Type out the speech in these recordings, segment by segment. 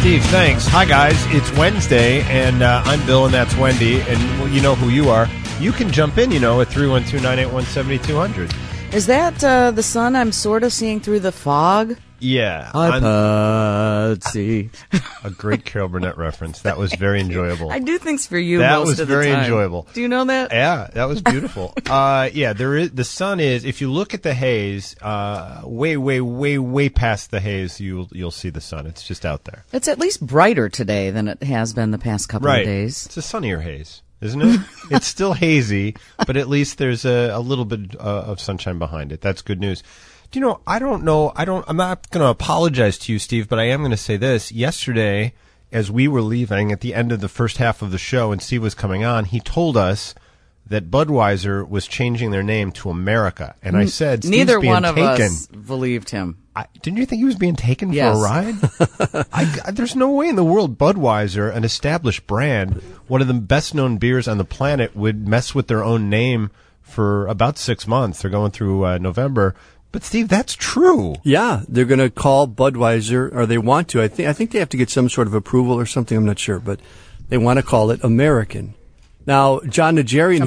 Steve, thanks. Hi, guys. It's Wednesday, and I'm Bill, and that's Wendy, and well, you know who you are. You can jump in, at 312-981-7200. Is that the sun I'm sort of seeing through the fog? Yeah. Patsy. A great Carol Burnett reference. That was very enjoyable. I do things for you that most was of the very time. enjoyable. Do you know that? Yeah, that was beautiful. The sun is, if you look at the haze, way past the haze, you'll see the sun. It's just out there. It's at least brighter today than it has been the past couple of days. It's a sunnier haze, isn't it? It's still hazy, but at least there's a little bit of sunshine behind it. That's good news. Do you know, I don't know, I'm not going to apologize to you, Steve, but I am going to say this. Yesterday, as we were leaving at the end of the first half of the show and Steve was coming on, he told us that Budweiser was changing their name to America. And I said, Steve's neither being one of taken. us believed him. Didn't you think he was being taken Yes. for a ride? There's no way in the world Budweiser, an established brand, one of the best-known beers on the planet, would mess with their own name for about 6 months. They're going through November. But, Steve, that's true. Yeah, they're going to call Budweiser, or they want to. I think they have to get some sort of approval or something. I'm not sure, but they want to call it American. Now, John Najarian,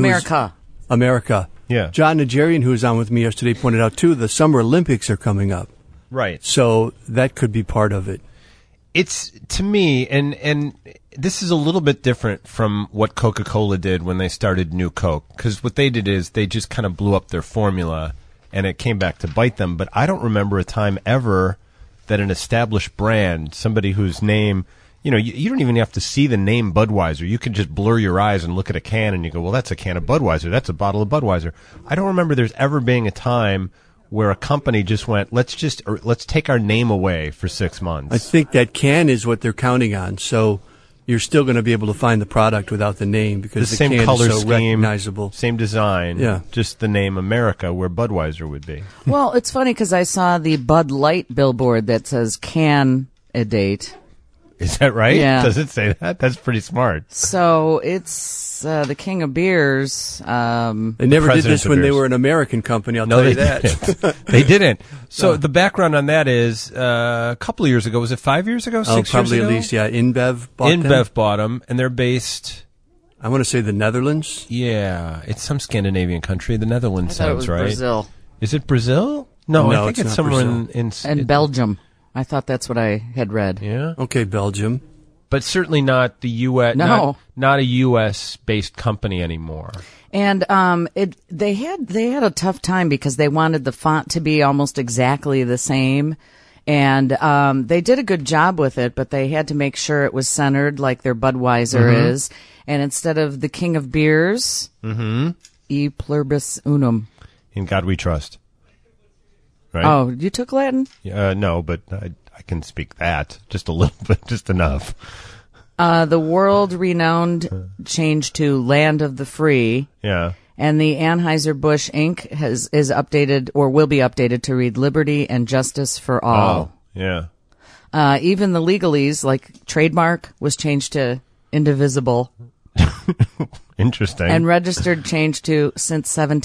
America. Yeah. John Najarian, who was on with me yesterday, pointed out too the Summer Olympics are coming up. Right. So that could be part of it. It's, to me, and this is a little bit different from what Coca-Cola did when they started New Coke, because what they did is they just kind of blew up their formula, and it came back to bite them. But I don't remember a time ever that an established brand, somebody whose name, you don't even have to see the name Budweiser. You can just blur your eyes and look at a can and you go, well, that's a can of Budweiser. That's a bottle of Budweiser. I don't remember there's ever being a time where a company just went, let's take our name away for 6 months. I think that can is what they're counting on. So you're still going to be able to find the product without the name because the same can color is so scheme, recognizable. Same design, yeah. Just the name America where Budweiser would be. Well, it's funny because I saw the Bud Light billboard that says "can a date." Is that right? Yeah. Does it say that? That's pretty smart. So it's the king of beers. They never did this when they were an American company, I'll tell you that. Didn't. They didn't. So the background on that is a couple of years ago. Was it 5 years ago? 6 years ago? Probably at least, yeah. InBev bought them, and they're based... I want to say the Netherlands. Yeah. It's some Scandinavian country. The Netherlands I thought sounds it was right. Brazil. Is it Brazil? No, I think it's not somewhere Brazil. And Belgium. I thought that's what I had read. Yeah. Okay, Belgium. But certainly not the U.S. No. Not a U.S.-based company anymore. And they had a tough time because they wanted the font to be almost exactly the same. And they did a good job with it, but they had to make sure it was centered like their Budweiser is. And instead of the king of beers, E pluribus unum. In God we trust. Right? Oh, you took Latin? No, but I can speak that. Just a little bit, just enough. The world-renowned changed to Land of the Free. Yeah. And the Anheuser-Busch Inc. is updated or will be updated to read Liberty and Justice for All. Oh, yeah. Even the legalese, like trademark, was changed to Indivisible. Interesting. And registered changed to since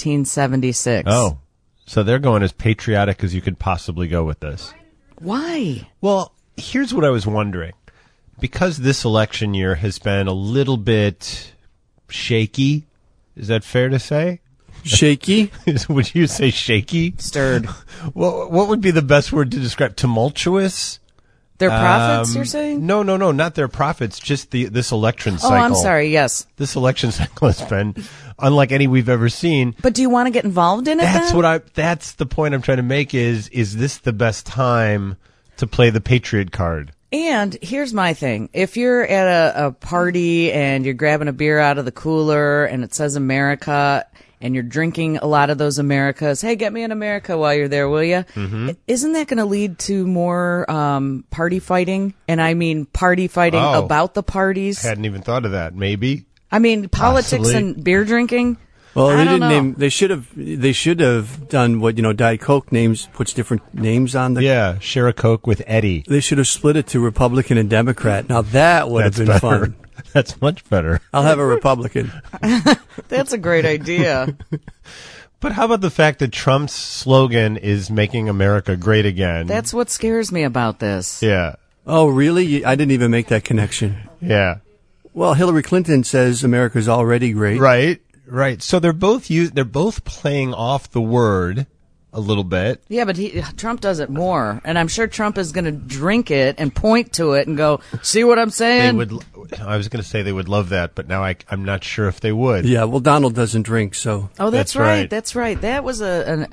1776. Oh. So they're going as patriotic as you could possibly go with this. Why? Well, here's what I was wondering. Because this election year has been a little bit shaky, is that fair to say? Shaky? Would you say shaky? Stirred. Well, what would be the best word to describe? Tumultuous? Their profits, you're saying? No, not their profits, just this election cycle. Oh, I'm sorry, yes. This election cycle has been unlike any we've ever seen. But do you want to get involved in it then? That's the point I'm trying to make is this the best time to play the Patriot card? And here's my thing. If you're at a party and you're grabbing a beer out of the cooler and it says America and you're drinking a lot of those Americas, hey, get me an America while you're there, will you? Mm-hmm. Isn't that going to lead to more party fighting? And I mean party fighting about the parties. Hadn't even thought of that. Maybe. I mean politics Possibly. and beer drinking. Well, I they don't didn't know. name. They should have done what Diet Coke puts different names on the. Yeah, share a Coke with Eddie. They should have split it to Republican and Democrat. Now that would have been better. fun. That's much better. I'll have a Republican. That's a great idea. But how about the fact that Trump's slogan is "Making America Great Again"? That's what scares me about this. Yeah. Oh, really? I didn't even make that connection. Yeah. Well, Hillary Clinton says America's already great. Right. So they're both playing off the word a little bit. Yeah, but Trump does it more, and I'm sure Trump is going to drink it and point to it and go, "See what I'm saying?" I was going to say they would love that, but now I'm not sure if they would. Yeah, well, Donald doesn't drink, so. Oh, that's right. That's right. That was a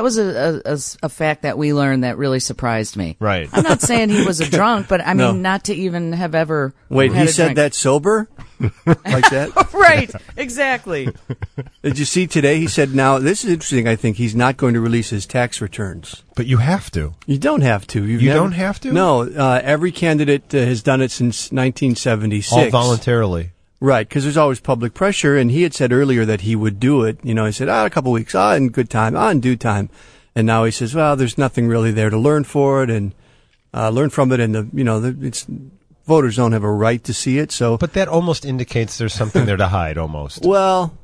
fact that we learned that really surprised me. Right. I'm not saying he was a drunk, but I mean, not to even have ever. Wait, had he said drink. that sober? Like that? Right. Exactly. Did you see today? He said, now, this is interesting, I think. He's not going to release his tax returns. But you have to. You don't have to. You don't have to? No. Every candidate has done it since 1976. All voluntarily. Right, because there's always public pressure, and he had said earlier that he would do it. You know, he said, a couple weeks, in good time, in due time. And now he says, well, there's nothing really there to learn for it and learn from it, and it's voters don't have a right to see it. So, but that almost indicates there's something there to hide. Almost. Well,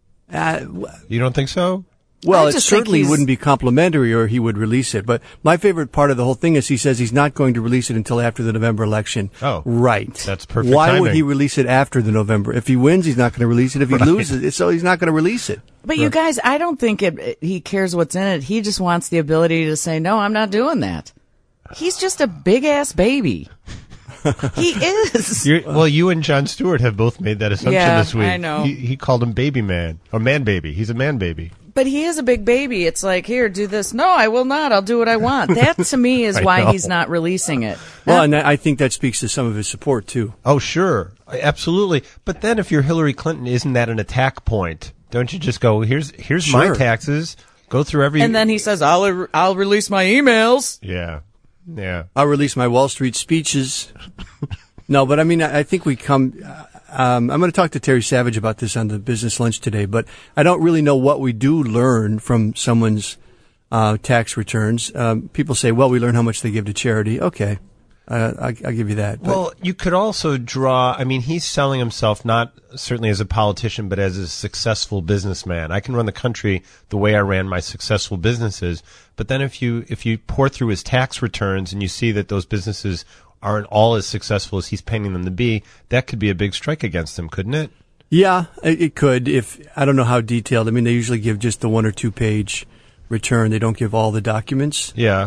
you don't think so? Well, it certainly wouldn't be complimentary, or he would release it. But my favorite part of the whole thing is he says he's not going to release it until after the November election. Oh, right. That's perfect. Why timing. would he release it after the November? If he wins, he's not going to release it. If he loses, so he's not going to release it. But you guys, I don't think he cares what's in it. He just wants the ability to say, no, I'm not doing that. He's just a big-ass baby. He is. You and Jon Stewart have both made that assumption this week. I know. He called him baby man, or man baby. He's a man baby. But he is a big baby. It's like, here, do this. No, I will not. I'll do what I want. That, to me, is why he's not releasing it. Well, and I think that speaks to some of his support, too. Oh, sure. Absolutely. But then if you're Hillary Clinton, isn't that an attack point? Don't you just go, here's my taxes, go through every... And then he says, I'll release my emails. Yeah. I'll release my Wall Street speeches. No, but I mean, I think we come... I'm going to talk to Terry Savage about this on the Business Lunch today, but I don't really know what we do learn from someone's tax returns. People say, well, we learn how much they give to charity. Okay, I'll give you that. Well, you could also draw, I mean, he's selling himself not certainly as a politician, but as a successful businessman. I can run the country the way I ran my successful businesses, but then if you pour through his tax returns and you see that those businesses aren't all as successful as he's painting them to be, that could be a big strike against him, couldn't it? Yeah, it could. I don't know how detailed. I mean, they usually give just the 1 or 2 page return. They don't give all the documents. Yeah.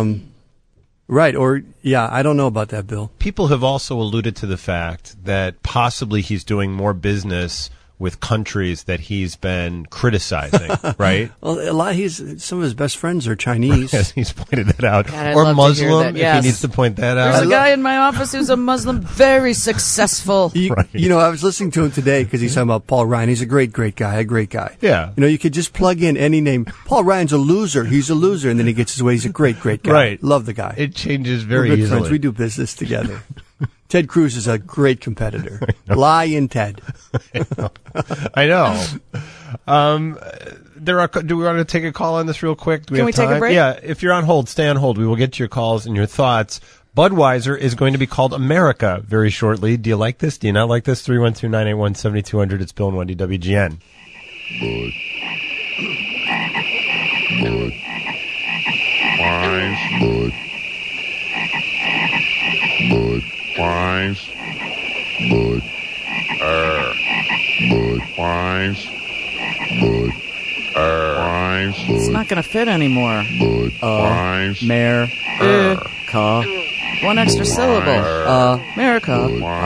Right. I don't know about that, Bill. People have also alluded to the fact that possibly he's doing more business with countries that he's been criticizing, right? Well, some of his best friends are Chinese. Yes, he's pointed that out. God, or Muslim, yes. if he needs to point that out. There's a guy in my office who's a Muslim, very successful. You know, I was listening to him today because he's talking about Paul Ryan. He's a great guy. Yeah. You know, you could just plug in any name. Paul Ryan's a loser. He's a loser. And then he gets his way. He's a great guy. Right. Love the guy. It changes very We're good easily. friends. We do business together. Ted Cruz is a great competitor. Lie in Ted. I know. Do we want to take a call on this real quick? Can we take a break? Yeah, if you're on hold, stay on hold. We will get to your calls and your thoughts. Budweiser is going to be called America very shortly. Do you like this? Do you not like this? 312-981-7200. It's Bill and Wendy, WGN. Bud. Wines. Bud. Bud. Wines. Bud. Bud. Wines. Bud. Wines. It's not going to fit anymore. Bud. Wines. America. One extra syllable. America.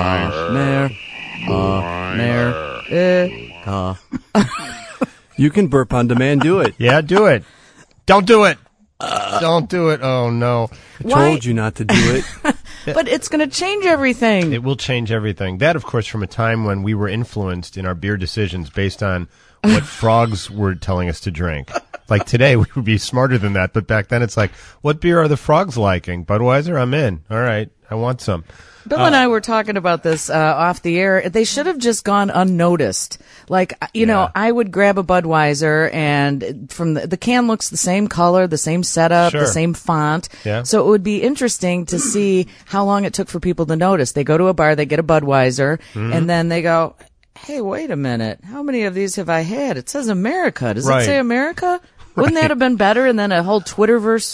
America. You can burp on demand. Do it. Yeah, do it. Don't do it. Don't do it. Oh, no. I told you not to do it. But it's going to change everything. It will change everything. That, of course, from a time when we were influenced in our beer decisions based on what frogs were telling us to drink. Like today, we would be smarter than that. But back then, it's like, what beer are the frogs liking? Budweiser? I'm in. All right. I want some. Bill and I were talking about this off the air. They should have just gone unnoticed. Like, you know, I would grab a Budweiser, and from the can looks the same color, the same setup, the same font. Yeah. So it would be interesting to see how long it took for people to notice. They go to a bar, they get a Budweiser, and then they go, hey, wait a minute. How many of these have I had? It says America. Does it say America? Wouldn't that have been better? And then a whole Twitterverse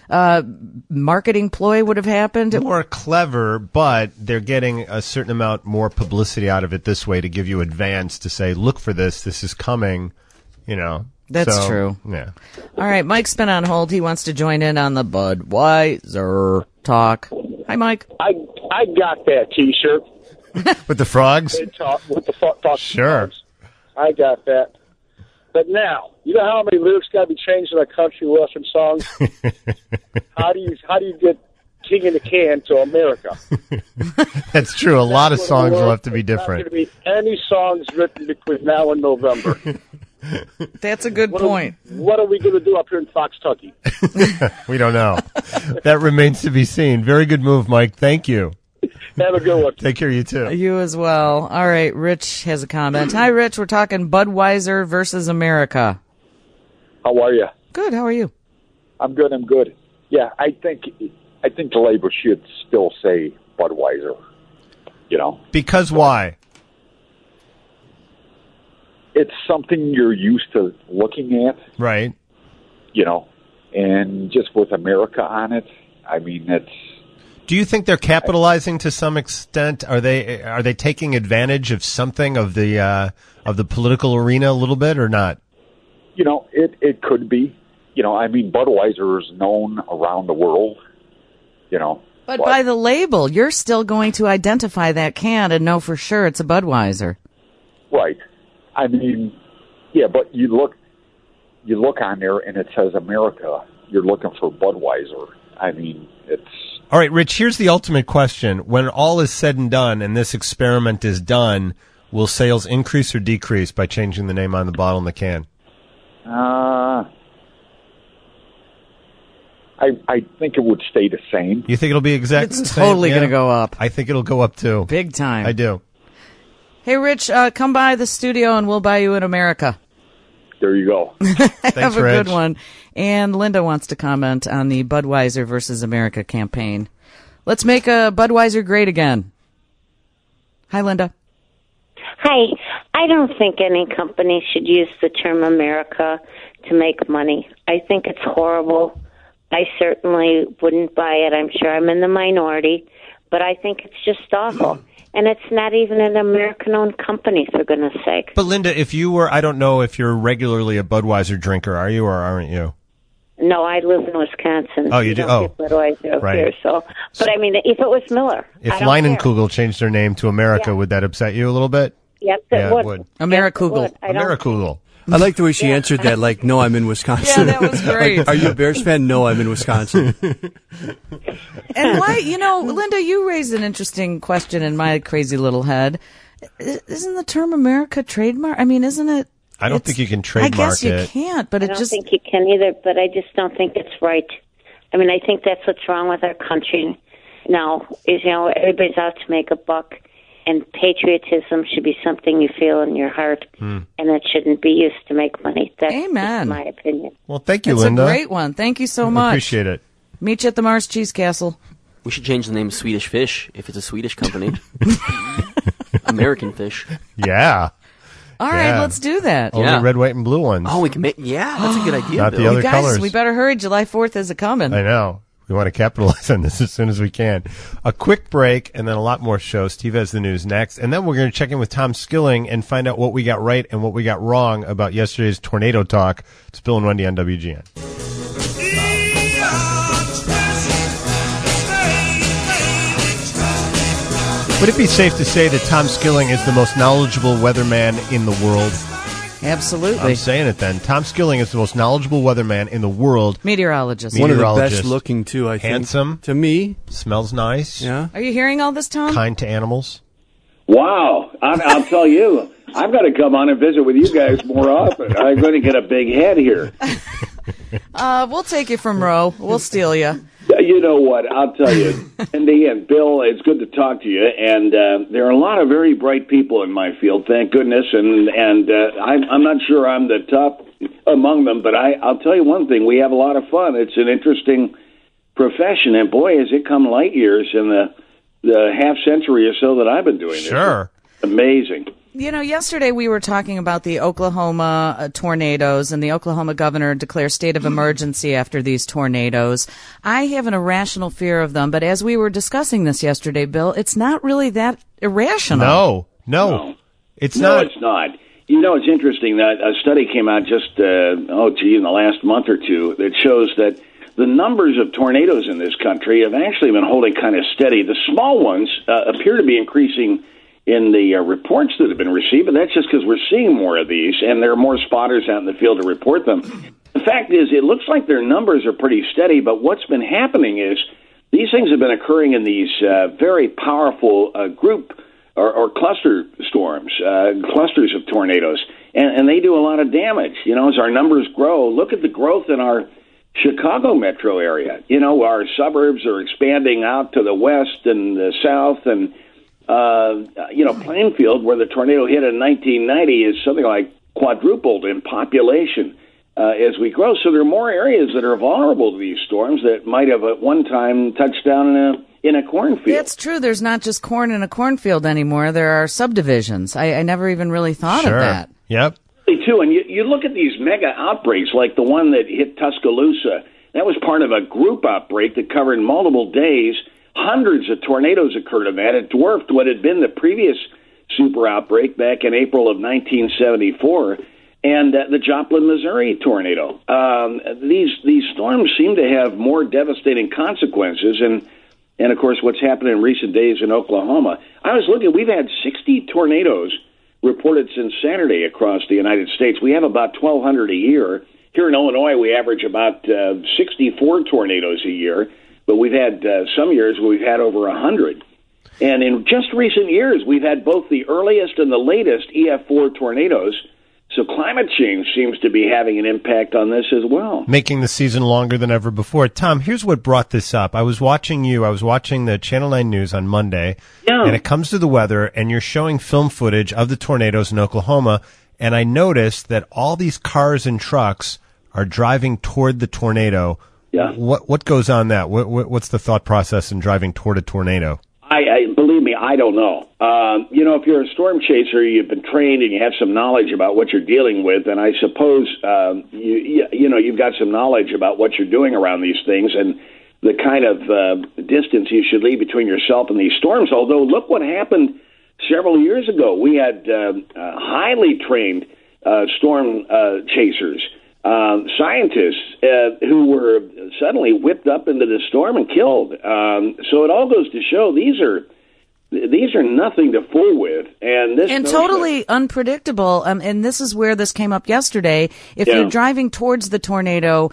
marketing ploy would have happened. More clever, but they're getting a certain amount more publicity out of it this way to give you advance to say, look for this is coming, That's true. Yeah. All right, Mike's been on hold. He wants to join in on the Budweiser talk. Hi, Mike. I got that T-shirt. With the frogs? With the frogs. Sure. I got that. But now, you know how many lyrics got to be changed in our country western songs? How do you get King in the Can to America? That's true. A lot of songs will have to be different. There's not going to be any songs written between now and November. That's a good point. What are we going to do up here in Fox, Tucky? We don't know. That remains to be seen. Very good move, Mike. Thank you. Have a good one. Take care, you too. You as well. All right, Rich has a comment. Hi, Rich. We're talking Budweiser versus America. How are you? Good. How are you? I'm good. Yeah, I think the label should still say Budweiser. Because why? It's something you're used to looking at, Right. and just with America on it, I mean, it's. Do you think they're capitalizing to some extent? Are they taking advantage of something of the political arena a little bit or not? It could be. I mean, Budweiser is known around the world. But by the label, you're still going to identify that can and know for sure it's a Budweiser. Right. I mean, yeah, but you look on there and it says America. You're looking for Budweiser. I mean, it's. All right, Rich, here's the ultimate question. When all is said and done and this experiment is done, will sales increase or decrease by changing the name on the bottle and the can? I think it would stay the same. You think it'll be exactly the It's same? totally Yeah. going to go up. I think it'll go up too. Big time. I do. Hey, Rich, come by the studio and we'll buy you in America. There you go. Have a Rich. good one. And Linda wants to comment on the Budweiser versus America campaign. Let's make Budweiser great again. Hi, Linda. Hi. I don't think any company should use the term America to make money. I think it's horrible. I certainly wouldn't buy it. I'm sure I'm in the minority, but I think it's just awful. And it's not even an American-owned company, for goodness sake. But Linda, if you were, I don't know if you're regularly a Budweiser drinker, are you or aren't you? No, I live in Wisconsin. Oh, you do? Don't get Budweiser up right. here, but I mean, if it was Miller, If I don't care. Leinenkugel changed their name to America, Yeah. would that upset you a little bit? Yes, Yeah, it would. it would. Amerikugel. Yes, it would. I don't- Amerikugel. I like the way she answered that, like, no, I'm in Wisconsin. Yeah, that was great. Like, are you a Bears fan? No, I'm in Wisconsin. And why, Linda, you raised an interesting question in my crazy little head. Isn't the term America trademark? I mean, isn't it? I don't think you can trademark I guess you it. can't, but I it don't just. think you can either, but I just don't think it's right. I mean, I think that's what's wrong with our country now, is, everybody's out to make a buck, and patriotism should be something you feel in your heart, and it shouldn't be used to make money. That's Amen. just my opinion. Well, thank you, It's Linda. a great one. Thank you so much. Appreciate it. Meet you at the Mars Cheese Castle. We should change the name to Swedish Fish if it's a Swedish company. American Fish. Yeah. All right, Yeah. let's do that. Only Yeah. red, white, and blue ones. Oh, we can make. Yeah, that's a good idea. Not the Bill. other Guys, colors. we better hurry. July 4th is a-coming. I know. We want to capitalize on this as soon as we can. A quick break and then a lot more shows. Steve has the news next. And then we're going to check in with Tom Skilling and find out what we got right and what we got wrong about yesterday's tornado talk. It's Bill and Wendy on WGN. Would it be safe to say that Tom Skilling is the most knowledgeable weatherman in the world? Absolutely. I'm saying it then. Tom Skilling is the most knowledgeable weatherman in the world. Meteorologist. One of the Meteorologist. best looking, too, I think. Handsome. To me, Smells nice. yeah. Are you hearing all this, Tom? Kind to animals. Wow. I'll tell you, I've got to come on and visit with you guys more often. I'm going to get a big head here. We'll take you from Roe. We'll steal you. You know what? I'll tell you, Andy and Bill, it's good to talk to you. And there are a lot of very bright people in my field, thank goodness. And I'm not sure I'm the top among them, but I'll tell you one thing. We have a lot of fun. It's an interesting profession. And, boy, has it come light years in the half century or so that I've been doing this. Sure. Amazing. Yesterday we were talking about the Oklahoma tornadoes, and the Oklahoma governor declared state of emergency after these tornadoes. I have an irrational fear of them, but as we were discussing this yesterday, Bill, it's not really that irrational. No. It's no, not. It's not. It's interesting that a study came out just, in the last month or two that shows that the numbers of tornadoes in this country have actually been holding kind of steady. The small ones appear to be increasing in the reports that have been received, but that's just because we're seeing more of these, and there are more spotters out in the field to report them. The fact is, it looks like their numbers are pretty steady, but what's been happening is these things have been occurring in these very powerful group or cluster storms, clusters of tornadoes, and they do a lot of damage. As our numbers grow, look at the growth in our Chicago metro area. Our suburbs are expanding out to the west and the south, and Plainfield, where the tornado hit in 1990, is something like quadrupled in population as we grow. So there are more areas that are vulnerable to these storms that might have at one time touched down in a cornfield. It's true. There's not just corn in a cornfield anymore. There are subdivisions. I never even really thought of that. Yep. Too, and you look at these mega outbreaks like the one that hit Tuscaloosa. That was part of a group outbreak that covered multiple days. Hundreds of tornadoes occurred in that. It dwarfed what had been the previous super outbreak back in April of 1974, and the Joplin, Missouri tornado. These storms seem to have more devastating consequences, and of course, what's happened in recent days in Oklahoma. I was looking; we've had 60 tornadoes reported since Saturday across the United States. We have about 1,200 a year. Here in Illinois, we average about 64 tornadoes a year. But we've had some years where we've had over 100. And in just recent years, we've had both the earliest and the latest EF4 tornadoes. So climate change seems to be having an impact on this as well. Making the season longer than ever before. Tom, here's what brought this up. I was watching the Channel 9 News on Monday, and it comes to the weather, and you're showing film footage of the tornadoes in Oklahoma, and I noticed that all these cars and trucks are driving toward the tornado. Yeah. What goes on that? What's the thought process in driving toward a tornado? I believe me, I don't know. If you're a storm chaser, you've been trained and you have some knowledge about what you're dealing with, and I suppose you've got some knowledge about what you're doing around these things and the kind of distance you should leave between yourself and these storms. Although, look what happened several years ago. We had highly trained storm chasers. Scientists who were suddenly whipped up into the storm and killed. So it all goes to show these are nothing to fool with, and totally unpredictable. And this is where this came up yesterday. If you're driving towards the tornado,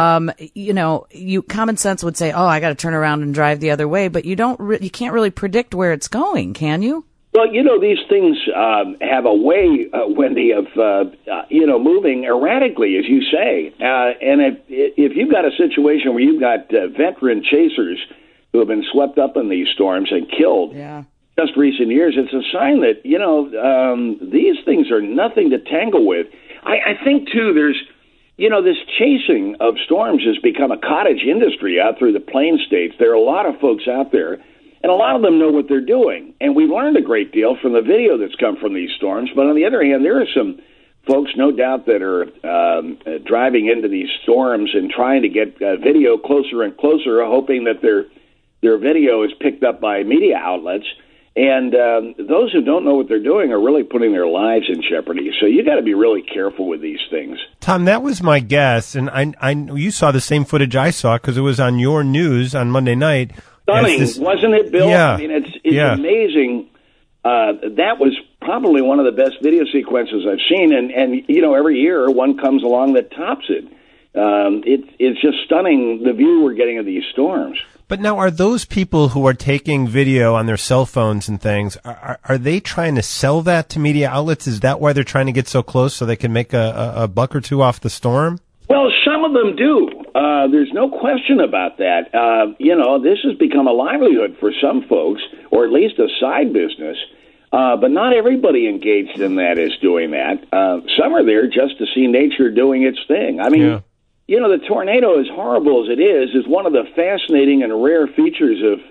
common sense would say, "Oh, I got to turn around and drive the other way," but you can't really predict where it's going, can you? Well, these things have a way, Wendy, of moving erratically, as you say. And if you've got a situation where you've got veteran chasers who have been swept up in these storms and killed just recent years, it's a sign that these things are nothing to tangle with. I think too, there's this chasing of storms has become a cottage industry out through the Plain States. There are a lot of folks out there. And a lot of them know what they're doing. And we've learned a great deal from the video that's come from these storms. But on the other hand, there are some folks, no doubt, that are driving into these storms and trying to get video closer and closer, hoping that their video is picked up by media outlets. And those who don't know what they're doing are really putting their lives in jeopardy. So you got to be really careful with these things. Tom, that was my guess. And I you saw the same footage I saw because it was on your news on Monday night. Stunning, wasn't it, Bill? Yeah. I mean, it's amazing. That was probably one of the best video sequences I've seen, and every year one comes along that tops it. It's just stunning, the view we're getting of these storms. But now, are those people who are taking video on their cell phones and things, are they trying to sell that to media outlets? Is that why they're trying to get so close so they can make a buck or two off the storm? Well, some of them do. There's no question about that. This has become a livelihood for some folks, or at least a side business. But not everybody engaged in that is doing that. Some are there just to see nature doing its thing. I mean, the tornado, as horrible as it is one of the fascinating and rare features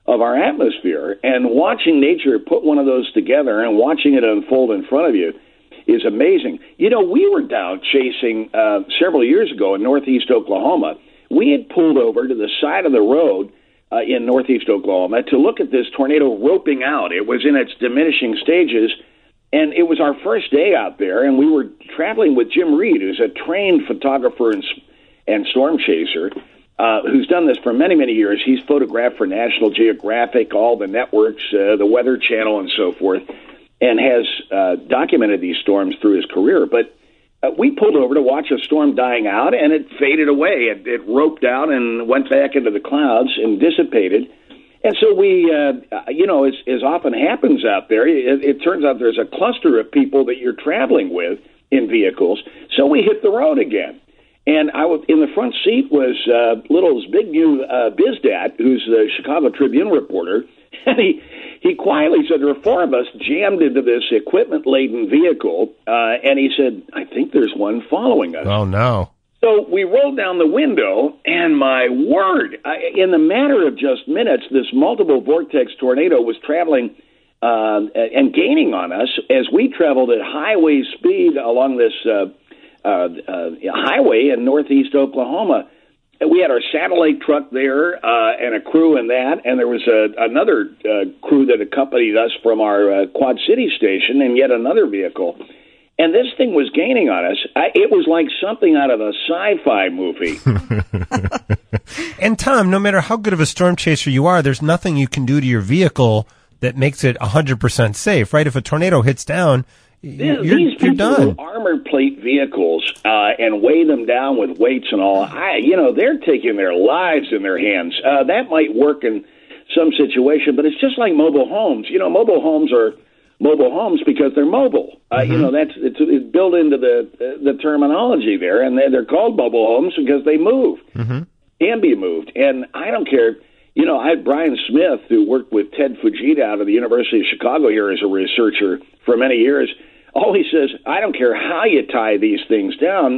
of our atmosphere. And watching nature put one of those together and watching it unfold in front of you is amazing. You know, we were down chasing several years ago in northeast Oklahoma. We had pulled over to the side of the road in northeast Oklahoma to look at this tornado roping out. It was in its diminishing stages, and it was our first day out there, and we were traveling with Jim Reed, who's a trained photographer and storm chaser, who's done this for many, many years. He's photographed for National Geographic, all the networks, the Weather Channel, and so forth, and has documented these storms through his career. But we pulled over to watch a storm dying out, and it faded away. It roped out and went back into the clouds and dissipated. And so we, as often happens out there, it turns out there's a cluster of people that you're traveling with in vehicles. So we hit the road again. And in the front seat was Little's big new Bizdat, who's the Chicago Tribune reporter. And he quietly said, there were four of us jammed into this equipment-laden vehicle, and he said, I think there's one following us. Oh, no. So we rolled down the window, and my word, in the matter of just minutes, this multiple vortex tornado was traveling and gaining on us as we traveled at highway speed along this highway in northeast Oklahoma. We had our satellite truck there and a crew in that, and there was another crew that accompanied us from our Quad City station and yet another vehicle. And this thing was gaining on us. It was like something out of a sci-fi movie. And Tom, no matter how good of a storm chaser you are, there's nothing you can do to your vehicle that makes it 100% safe, right? If a tornado hits down, these people done. who armor plate vehicles and weigh them down with weights and all, they're taking their lives in their hands. That might work in some situation, but it's just like mobile homes. You know, mobile homes are mobile homes because they're mobile. It's built into the terminology there, and they're called mobile homes because they move, can be moved. And I don't care. You know, I had Brian Smith, who worked with Ted Fujita out of the University of Chicago here as a researcher for many years. Always says, I don't care how you tie these things down,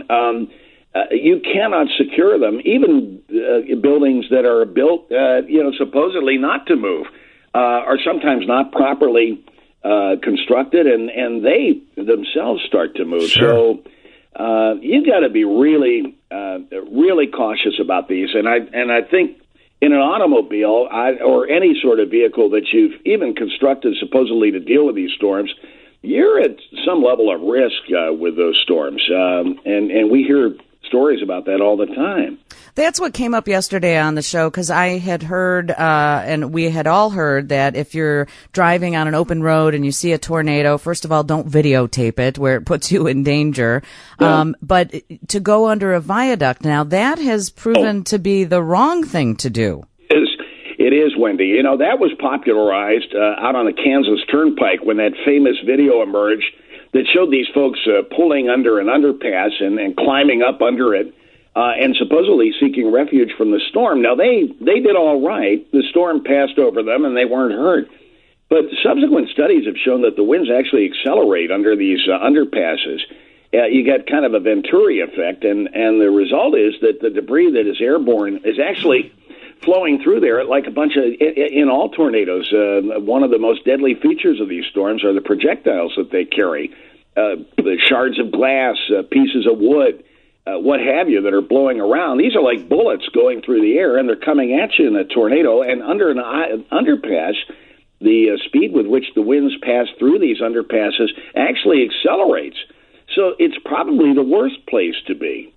you cannot secure them. Even buildings that are built, supposedly not to move, are sometimes not properly constructed, and they themselves start to move. Sure. So you've got to be really, really cautious about these. And I think in an automobile or any sort of vehicle that you've even constructed supposedly to deal with these storms, you're at some level of risk with those storms. And we hear stories about that all the time. That's what came up yesterday on the show, because I had heard, and we had all heard, that if you're driving on an open road and you see a tornado, first of all, don't videotape it where it puts you in danger. Yeah. But to go under a viaduct, now that has proven to be the wrong thing to do. It is, Wendy. You know, that was popularized out on the Kansas Turnpike when that famous video emerged that showed these folks pulling under an underpass and climbing up under it and supposedly seeking refuge from the storm. Now, they did all right. The storm passed over them, and they weren't hurt. But subsequent studies have shown that the winds actually accelerate under these underpasses. You get kind of a Venturi effect, and the result is that the debris that is airborne is actually flowing through there like a bunch of, in all tornadoes, one of the most deadly features of these storms are the projectiles that they carry, the shards of glass, pieces of wood, what have you, that are blowing around. These are like bullets going through the air, and they're coming at you in a tornado. And under an underpass, the speed with which the winds pass through these underpasses actually accelerates. So it's probably the worst place to be,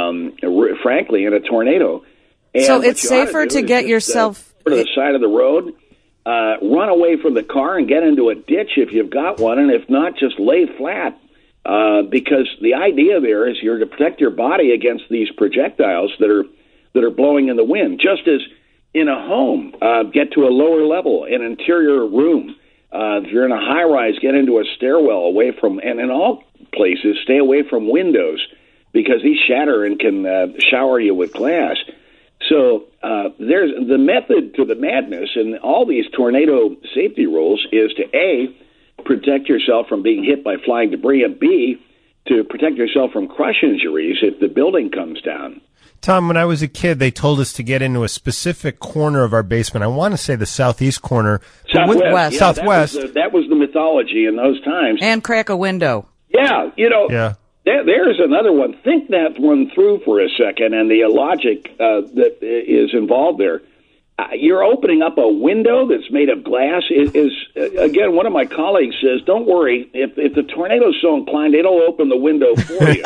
frankly, in a tornado. And so it's safer to get yourself to the side of the road, run away from the car and get into a ditch if you've got one, and if not, just lay flat. Because the idea there is you're to protect your body against these projectiles that are blowing in the wind. Just as in a home, get to a lower level, an interior room. If you're in a high rise, get into a stairwell away from, and in all places, stay away from windows because these shatter and can shower you with glass. So there's the method to the madness in all these tornado safety rules is to A, protect yourself from being hit by flying debris, and B, to protect yourself from crush injuries if the building comes down. Tom, when I was a kid, they told us to get into a specific corner of our basement. I want to say the southeast corner. Southwest. Yeah, Southwest. That was the mythology in those times. And crack a window. Yeah, Yeah. There's another one. Think that one through for a second, and the logic that is involved there. You're opening up a window that's made of glass. Again, one of my colleagues says, don't worry, if the tornado's so inclined, it'll open the window for you.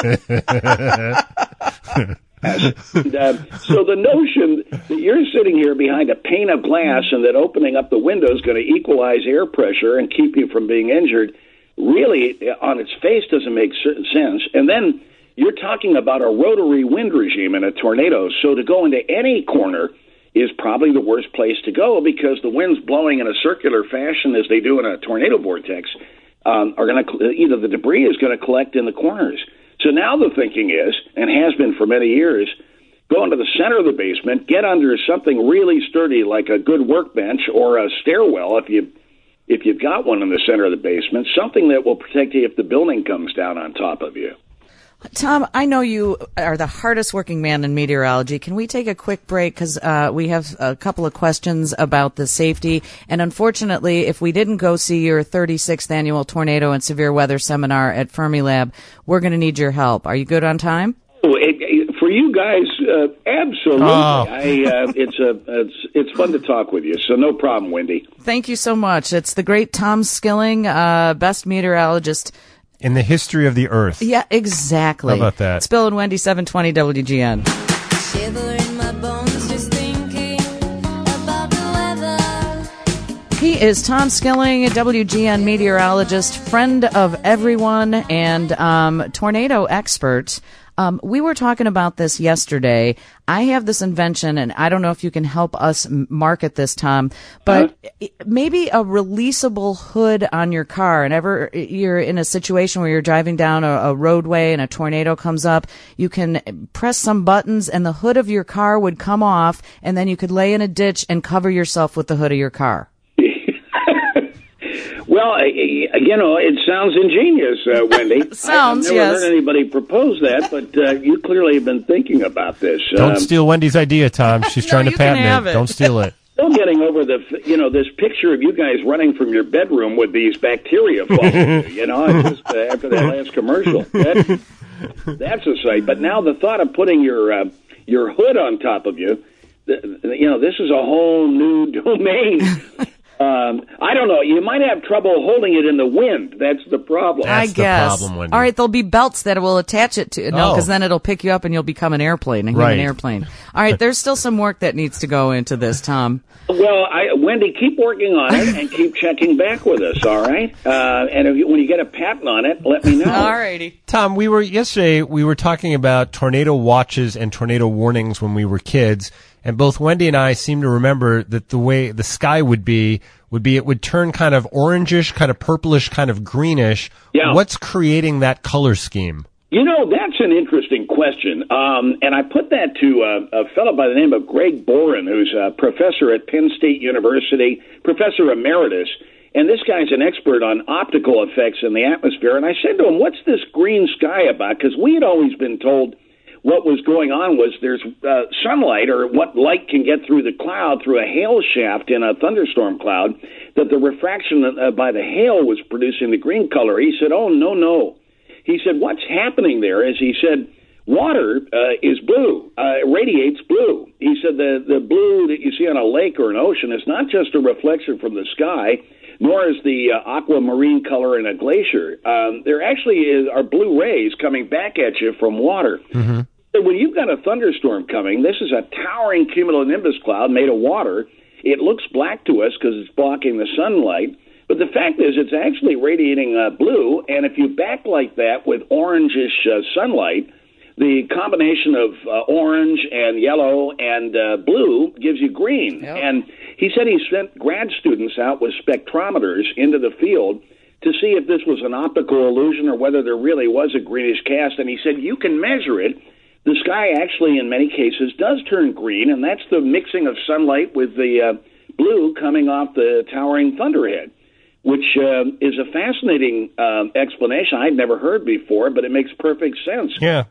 So the notion that you're sitting here behind a pane of glass and that opening up the window is going to equalize air pressure and keep you from being injured really, on its face, doesn't make sense. And then you're talking about a rotary wind regime in a tornado. So to go into any corner is probably the worst place to go because the winds blowing in a circular fashion as they do in a tornado vortex are going to either the debris is going to collect in the corners. So now the thinking is, and has been for many years, go into the center of the basement, get under something really sturdy like a good workbench or a stairwell if you've got one in the center of the basement, something that will protect you if the building comes down on top of you. Tom, I know you are the hardest working man in meteorology. Can we take a quick break? Because we have a couple of questions about the safety. And unfortunately, if we didn't go see your 36th annual Tornado and Severe Weather Seminar at Fermilab, we're going to need your help. Are you good on time? For you guys, absolutely. Oh. It's fun to talk with you, so no problem, Wendy. Thank you so much. It's the great Tom Skilling, best meteorologist In the history of the Earth. Yeah, exactly. How about that? It's Bill and Wendy, 720 WGN. Shivering my bones just thinking about the weather. He is Tom Skilling, a WGN meteorologist, friend of everyone, and tornado expert. We were talking about this yesterday. I have this invention, and I don't know if you can help us market this, Tom, but maybe a releasable hood on your car. And ever you're in a situation where you're driving down a roadway and a tornado comes up, you can press some buttons and the hood of your car would come off, and then you could lay in a ditch and cover yourself with the hood of your car. Well, it sounds ingenious, Wendy. Sounds, I've never heard anybody propose that, but you clearly have been thinking about this. Don't steal Wendy's idea, Tom. She's trying to patent it. Don't steal it. Still getting over this picture of you guys running from your bedroom with these bacteria following you. Just after that last commercial. That's a sight. But now the thought of putting your hood on top of you, this is a whole new domain. I don't know. You might have trouble holding it in the wind. That's the problem. I guess. The problem, Wendy. All right, there'll be belts that will attach it to. No, because then it'll pick you up and you'll become an airplane, a human airplane. All right, there's still some work that needs to go into this, Tom. Well, Wendy, keep working on it and keep checking back with us, all right? And when you get a patent on it, let me know. All righty. Tom, yesterday we were talking about tornado watches and tornado warnings when we were kids, and both Wendy and I seem to remember that the way the sky would be it would turn kind of orangish, kind of purplish, kind of greenish. Yeah. What's creating that color scheme? That's an interesting question. And I put that to a fellow by the name of Greg Boren, who's a professor at Penn State University, professor emeritus. And this guy's an expert on optical effects in the atmosphere. And I said to him, what's this green sky about? Because we had always been told what was going on was there's sunlight, or what light can get through the cloud, through a hail shaft in a thunderstorm cloud, that the refraction by the hail was producing the green color. He said, oh, no. He said, what's happening there is, he said, water is blue, radiates blue. He said the blue that you see on a lake or an ocean is not just a reflection from the sky, nor is the aquamarine color in a glacier. There actually are blue rays coming back at you from water. Mm-hmm. So when you've got a thunderstorm coming, this is a towering cumulonimbus cloud made of water. It looks black to us because it's blocking the sunlight. But the fact is, it's actually radiating blue, and if you backlight that with orangish sunlight, the combination of orange and yellow and blue gives you green. Yep. And he said he sent grad students out with spectrometers into the field to see if this was an optical illusion or whether there really was a greenish cast. And he said you can measure it. The sky actually, in many cases, does turn green, and that's the mixing of sunlight with the blue coming off the towering thunderhead, which is a fascinating explanation I'd never heard before, but it makes perfect sense. Yeah.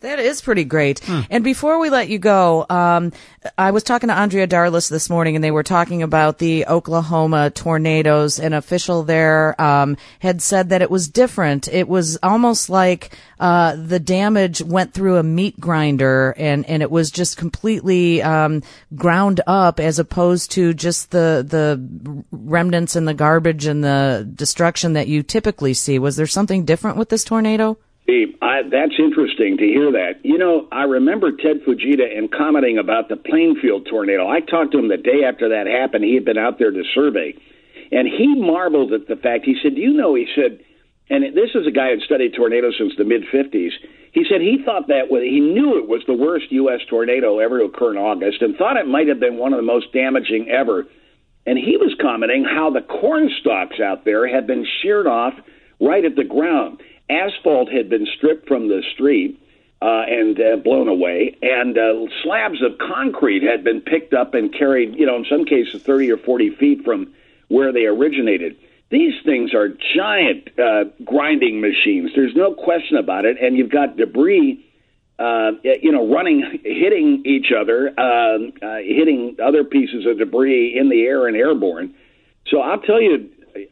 That is pretty great. And before we let you go, I was talking to Andrea Darlis this morning, and they were talking about the Oklahoma tornadoes. An official there had said that it was different. It was almost like the damage went through a meat grinder, and it was just completely ground up, as opposed to just the remnants and the garbage and the destruction that you typically see. Was there something different with this tornado? Steve, that's interesting to hear that. You know, I remember Ted Fujita and commenting about the Plainfield tornado. I talked to him the day after that happened. He had been out there to survey, and he marveled at the fact. He said, he said, and this is a guy who had studied tornadoes since the mid-'50s. He said he thought he knew it was the worst U.S. tornado ever to occur in August and thought it might have been one of the most damaging ever. And he was commenting how the corn stalks out there had been sheared off right at the ground. Asphalt had been stripped from the street and blown away, and slabs of concrete had been picked up and carried, in some cases 30 or 40 feet from where they originated. These things are giant grinding machines. There's no question about it, and you've got debris, hitting each other, hitting other pieces of debris in the air and airborne. So I'll tell you,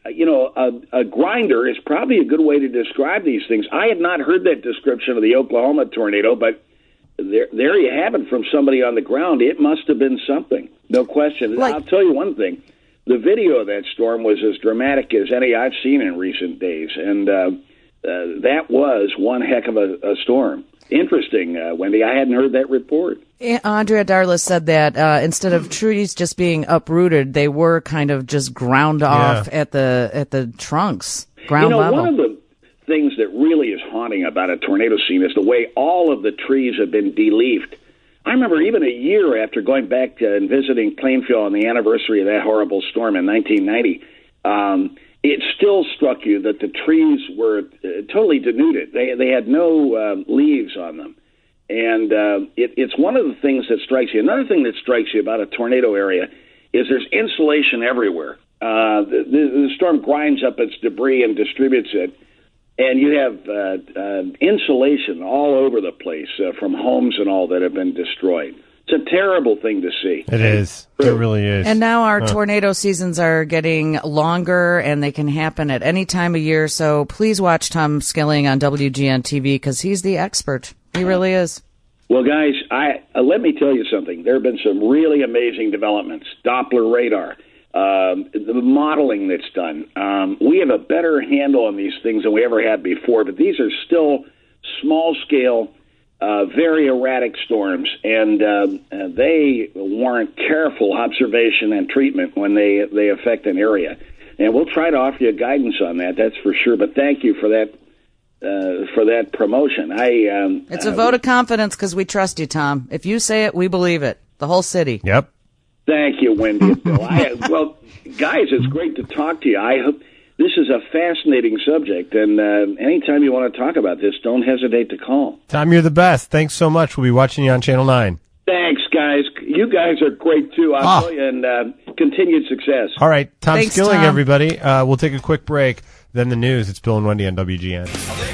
a grinder is probably a good way to describe these things. I had not heard that description of the Oklahoma tornado, but there you have it from somebody on the ground. It must have been something, no question. I'll tell you one thing. The video of that storm was as dramatic as any I've seen in recent days, and that was one heck of a storm. Interesting, Wendy. I hadn't heard that report. Andrea Darlis said that instead of trees just being uprooted, they were kind of just ground off at the trunks, ground level. One of the things that really is haunting about a tornado scene is the way all of the trees have been de-leafed. I remember even a year after going back and visiting Plainfield on the anniversary of that horrible storm in 1990, it still struck you that the trees were totally denuded. They had no leaves on them. And it's one of the things that strikes you. Another thing that strikes you about a tornado area is there's insulation everywhere. The storm grinds up its debris and distributes it. And you have insulation all over the place from homes and all that have been destroyed. It's a terrible thing to see. It is. It really is. And now our tornado seasons are getting longer, and they can happen at any time of year. So please watch Tom Skilling on WGN TV, because he's the expert. He really is. Well, guys, let me tell you something. There have been some really amazing developments. Doppler radar, the modeling that's done. We have a better handle on these things than we ever had before, but these are still small-scale, very erratic storms, and they warrant careful observation and treatment when they affect an area. And we'll try to offer you guidance on that, that's for sure. But thank you for that promotion. It's a vote of confidence because we trust you, Tom. If you say it, we believe it. The whole city. Yep. Thank you, Wendy and Bill. Well, guys, it's great to talk to you. I hope this is a fascinating subject, and anytime you want to talk about this, don't hesitate to call. Tom, you're the best. Thanks so much. We'll be watching you on Channel 9. Thanks, guys. You guys are great, too. I'll tell you, and continued success. All right. Tom Thanks, Skilling, Tom. everybody. We'll take a quick break. Then the news. It's Bill and Wendy on WGN.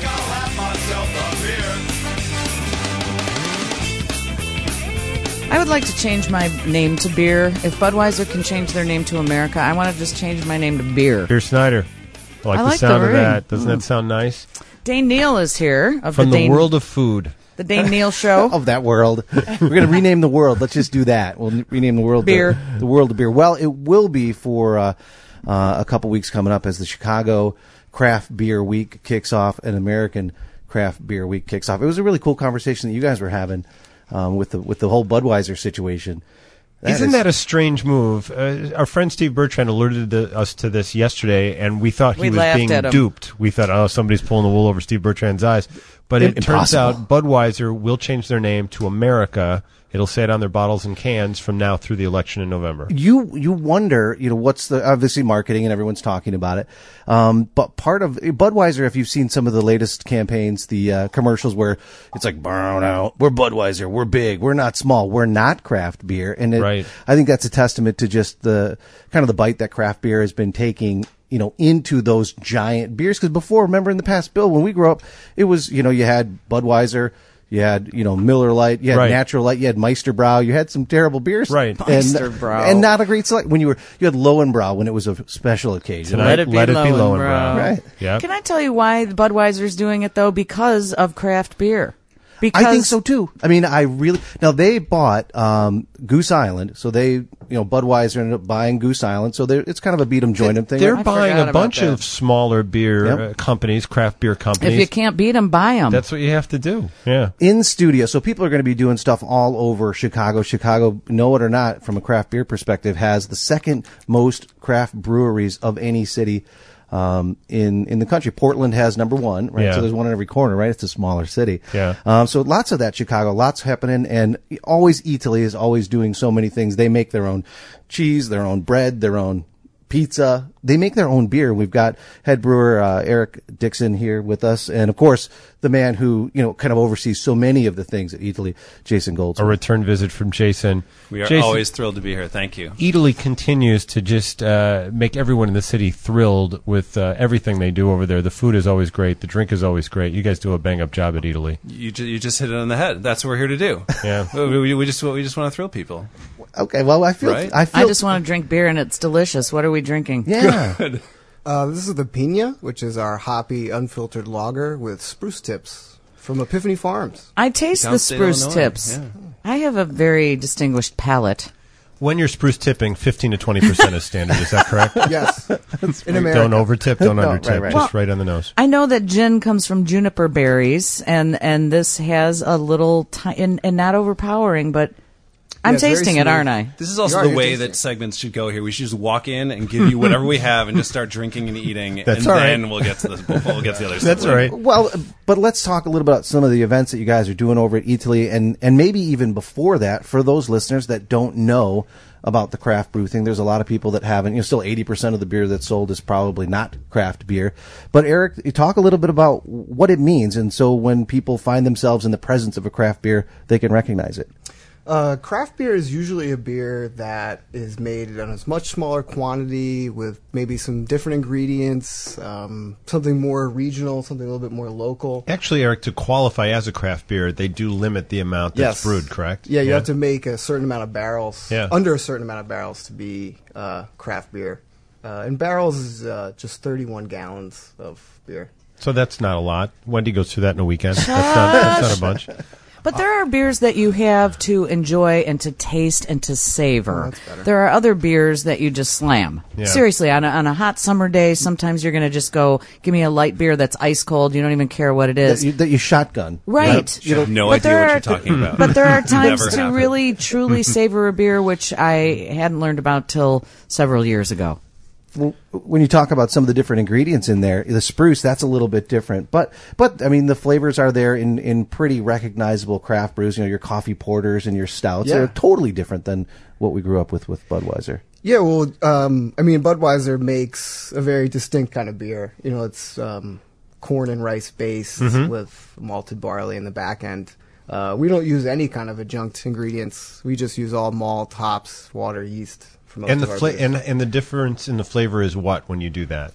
I would like to change my name to beer. If Budweiser can change their name to America, I want to just change my name to beer. Beer Snyder. I like the sound of that. Doesn't that sound nice? Dane Neal is here. From the world of food. The Dane Neal Show. Of that world. We're going to rename the world. Let's just do that. We'll rename the world beer. The world of beer. Well, it will be for a couple weeks coming up as the Chicago Craft Beer Week kicks off and American Craft Beer Week kicks off. It was a really cool conversation that you guys were having with the whole Budweiser situation. Isn't that a strange move? Our friend Steve Bertrand alerted us to this yesterday, and we thought he was being duped. We thought, somebody's pulling the wool over Steve Bertrand's eyes. But it turns out Budweiser will change their name to America. It'll say it on their bottles and cans from now through the election in November. You wonder, what's the, obviously marketing and everyone's talking about it. But part of Budweiser, if you've seen some of the latest campaigns, the commercials where it's like, burn out, we're Budweiser, we're big, we're not small, we're not craft beer. And I think that's a testament to just the kind of the bite that craft beer has been taking, into those giant beers. Because before, remember in the past, Bill, when we grew up, it was, you had Budweiser, You had, Miller Lite. You had Right. Natural Light. You had Meisterbrau. You had some terrible beers. Right. Meisterbrau. And not a great select. You had Lowenbrau when it was a special occasion. Tonight, Let it be Lowenbrau. Right. Yep. Can I tell you why Budweiser's doing it though? Because of craft beer. Because I think so too. I mean, now they bought Goose Island, so they, Budweiser ended up buying Goose Island, so it's kind of a beat 'em join 'em thing. They're I buying forgot a about bunch that. of smaller beer Yep. companies, craft beer companies. If you can't beat them, buy them. That's what you have to do. Yeah. In studio, so people are going to be doing stuff all over Chicago. Chicago, know it or not, from a craft beer perspective, has the second most craft breweries of any city in the country. Portland has number one, right? Yeah. So there's one in every corner, right? It's a smaller city. Yeah. So lots of that Chicago, lots happening, and always Italy is always doing so many things. They make their own cheese, their own bread, their own pizza. They make their own beer. We've got head brewer Eric Dixon here with us, and of course the man who kind of oversees so many of the things at Italy, Jason Goldsmith. A return visit from Jason. We are Jason, always thrilled to be here. Thank you. Italy continues to just make everyone in the city thrilled with everything they do over there. The food is always great. The drink is always great. You guys do a bang-up job at Italy. You just hit it on the head. That's what we're here to do. Yeah. we just want to thrill people. Okay, well, I feel Right? I just want to drink beer and it's delicious. What are we drinking? yeah. This is the Pina, which is our hoppy, unfiltered lager with spruce tips from Epiphany Farms. I taste the Downstate spruce Illinois. tips. Yeah. I have a very distinguished palate. When you're spruce tipping, 15 to 20% is standard. Is that correct? Yes, in America. Don't over-tip, don't No, under-tip. right. Just right on the nose. I know that gin comes from juniper berries, and this has a little and not overpowering, but I'm it's very tasting it, smooth. aren't I? This is also You are, the you're way tasting. that segments should go here. We should just walk in and give you whatever we have and just start drinking and eating, That's and all then right. we'll get to the other stuff. That's all right. Well, but let's talk a little about some of the events that you guys are doing over at Italy, and maybe even before that, for those listeners that don't know about the craft brew thing. There's a lot of people that haven't. Still 80% of the beer that's sold is probably not craft beer. But Eric, you talk a little bit about what it means, and so when people find themselves in the presence of a craft beer, they can recognize it. Craft beer is usually a beer that is made in a much smaller quantity with maybe some different ingredients, something more regional, something a little bit more local. Actually, Eric, to qualify as a craft beer, they do limit the amount that's Yes. brewed, correct? Yeah, you have to make a certain amount of barrels, Yeah. under a certain amount of barrels to be craft beer. And barrels is just 31 gallons of beer. So that's not a lot. Wendy goes through that in a weekend. That's not a bunch. But there are beers that you have to enjoy and to taste and to savor. There are other beers that you just slam. Yeah. Seriously, on a hot summer day, sometimes you're going to just go, give me a light beer that's ice cold. You don't even care what it is. That you shotgun. Right. You have no But idea there what are- you're talking about. But there are times Never to happened. really, truly savor a beer, which I hadn't learned about till several years ago. When you talk about some of the different ingredients in there, the spruce, that's a little bit different. But I mean, the flavors are there in pretty recognizable craft brews. Your coffee porters and your stouts. Yeah. They're totally different than what we grew up with Budweiser. Yeah, well, I mean, Budweiser makes a very distinct kind of beer. It's corn and rice based with malted barley in the back end. We don't use any kind of adjunct ingredients. We just use all malt, hops, water, yeast. For most And of the our fla- beers. and the difference in the flavor is what when you do that?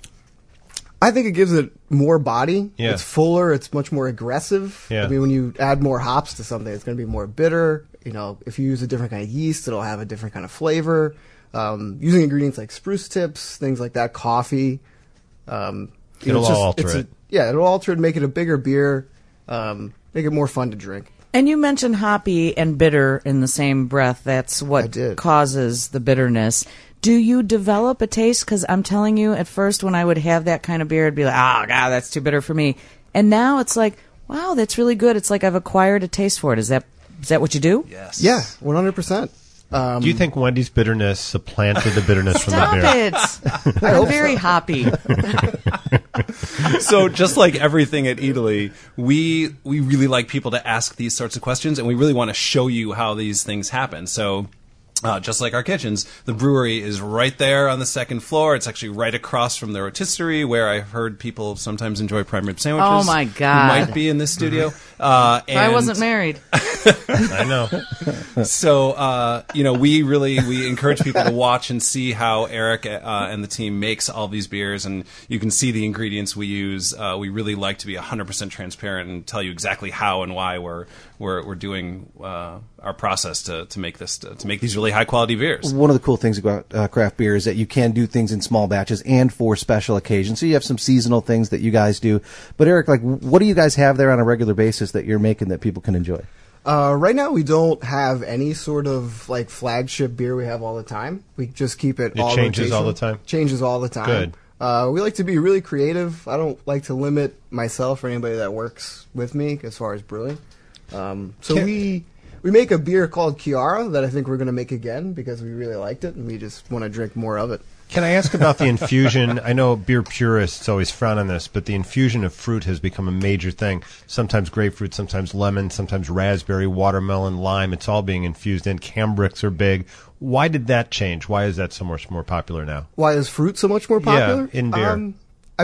I think it gives it more body. Yeah. It's fuller. It's much more aggressive. Yeah. I mean, when you add more hops to something, it's going to be more bitter. If you use a different kind of yeast, it'll have a different kind of flavor. Using ingredients like spruce tips, things like that, coffee. It'll all alter it. It'll alter it, make it a bigger beer, make it more fun to drink. And you mentioned hoppy and bitter in the same breath. That's I what did. causes the bitterness. Do you develop a taste? Because I'm telling you, at first when I would have that kind of beer, I'd be like, oh, God, that's too bitter for me. And now it's like, wow, that's really good. It's like I've acquired a taste for it. Is that what you do? Yes. Yeah, 100%. Do you think Wendy's bitterness supplanted the bitterness from the Stop beer? it. I'm very hoppy. So just like everything at Italy, we really like people to ask these sorts of questions, and we really want to show you how these things happen. So Just like our kitchens, the brewery is right there on the second floor. It's actually right across from the rotisserie, where I've heard people sometimes enjoy prime rib sandwiches. Oh, my God. Who might be in this studio. If I wasn't married. I know. So, we encourage people to watch and see how Eric and the team makes all these beers, and you can see the ingredients we use. We really like to be 100% transparent and tell you exactly how and why we're doing our process to make these really high quality beers. One of the cool things about craft beer is that you can do things in small batches and for special occasions. So you have some seasonal things that you guys do. But Eric, what do you guys have there on a regular basis that you're making that people can enjoy? Right now, we don't have any sort of flagship beer we have all the time. We just keep it all changes rotational. all the time? Changes all the time. Good. We like to be really creative. I don't like to limit myself or anybody that works with me as far as brewing. We make a beer called Kiara that I think we're going to make again because we really liked it and we just want to drink more of it. Can I ask about the infusion? I know beer purists always frown on this, but the infusion of fruit has become a major thing. Sometimes grapefruit, sometimes lemon, sometimes raspberry, watermelon, lime. It's all being infused in. Cambrics are big. Why did that change? Why is that so much more popular now? Why is fruit so much more popular? Yeah, in beer.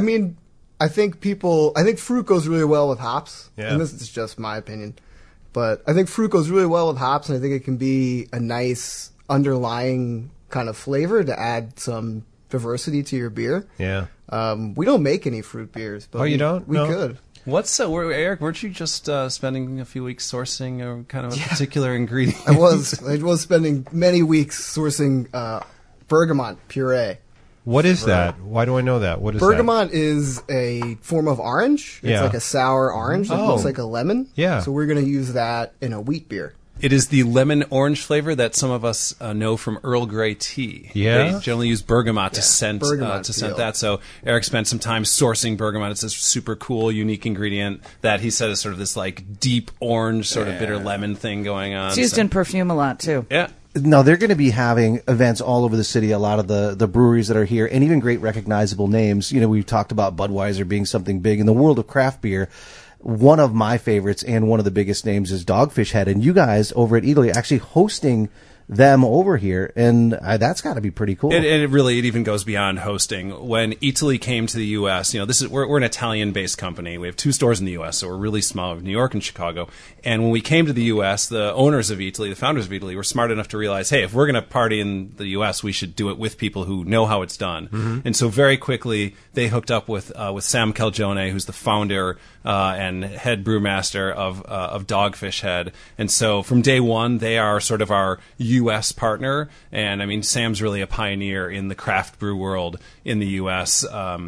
I think fruit goes really well with hops. Yeah. And this is just my opinion. But I think fruit goes really well with hops, and I think it can be a nice underlying kind of flavor to add some diversity to your beer. Yeah. We don't make any fruit beers, but you don't? We No. could. Eric, weren't you just spending a few weeks sourcing a kind of a particular ingredient? I was spending many weeks sourcing bergamot puree. What is that? Why do I know that? What is Bergamot is a form of orange. It's Yeah. like a sour orange that Oh. looks like a lemon. Yeah. So we're going to use that in a wheat beer. It is the lemon orange flavor that some of us know from Earl Grey tea. Yeah? They generally use bergamot to scent bergamot peel. that. So Eric spent some time sourcing bergamot. It's this super cool, unique ingredient that he said is sort of this deep orange, sort of bitter lemon thing going on. It's used in perfume a lot, too. Yeah. No, they're going to be having events all over the city. A lot of the breweries that are here, and even great recognizable names. We've talked about Budweiser being something big in the world of craft beer. One of my favorites and one of the biggest names is Dogfish Head, and you guys over at Italy actually hosting them over here, and that's got to be pretty cool. It even goes beyond hosting. When Italy came to the U.S., we're an Italian-based company. We have 2 stores in the U.S., so we're really small. We have New York and Chicago. And when we came to the U.S., the owners of Italy, the founders of Italy, were smart enough to realize, hey, if we're going to party in the U.S., we should do it with people who know how it's done. Mm-hmm. And so very quickly, they hooked up with Sam Calgione, who's the founder and head brewmaster of Dogfish Head. And so from day one, they are sort of our U.S. partner, and Sam's really a pioneer in the craft brew world in the U.S.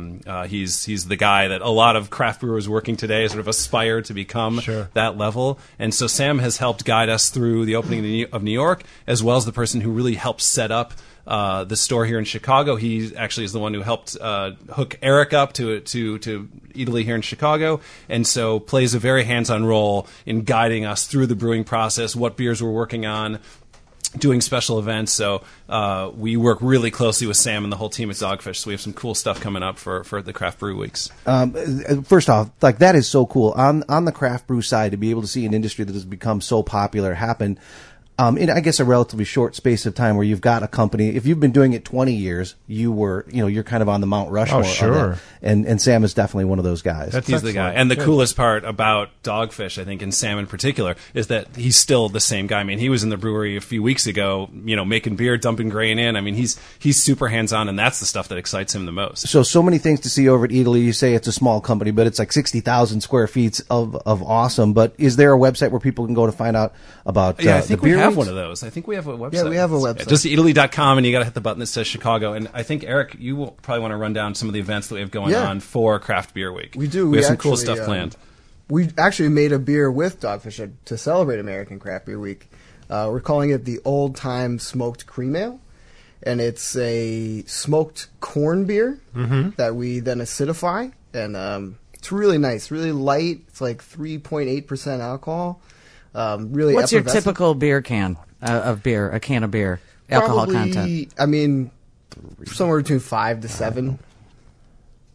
He's the guy that a lot of craft brewers working today sort of aspire to become that level, and so Sam has helped guide us through the opening of New York, as well as the person who really helped set up the store here in Chicago. He actually is the one who helped hook Eric up to Italy here in Chicago, and so plays a very hands-on role in guiding us through the brewing process, what beers we're working on, doing special events. So we work really closely with Sam and the whole team at Dogfish. So we have some cool stuff coming up for the Craft Brew Weeks. First off, that is so cool. On the craft brew side, to be able to see an industry that has become so popular happen in, I guess, a relatively short space of time, where you've got a company. If you've been doing it 20 years, you're kind of on the Mount Rushmore. Oh, sure. And Sam is definitely one of those guys. He's the guy. And the coolest part about Dogfish, I think, and Sam in particular, is that he's still the same guy. He was in the brewery a few weeks ago, making beer, dumping grain in. He's super hands-on, and that's the stuff that excites him the most. So many things to see over at Italy. You say it's a small company, but it's like 60,000 square feet of awesome. But is there a website where people can go to find out about I think the beer we have weeks? one of those. I think we have a website. Yeah, we have a website. Just Italy.com, and you got to hit the button that says Chicago. And I think, Eric, you will probably want to run down some of the events that we have going on for Craft Beer Week. We do. We have some cool stuff planned. We actually made a beer with Dogfish Head to celebrate American Craft Beer Week. We're calling it the Old Time Smoked Cream Ale. And it's a smoked corn beer that we then acidify. And it's really nice, really light. It's like 3.8% alcohol. Really What's your effervescent. typical beer can of beer, a can of beer, alcohol Probably, content? somewhere between 5 to 7.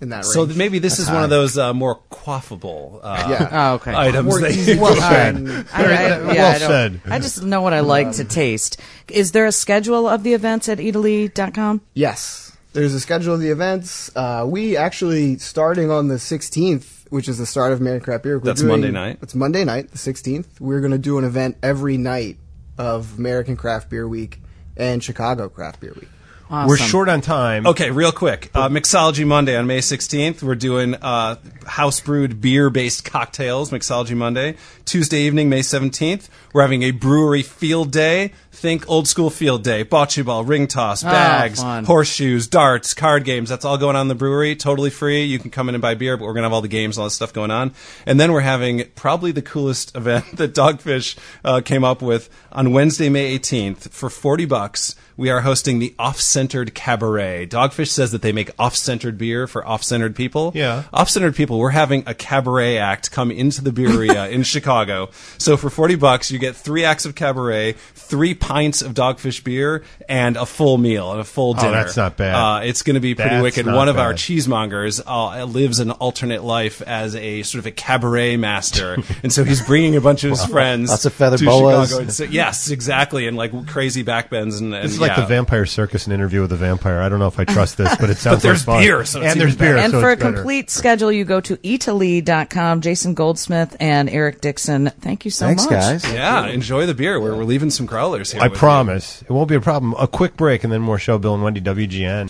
in that range. So maybe this is one of those more quaffable okay. items. More that easy you to can- find. I don't- I just know what I like to taste. Is there a schedule of the events at Italy.com? Yes. There's a schedule of the events. We actually, starting on the 16th, which is the start of American Craft Beer Week. That's Monday night. It's Monday night, the 16th. We're going to do an event every night of American Craft Beer Week and Chicago Craft Beer Week. Awesome. We're short on time. Okay, real quick. Mixology Monday on May 16th. We're doing house brewed beer based cocktails, Mixology Monday. Tuesday evening, May 17th, we're having a brewery field day. Think old school field day, bocce ball, ring toss, bags, fun. horseshoes, darts, card games. That's all going on in the brewery. Totally free. You can come in and buy beer, but we're going to have all the games and all this stuff going on. And then we're having probably the coolest event that Dogfish came up with on Wednesday, May 18th for $40. We are hosting the Off-Centered Cabaret. Dogfish says that they make off-centered beer for off-centered people. Yeah. Off-centered people, we're having a cabaret act come into the Beeria in Chicago. So for $40, you get 3 acts of cabaret, 3 pints of Dogfish beer, and a full meal and a full dinner. that's not bad. It's going to be pretty That's wicked. not One of bad. our cheesemongers lives an alternate life as a sort of a cabaret master. And so he's bringing a bunch of his friends Lots of feather to boas. Chicago. And so, yes, exactly. And like crazy backbends. And This is like the Vampire Circus, an interview with a vampire. I don't know if I trust this, but it sounds there's like fun. beer, so it's and there's even better. beer. And so for a it's better. complete schedule, you go to Italy.com. Jason Goldsmith and Eric Dixon, thank you so Thanks, much. guys. Yeah, enjoy the beer. We're leaving some growlers here. I with promise. It won't be a problem. A quick break and then more show. Bill and Wendy, WGN.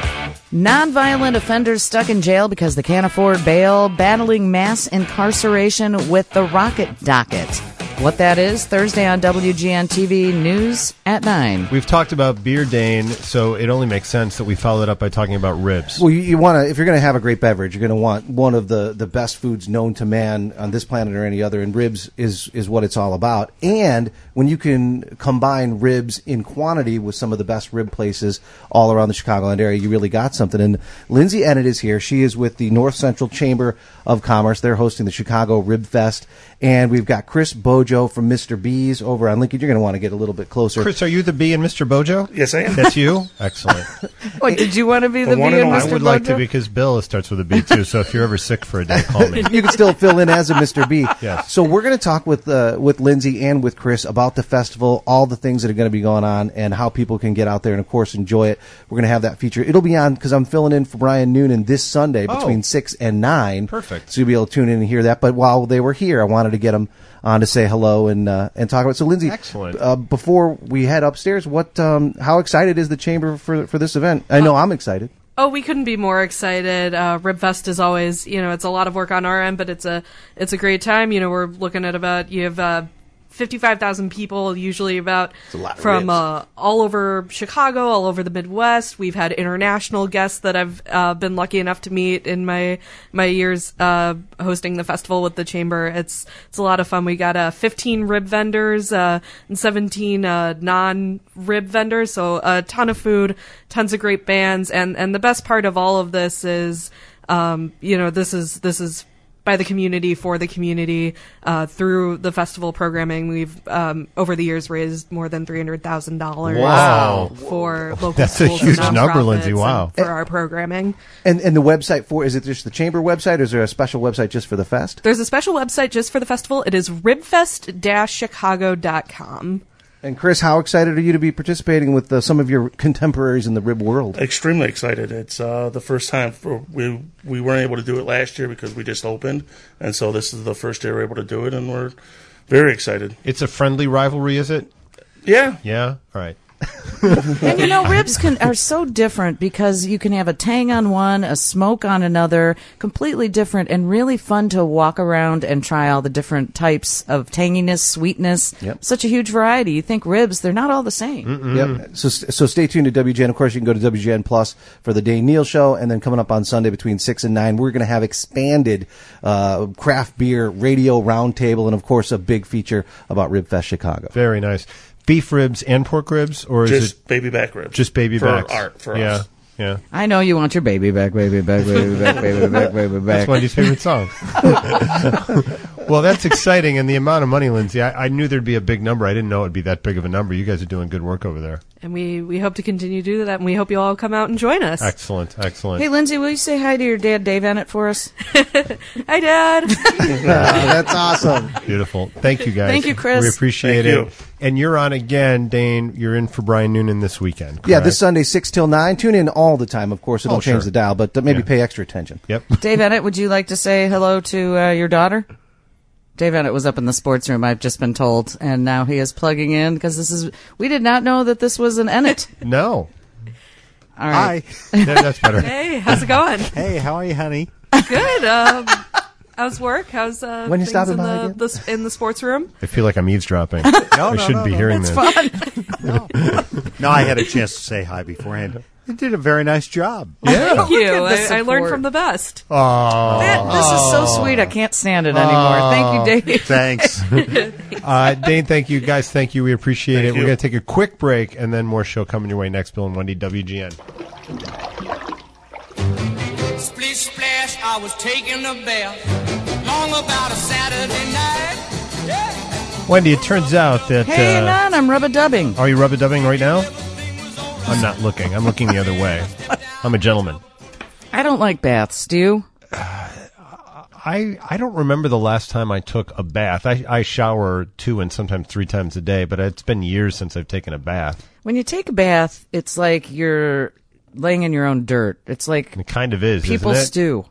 Nonviolent offenders stuck in jail because they can't afford bail, battling mass incarceration with the Rocket Docket. What that is, Thursday on WGN TV News at 9. We've talked about beer, Dane, so it only makes sense that we follow it up by talking about ribs. Well, you want to, if you're going to have a great beverage, you're going to want one of the best foods known to man on this planet or any other, and ribs is what it's all about. And when you can combine ribs in quantity with some of the best rib places all around the Chicagoland area, you really got something. And Lindsay Ennett is here. She is with the North Central Chamber of Commerce. They're hosting the Chicago Rib Fest. And we've got Chris Bojo from Mr. B's over on Lincoln. You're going to want to get a little bit closer. Chris, are you the bee in Mr. Bojo? Yes, I am. That's you? Excellent. What, did you want to be the one bee in and only. Mr. I would like to Bojo? because Bill starts with a B too, so if you're ever sick for a day, call me. You can still fill in as a Mr. B. Yes. So we're going to talk with Lindsay and with Chris about the festival, all the things that are going to be going on, and how people can get out there and, of course, enjoy it. We're going to have that feature. It'll be on, because I'm filling in for Brian Noonan this Sunday between 6 and 9. Perfect. So you'll be able to tune in and hear that. But while they were here, I wanted to get them on to say hello and talk about it. So, Lindsay, excellent. Before we head upstairs, how excited is the Chamber for this event? I know I'm excited. Oh, we couldn't be more excited. RibFest is always, it's a lot of work on our end, but it's a great time. We're looking at you have 55,000 people, usually from all over Chicago, all over the Midwest. We've had international guests that I've been lucky enough to meet in my years hosting the festival with the Chamber. It's a lot of fun. We got 15 rib vendors and 17 non-rib vendors, so a ton of food, tons of great bands, and the best part of all of this is, this is by the community, for the community, through the festival programming. We've, over the years, raised more than $300,000 Wow. for local That's a schools huge and number, nonprofits Lindsay. Wow. and for our programming. And the website is it just the Chamber website, or is there a special website just for the fest? There's a special website just for the festival. It is ribfest-chicago.com. And Chris, how excited are you to be participating with some of your contemporaries in the rib world? Extremely excited. It's the first time we weren't able to do it last year because we just opened, and so this is the first year we're able to do it, and we're very excited. It's a friendly rivalry, is it? Yeah. Yeah? All right. And ribs are so different because you can have a tang on one, a smoke on another, completely different, and really fun to walk around and try all the different types of tanginess, sweetness. Yep. Such a huge variety. You think ribs, they're not all the same. Yep. So stay tuned to WGN. Of course, you can go to WGN Plus for the Dane Neal Show, and then coming up on Sunday between 6 and 9, we're going to have expanded craft beer radio roundtable, and of course a big feature about Rib Fest Chicago. Very nice. Beef ribs and pork ribs, or is Just it baby back ribs? Just baby for backs. Art for yeah. us. Yeah. I know you want your baby back, baby back, baby back, baby back, baby back. That's Wendy's favorite song. Well, that's exciting, and the amount of money, Lindsay, I knew there'd be a big number. I didn't know it'd be that big of a number. You guys are doing good work over there. And we hope to continue to do that, and we hope you all come out and join us. Excellent. Hey, Lindsay, will you say hi to your dad, Dave Ennett, for us? Hi, Dad. That's awesome. Beautiful. Thank you, guys. Thank you, Chris. We appreciate Thank it. And you're on again, Dane. You're in for Brian Noonan this weekend. Yeah, correct? this Sunday, 6 till 9. Tune in all the time. Of course, it'll change sure. the dial, but maybe pay extra attention. Yep. Dave Ennett, would you like to say hello to your daughter? Dave Ennett was up in the sports room, I've just been told, and now he is plugging in because we did not know that this was an Ennett. No. All right. Hi. That's better. Hey, how's it going? Hey, how are you, honey? Good. How's work? How's When you things stopping in by in the sports room? I feel like I'm eavesdropping. I shouldn't be hearing That's this. fun. No, I had a chance to say hi beforehand. You did a very nice job. Yeah. Thank you. Look at the I learned support. from the best. Oh. This is so sweet. I can't stand it anymore. Thank you, Dave. Thanks. Dane, thank you. Guys, thank you. We appreciate Thank it. We're you. going to take a quick break and then more show coming your way next. Bill and Wendy, WGN. Splish splash, I was taking a bath. Long about a Saturday night. Yeah. Wendy, it turns out that... Hey, Anon, I'm rub-a-dubbing. Are you rub-a-dubbing right now? I'm not looking. I'm looking the other way. I'm a gentleman. I don't like baths. Do you? I don't remember the last time I took a bath. I shower 2 and sometimes 3 times a day, but it's been years since I've taken a bath. When you take a bath, it's like you're laying in your own dirt. It's like It kind of is, people isn't it? stew.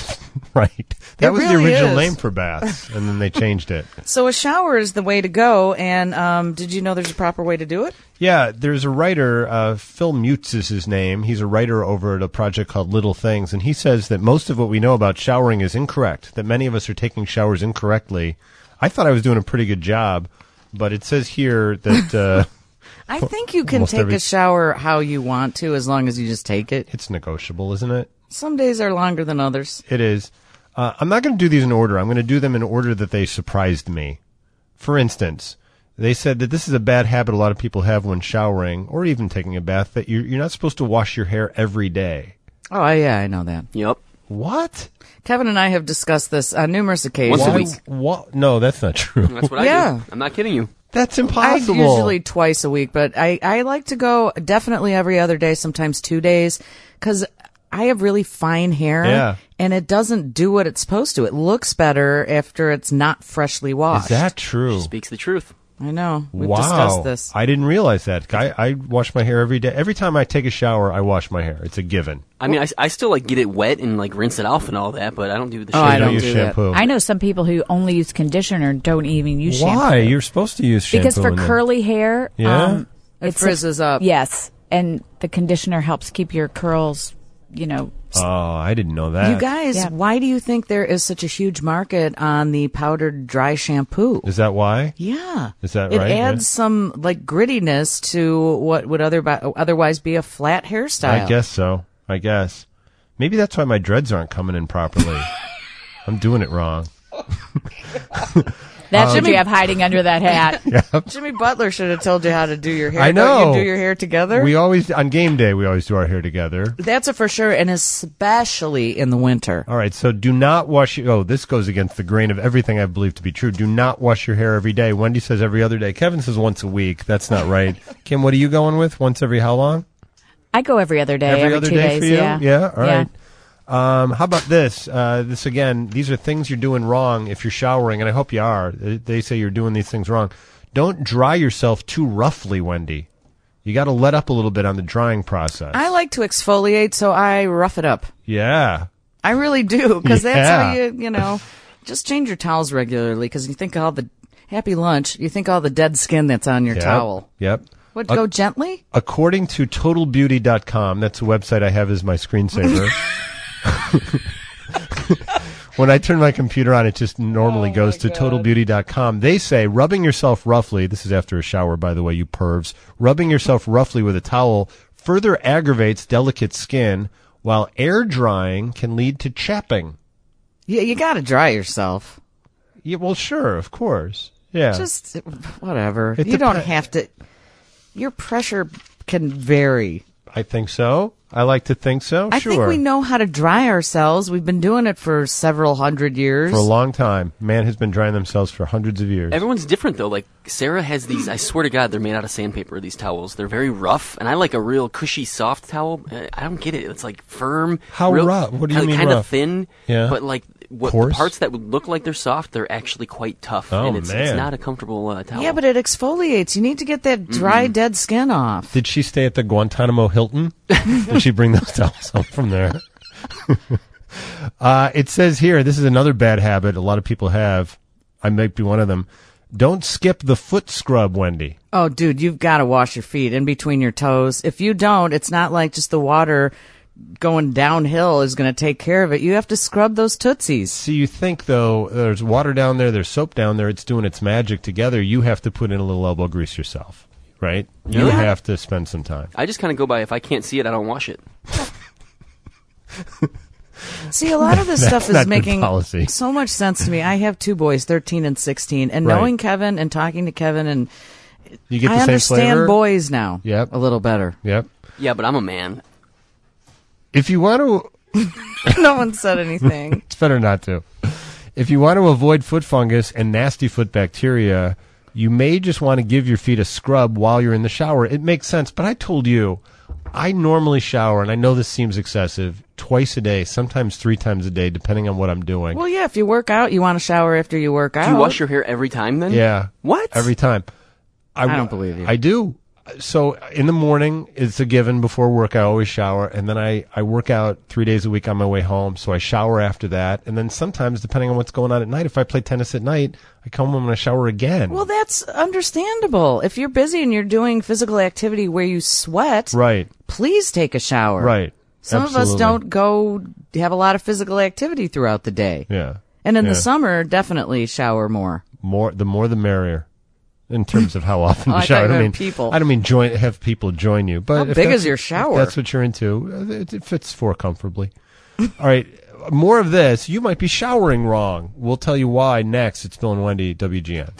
Right. That It was really the original is. name for baths, and then they changed it. So a shower is the way to go, and did you know there's a proper way to do it? Yeah, there's a writer, Phil Mutz is his name. He's a writer over at a project called Little Things, and he says that most of what we know about showering is incorrect, that many of us are taking showers incorrectly. I thought I was doing a pretty good job, but it says here that... I think you can almost take every- a shower how you want to, as long as you just take it. It's negotiable, isn't it? Some days are longer than others. It is. I'm not going to do these in order. I'm going to do them in order that they surprised me. For instance, they said that this is a bad habit a lot of people have when showering or even taking a bath, that you're not supposed to wash your hair every day. Oh, yeah, I know that. Yep. What? Kevin and I have discussed this on numerous occasions. Once a week. What? No, that's not true. That's what I Yeah. do. I'm not kidding you. That's I impossible. usually twice a week, but I like to go definitely every other day, sometimes 2 days, because I have really fine hair, Yeah. and it doesn't do what it's supposed to. It looks better after it's not freshly washed. Is that true? Speaks the truth. I know. We've wow. discussed this. I didn't realize that. I wash my hair every day. Every time I take a shower, I wash my hair. It's a given. I mean, I still like get it wet and like rinse it off and all that, but I don't do the Oh, shampoo. I don't use do shampoo. I know some people who only use conditioner and don't even use Why? shampoo. You're supposed to use shampoo. Because for in them. curly hair, Yeah? It frizzes up. Yes, and the conditioner helps keep your curls, Oh, I didn't know that. You guys, why do you think there is such a huge market on the powdered dry shampoo? Is that why? Yeah. Is that It right? adds some like grittiness to what would otherwise be a flat hairstyle. I guess so. I guess. Maybe that's why my dreads aren't coming in properly. I'm doing it wrong. That's what you have hiding under that hat. Jimmy Butler should have told you how to do your hair. I know. Don't you do your hair together? We always, on game day, we always do our hair together. That's a for sure, and especially in the winter. All right, so do not wash your... Oh, this goes against the grain of everything I believe to be true. Do not wash your hair every day. Wendy says every other day. Kevin says once a week. That's not right. Kim, what are you going with? Once every how long? I go every other day. Every other 2 day days. for you? Yeah. All right. How about this? This again, these are things you're doing wrong if you're showering, and I hope you are. They say you're doing these things wrong. Don't dry yourself too roughly, Wendy. You got to let up a little bit on the drying process. I like to exfoliate, so I rough it up. Yeah. I really do, because that's how Yeah. just change your towels regularly, because you think all the, happy lunch, you think all the dead skin that's on your Yep. towel. Yep. What, go gently? According to TotalBeauty.com, that's a website I have as my screensaver. When I turn my computer on, it just normally goes to TotalBeauty.com. They say rubbing yourself roughly, this is after a shower, by the way, you pervs, rubbing yourself roughly with a towel further aggravates delicate skin, while air drying can lead to chapping. Yeah, you got to dry yourself. Yeah, well, sure, of course. Yeah. Just whatever. It You don't depen- have to. Your pressure can vary. I think so. I like to think so. I sure. think we know how to dry ourselves. We've been doing it for several hundred years. For a long time. Man has been drying themselves for hundreds of years. Everyone's different, though. Like, Sarah has these, I swear to God, they're made out of sandpaper, these towels. They're very rough, and I like a real cushy, soft towel. I don't get it. It's, like, firm. How rough? What do you mean Kind of rough? thin, Yeah. but, like, the Coarse? parts that would look like they're soft, they're actually quite tough. Oh, and it's man. not a comfortable towel. Yeah, but it exfoliates. You need to get that dry, dead skin off. Did she stay at the Guantanamo Hilton? Did she bring those towels home from there? It says here, this is another bad habit a lot of people have. I might be one of them. Don't skip the foot scrub, Wendy. Oh, dude, you've got to wash your feet in between your toes. If you don't, it's not like just the water going downhill is going to take care of it. You have to scrub those tootsies. See, you think, though, there's water down there, there's soap down there, it's doing its magic together. You have to put in a little elbow grease yourself, right? You Yeah. have to spend some time. I just kind of go by, if I can't see it, I don't wash it. See, a lot of this That's stuff not is good making policy. so much sense to me. I have two boys, 13 and 16, and Right. knowing Kevin and talking to Kevin, and You get the I same understand flavor? boys now Yep. a little better. Yep. Yeah, but I'm a man. If you want to... No one said anything. It's better not to. If you want to avoid foot fungus and nasty foot bacteria, you may just want to give your feet a scrub while you're in the shower. It makes sense, but I told you, I normally shower, and I know this seems excessive, twice a day, sometimes 3 times a day, depending on what I'm doing. Well, yeah, if you work out, you want to shower after you work out. Do you wash your hair every time then? Yeah. What? Every time. I don't believe you. I do. So in the morning, it's a given. Before work, I always shower. And then I work out 3 days a week on my way home. So I shower after that. And then sometimes, depending on what's going on at night, if I play tennis at night, I come home and I shower again. Well, that's understandable. If you're busy and you're doing physical activity where you sweat, Right. please take a shower. Right. Some of us Absolutely. don't go have a lot of physical activity throughout the day. Yeah. And in Yeah. the summer, definitely shower more. The more the merrier. In terms of how often Oh, you I shower, thought you I meant mean people. I don't mean have people join you. But How if big that's- is your if shower? that's what you're into. It fits 4 comfortably. All right, more of this. You might be showering wrong. We'll tell you why next. It's Bill and Wendy, WGN.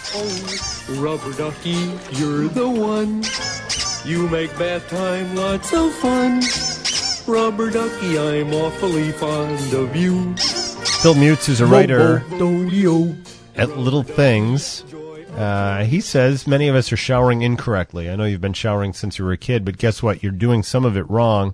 Oh, rubber ducky, you're the one. You make bath time lots of fun. Rubber ducky, I'm awfully fond of you. Phil Mutz is a writer Mo-bo-do-yo. at Little Things. He says many of us are showering incorrectly. I know you've been showering since you were a kid, but guess what? You're doing some of it wrong.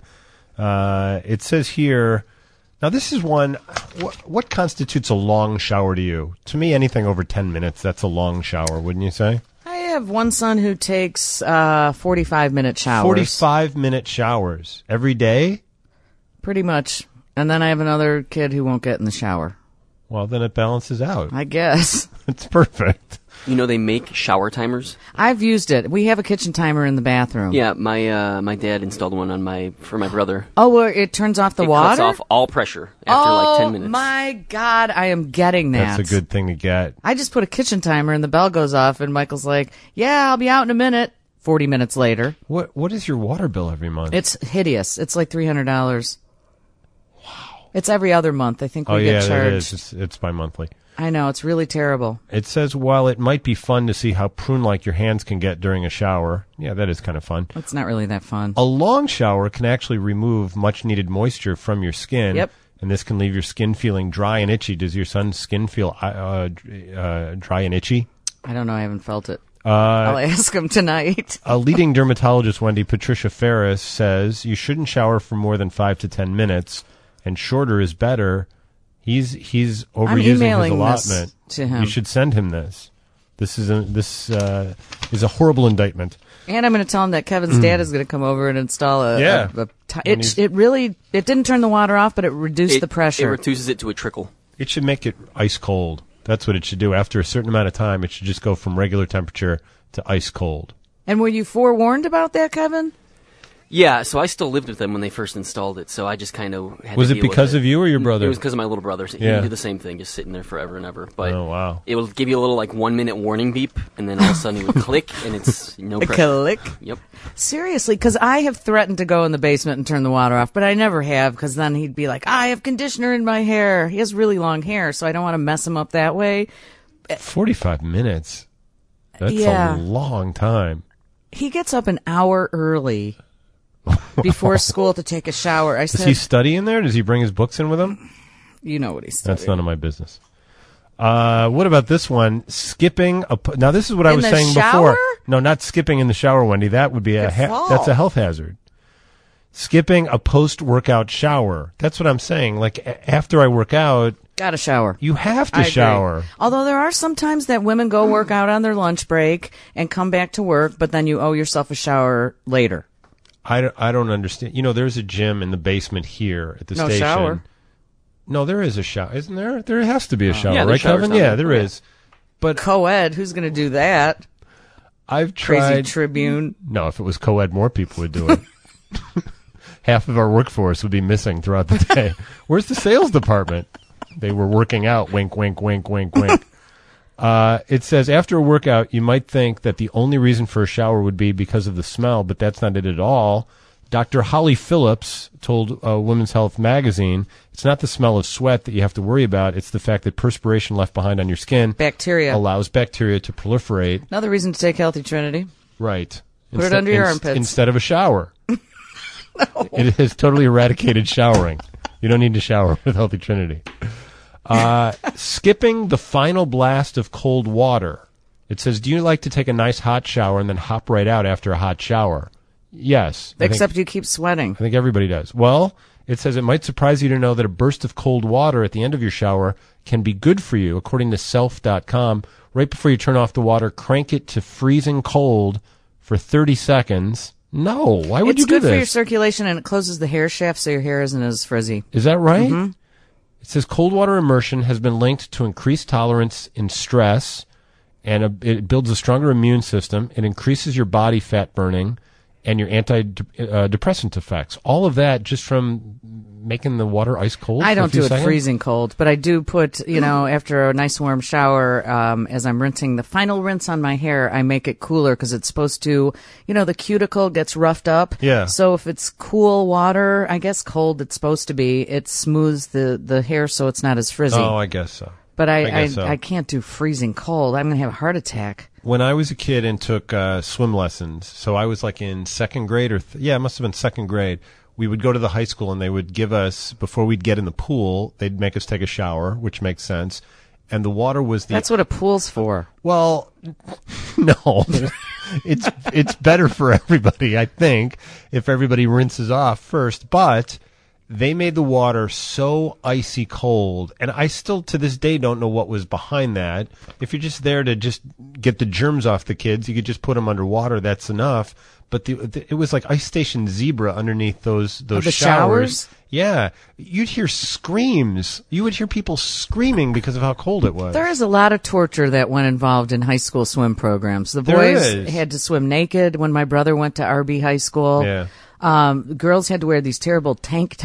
It says here, now this is one, what constitutes a long shower to you? To me, anything over 10 minutes, that's a long shower, wouldn't you say? I have one son who takes 45-minute showers. 45-minute showers every day? Pretty much. And then I have another kid who won't get in the shower. Well, then it balances out. I guess. It's perfect. You know they make shower timers? I've used it. We have a kitchen timer in the bathroom. Yeah, my dad installed one for my brother. Oh, well, it turns off the It water? cuts off all pressure after like 10 minutes. Oh, my God, I am getting that. That's a good thing to get. I just put a kitchen timer and the bell goes off and Michael's like, yeah, I'll be out in a minute. 40 minutes later. What is your water bill every month? It's hideous. It's like $300. Wow. It's every other month. I think we get charged. It is. It's bi-monthly. I know. It's really terrible. It says, while it might be fun to see how prune-like your hands can get during a shower, yeah, that is kind of fun. It's not really that fun. A long shower can actually remove much-needed moisture from your skin. Yep. And this can leave your skin feeling dry and itchy. Does your son's skin feel dry and itchy? I don't know. I haven't felt it. I'll ask him tonight. A leading dermatologist, Wendy, Patricia Ferris, says you shouldn't shower for more than 5 to 10 minutes, and shorter is better. He's overusing his emailing allotment. this to him. You should send him this. This is a horrible indictment. And I'm going to tell him that Kevin's dad is going to come over and install it didn't turn the water off, but it reduced the pressure. It reduces it to a trickle. It should make it ice cold. That's what it should do. After a certain amount of time, it should just go from regular temperature to ice cold. And were you forewarned about that, Kevin? Yeah, so I still lived with them when they first installed it, so I just kind of had Was to it deal because with of you or your brother? It was because of my little brother. He Yeah. would do the same thing, just sitting there forever and ever. But Oh, wow. it will give you a little 1 minute warning beep, and then all of a sudden it would click, and it's no A pressure. click? Yep. Seriously, because I have threatened to go in the basement and turn the water off, but I never have, because then he'd be like, I have conditioner in my hair. He has really long hair, so I don't want to mess him up that way. 45 minutes. That's Yeah. a long time. He gets up an hour early before school to take a shower. I Does said, he study in there? Does he bring his books in with him? you know what he studied. That's none of my business. What about this one? Skipping now this is what I In was the saying shower? before. No, not skipping in the shower, Wendy. That would be Could fall. that's a health hazard. Skipping a post-workout shower. That's what I'm saying. Like after I work out, Got to shower. you have to I agree. shower. Although there are some times that women go work out on their lunch break and come back to work, but then you owe yourself a shower later. I don't understand. You know, there's a gym in the basement here at the No station. shower. No, there is a shower, isn't there? There has to be a shower, Yeah, right, there's showers Kevin? down Yeah, there. there is. But Co-ed, who's going to do that? I've Crazy tried. Tribune. No, if it was co-ed, more people would do it. Half of our workforce would be missing throughout the day. Where's the sales department? They were working out. Wink, wink, wink, wink, wink. It says, after a workout, you might think that the only reason for a shower would be because of the smell, but that's not it at all. Dr. Holly Phillips told Women's Health magazine, it's not the smell of sweat that you have to worry about. It's the fact that perspiration left behind on your skin Bacteria. allows bacteria to proliferate. Another reason to take Healthy Trinity. Right. Put it under your armpits. Instead of a shower. It has totally eradicated showering. You don't need to shower with Healthy Trinity. Skipping the final blast of cold water. It says, do you like to take a nice hot shower and then hop right out after a hot shower? Yes. Except you keep sweating. I think everybody does. Well, it says it might surprise you to know that a burst of cold water at the end of your shower can be good for you, according to self.com. Right before you turn off the water, crank it to freezing cold for 30 seconds. No, why would you do It's good for your this? circulation, and it closes the hair shaft so your hair isn't as frizzy. Is that right? Mm-hmm. It says cold water immersion has been linked to increased tolerance in stress, and it builds a stronger immune system. It increases your body fat burning and your antidepressant effects. All of that just from making the water ice cold. I for a don't few do it seconds? freezing cold, but I do put, after a nice warm shower, as I'm rinsing the final rinse on my hair, I make it cooler because it's supposed to, the cuticle gets roughed up. Yeah. So if it's cool water, I guess cold it's supposed to be, it smooths the hair so it's not as frizzy. Oh, I guess so. But I guess so. I can't do freezing cold. I'm going to have a heart attack. When I was a kid and took swim lessons, so I was like in second grade it must have been second grade. We would go to the high school and they would give us, before we'd get in the pool, they'd make us take a shower, which makes sense. And the water was That's what a pool's for. Well, no. It's better for everybody, I think, if everybody rinses off first. But they made the water so icy cold, and I still to this day don't know what was behind that. If you're just there to just get the germs off the kids, you could just put them underwater. That's enough. But it was like Ice Station Zebra underneath those the showers. Yeah, you'd hear screams. You would hear people screaming because of how cold it was. There is a lot of torture that went involved in high school swim programs. The There boys is. had to swim naked when my brother went to RB High School. Yeah. Girls had to wear these terrible tank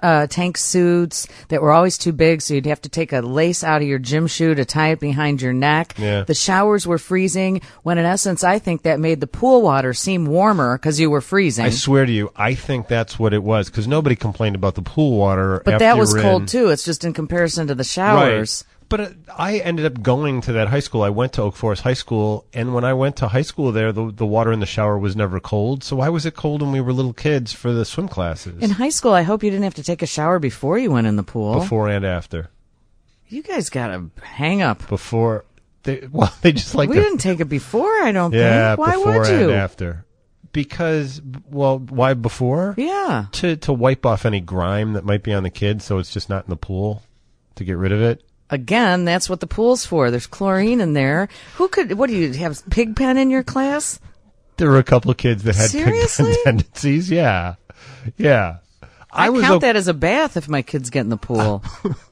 suits that were always too big, so you'd have to take a lace out of your gym shoe to tie it behind your neck. Yeah. The showers were freezing, when in essence I think that made the pool water seem warmer because you were freezing. I swear to you, I think that's what it was, because nobody complained about the pool water. But after that you was were cold in. too. It's just in comparison to the showers. Right. But I ended up going to that high school. I went to Oak Forest High School, and when I went to high school there, the water in the shower was never cold. So why was it cold when we were little kids for the swim classes? In high school, I hope you didn't have to take a shower before you went in the pool. Before and after. You guys got a hang up. Before, they just like we didn't take it before, I don't yeah, think. Why before would you? and after. Because, well, why before? Yeah. To wipe off any grime that might be on the kids, so it's just not in the pool, to get rid of it. Again, that's what the pool's for. There's chlorine in there. What do you have, pig pen in your class? There were a couple of kids that had Seriously? pig pen tendencies. Yeah. Yeah. I count that as a bath if my kids get in the pool.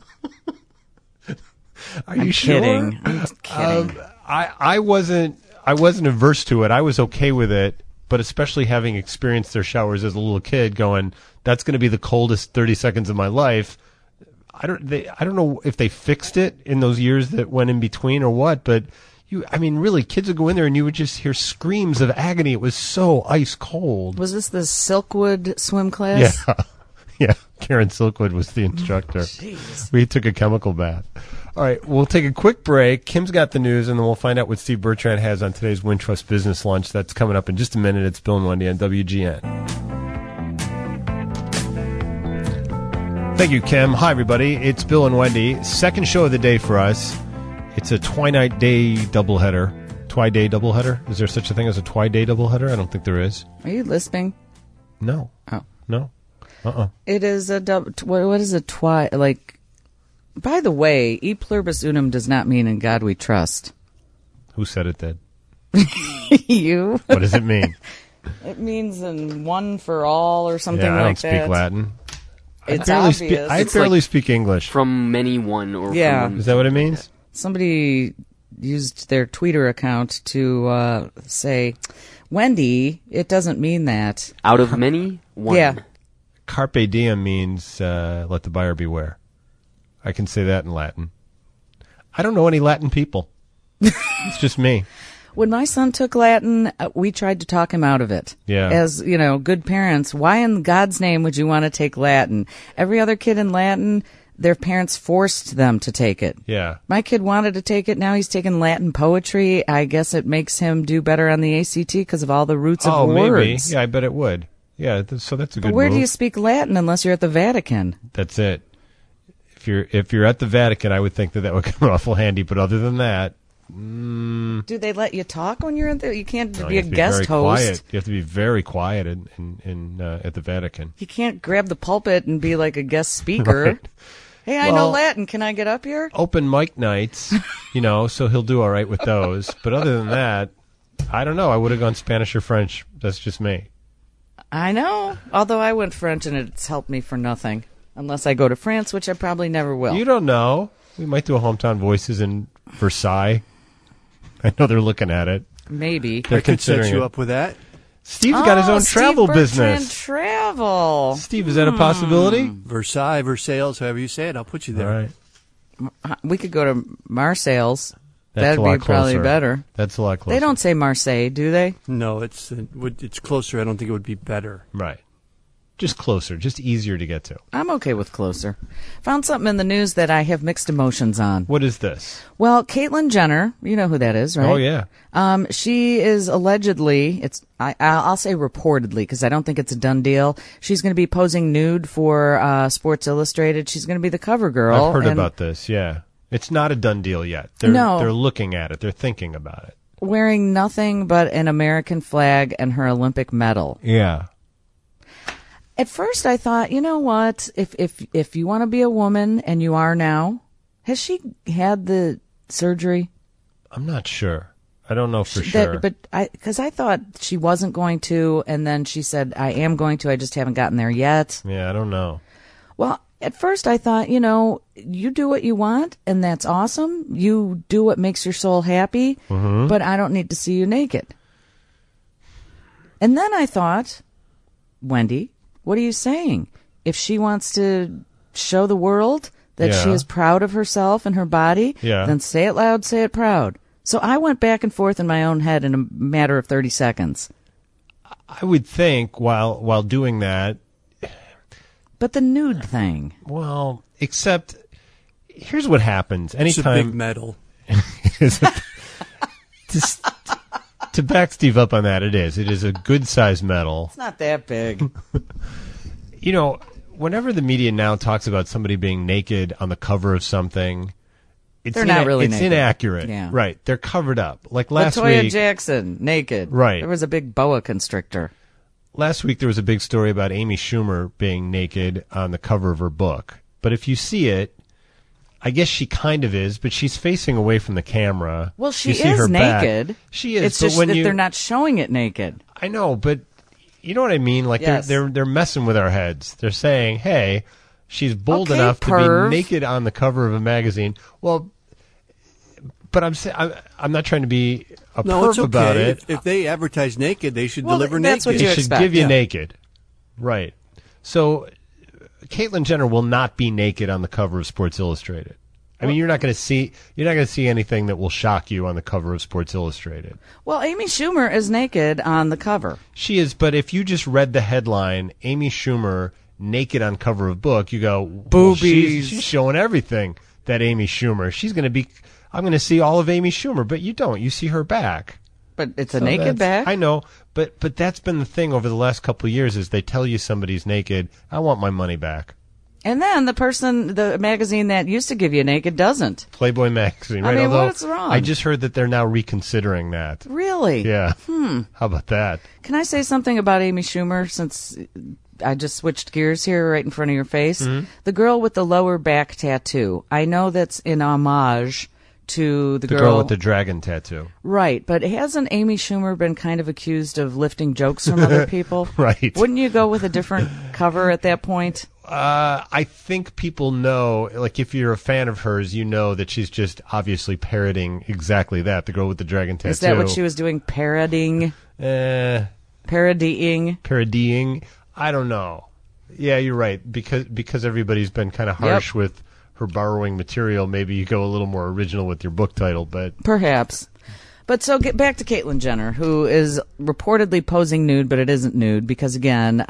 Are you I'm sure? kidding. I'm kidding. I wasn't averse to it. I was okay with it, but especially having experienced their showers as a little kid, going, that's going to be the coldest 30 seconds of my life. I don't know if they fixed it in those years that went in between or what, but really, kids would go in there and you would just hear screams of agony. It was so ice cold. Was this the Silkwood swim class? Yeah. Yeah. Karen Silkwood was the instructor. Jeez. We took a chemical bath. All right, we'll take a quick break. Kim's got the news, and then we'll find out what Steve Bertrand has on today's Wintrust Business Lunch. That's coming up in just a minute. It's Bill and Wendy on WGN. Thank you, Kim. Hi, everybody. It's Bill and Wendy. Second show of the day for us. It's a Twilight Day doubleheader. Twi-Day doubleheader? Is there such a thing as a Twi-Day doubleheader? I don't think there is. Are you lisping? No. Oh. No. It is a what is a twi? Like, by the way, e pluribus unum does not mean in God we trust. Who said it did? You. What does it mean? It means in one for all or something I like don't speak that. Latin. It's I obvious. barely speak English. From many one or Yeah. from one. Is that what it means? Somebody used their Twitter account to say, Wendy, it doesn't mean that. Out of many, one. Yeah. Carpe diem means let the buyer beware. I can say that in Latin. I don't know any Latin people. It's just me. When my son took Latin, we tried to talk him out of it. Yeah. As, you know, good parents, why in God's name would you want to take Latin? Every other kid in Latin, their parents forced them to take it. Yeah. My kid wanted to take it. Now he's taking Latin poetry. I guess it makes him do better on the ACT because of all the roots of words. Maybe. Yeah, I bet it would. Yeah, so that's a good But where move. do you speak Latin unless you're at the Vatican? That's it. If you're at the Vatican, I would think that would come awful handy. But other than that, Do they let you talk when you're in there? You can't no, be you a have to guest very host. Quiet. You have to be very quiet in at the Vatican. You can't grab the pulpit and be like a guest speaker. Right. Hey, I know Well- Latin. Can I get up here? Open mic nights, so he'll do all right with those. But other than that, I don't know. I would have gone Spanish or French. That's just me. I know. Although I went French and it's helped me for nothing. Unless I go to France, which I probably never will. You don't know. We might do a Hometown Voices in Versailles. I know they're looking at it. Maybe. They're I could set considering you it. up with that. Steve's got his own Steve travel Bertrand business. Travel. Steve, is that a possibility? Versailles, Versailles, however you say it, I'll put you there. All right. We could go to Marseilles. That's That'd a lot be probably closer. better. That's a lot closer. They don't say Marseille, do they? No, it's closer. I don't think it would be better. Right. Just closer. Just easier to get to. I'm okay with closer. Found something in the news that I have mixed emotions on. What is this? Well, Caitlyn Jenner, you know who that is, right? Oh, yeah. She is allegedly, I'll say reportedly because I don't think it's a done deal. She's going to be posing nude for Sports Illustrated. She's going to be the cover girl. I've heard and about this, yeah. It's not a done deal yet. No. They're looking at it. They're thinking about it. wearing nothing but an American flag and her Olympic medal. Yeah. At first, I thought, you know what? If you want to be a woman, and you are now, has she had the surgery? I'm not sure. I don't know for sure. But because I thought she wasn't going to, and then she said, I am going to, I just haven't gotten there yet. Yeah, I don't know. Well, at first I thought, you do what you want, and that's awesome. You do what makes your soul happy, Mm-hmm. but I don't need to see you naked. And then I thought, Wendy, what are you saying? If she wants to show the world that she Yeah. is proud of herself and her body, Yeah. then say it loud, say it proud. So I went back and forth in my own head in a matter of 30 seconds. I would think while doing that. But the nude thing. Well, except here's what happens. Anytime It's a big medal. To back Steve up on that, it is a good sized medal. It's not that big. Whenever the media now talks about somebody being naked on the cover of something, They're not really it's naked. inaccurate. Yeah. Right. They're covered up. Like last Latoya week. Jackson, naked. Right. There was a big boa constrictor. Last week there was a big story about Amy Schumer being naked on the cover of her book. But if you see it, I guess she kind of is, but she's facing away from the camera. Well, she You see is her back. naked. She is. It's but just when that they're not showing it naked. I know, but you know what I mean? Like Yes. they're messing with our heads. They're saying, "Hey, she's bold Okay, enough perv. to be naked on the cover of a magazine." Well, but I'm not trying to be a No, perv it's okay. about it. If they advertise naked, they should Well, deliver that's naked. what you They should expect. give you Yeah. naked, right? So, Caitlyn Jenner will not be naked on the cover of Sports Illustrated. I mean, you're not going to see anything that will shock you on the cover of Sports Illustrated. Well, Amy Schumer is naked on the cover. She is, but if you just read the headline, Amy Schumer naked on cover of book, you go, well, Boobies. she's showing everything. That Amy Schumer, she's going to be. I'm going to see all of Amy Schumer, but you don't. You see her back. But it's a So naked that's- back. I know, but that's been the thing over the last couple of years is they tell you somebody's naked. I want my money back. And then the magazine that used to give you naked doesn't. Playboy magazine, I right? mean, Although what's wrong? I just heard that they're now reconsidering that. Really? Yeah. Hmm. How about that? Can I say something about Amy Schumer since I just switched gears here right in front of your face? Mhm. The girl with the lower back tattoo. I know that's in homage to the girl with the dragon tattoo. Right, but hasn't Amy Schumer been kind of accused of lifting jokes from other people? Right. Wouldn't you go with a different cover at that point? I think people know, like, if you're a fan of hers, you know that she's just obviously parroting exactly that, the girl with the dragon tattoo. Is that what she was doing? Parodying? Parodying? Parodying? I don't know. Yeah, you're right. Because everybody's been kind of harsh with her borrowing material, maybe you go a little more original with your book title, but... Perhaps. But so get back to Caitlyn Jenner, who is reportedly posing nude, but it isn't nude because, again,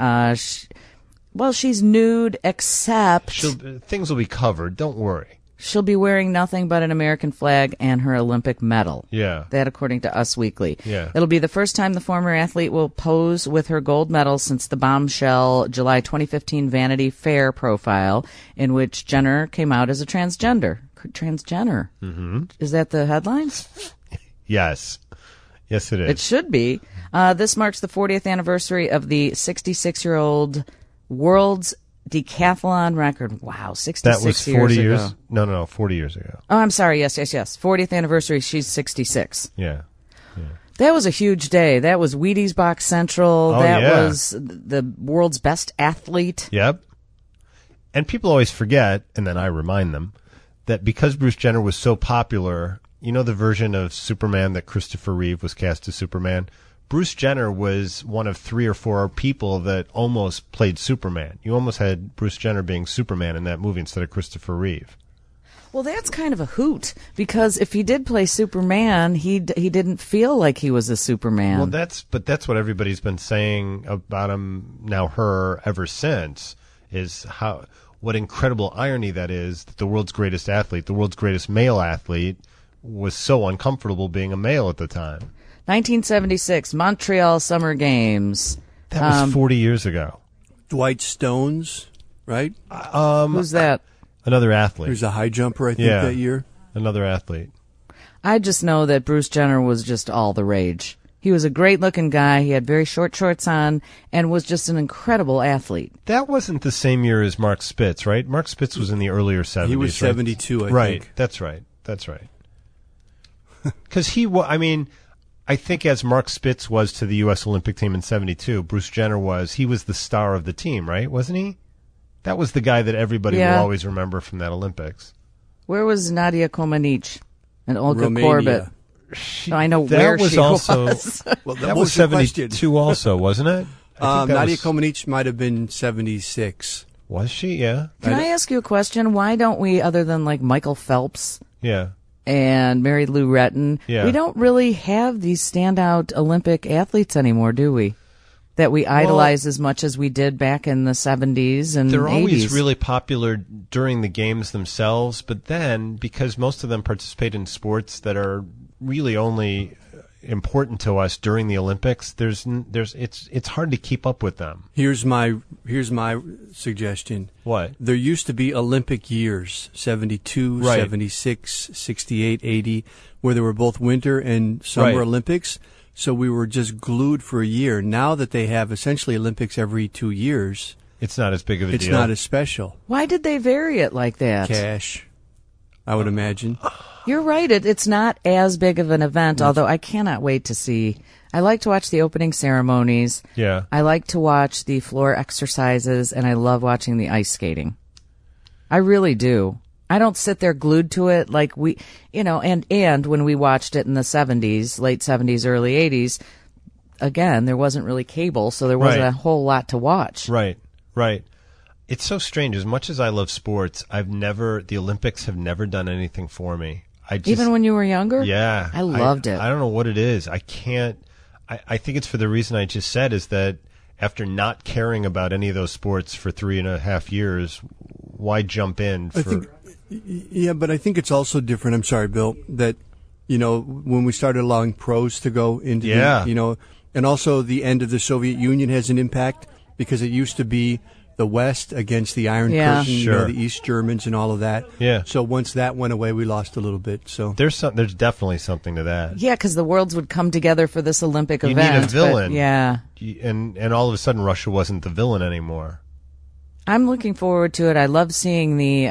she's nude except... things will be covered, don't worry. She'll be wearing nothing but an American flag and her Olympic medal. Yeah. That according to Us Weekly. Yeah. It'll be the first time the former athlete will pose with her gold medal since the bombshell July 2015 Vanity Fair profile in which Jenner came out as a transgender. Transgender. Mm-hmm. Is that the headline? Yes. Yes, it is. It should be. This marks the 40th anniversary of the 66-year-old world's decathlon record. Wow, 66 That was 40 years ago. No, 40 years ago. Oh, I'm sorry. Yes. 40th anniversary. She's 66. Yeah. That was a huge day. That was Wheaties Box Central. Oh, that yeah. was the world's best athlete. Yep. And people always forget, and then I remind them, that because Bruce Jenner was so popular, you know the version of Superman that Christopher Reeve was cast as Superman? Bruce Jenner was one of 3 or 4 people that almost played Superman. You almost had Bruce Jenner being Superman in that movie instead of Christopher Reeve. Well, that's kind of a hoot because if he did play Superman, he didn't feel like he was a Superman. Well, that's what everybody's been saying about him, now her, ever since, is what incredible irony that is that the world's greatest athlete, the world's greatest male athlete, was so uncomfortable being a male at the time. 1976 Montreal Summer Games. That was 40 years ago. Dwight Stones, right? Who's that? Another athlete. He was a high jumper, I think, that year. Another athlete. I just know that Bruce Jenner was just all the rage. He was a great-looking guy. He had very short shorts on and was just an incredible athlete. That wasn't the same year as Mark Spitz, right? Mark Spitz was in the earlier 70s. He was right? 72, I right. think. That's right. Because I think as Mark Spitz was to the U.S. Olympic team in 72, Bruce Jenner he was the star of the team, right? Wasn't he? That was the guy that everybody will always remember from that Olympics. Where was Nadia Comaneci and Olga Romania. Corbett? I know where she was. Well, that was 72 also, wasn't it? Nadia Comaneci might have been 76. Was she? Yeah. Can I ask you a question? Why don't we, other than like Michael Phelps Yeah. and Mary Lou Retton, Yeah. we don't really have these standout Olympic athletes anymore, do we? That we idolize as much as we did back in the 70s and They're 80s. always really popular during the games themselves, but then because most of them participate in sports that are really only important to us during the Olympics, it's hard to keep up with them. Here's my suggestion. What? There used to be Olympic years, 72, Right. 76, 68, 80, where there were both winter and summer Right. Olympics. So we were just glued for a year. Now that they have essentially Olympics every 2 years, it's not as big of a it's deal. not as special. Why did they vary it like that? Cash, I would imagine. You're right. It's not as big of an event, although I cannot wait to see. I like to watch the opening ceremonies. Yeah. I like to watch the floor exercises, and I love watching the ice skating. I really do. I don't sit there glued to it like and when we watched it in the 70s, late 70s, early 80s, again, there wasn't really cable, so there wasn't Right. a whole lot to watch. Right. It's so strange. As much as I love sports, the Olympics have never done anything for me. Even when you were younger? Yeah. I loved it. I don't know what it is. I think it's for the reason I just said, is that after not caring about any of those sports for 3.5 years, why jump in for... Yeah, but I think it's also different. I'm sorry, Bill, that, when we started allowing pros to go into Yeah. and also the end of the Soviet Union has an impact because it used to be the West against the Iron Yeah. Curtain, Sure. the East Germans and all of that. Yeah. So once that went away, we lost a little bit. So There's definitely something to that. Yeah, because the worlds would come together for this Olympic You event. need a but villain. yeah. And all of a sudden Russia wasn't the villain anymore. I'm looking forward to it. I love seeing the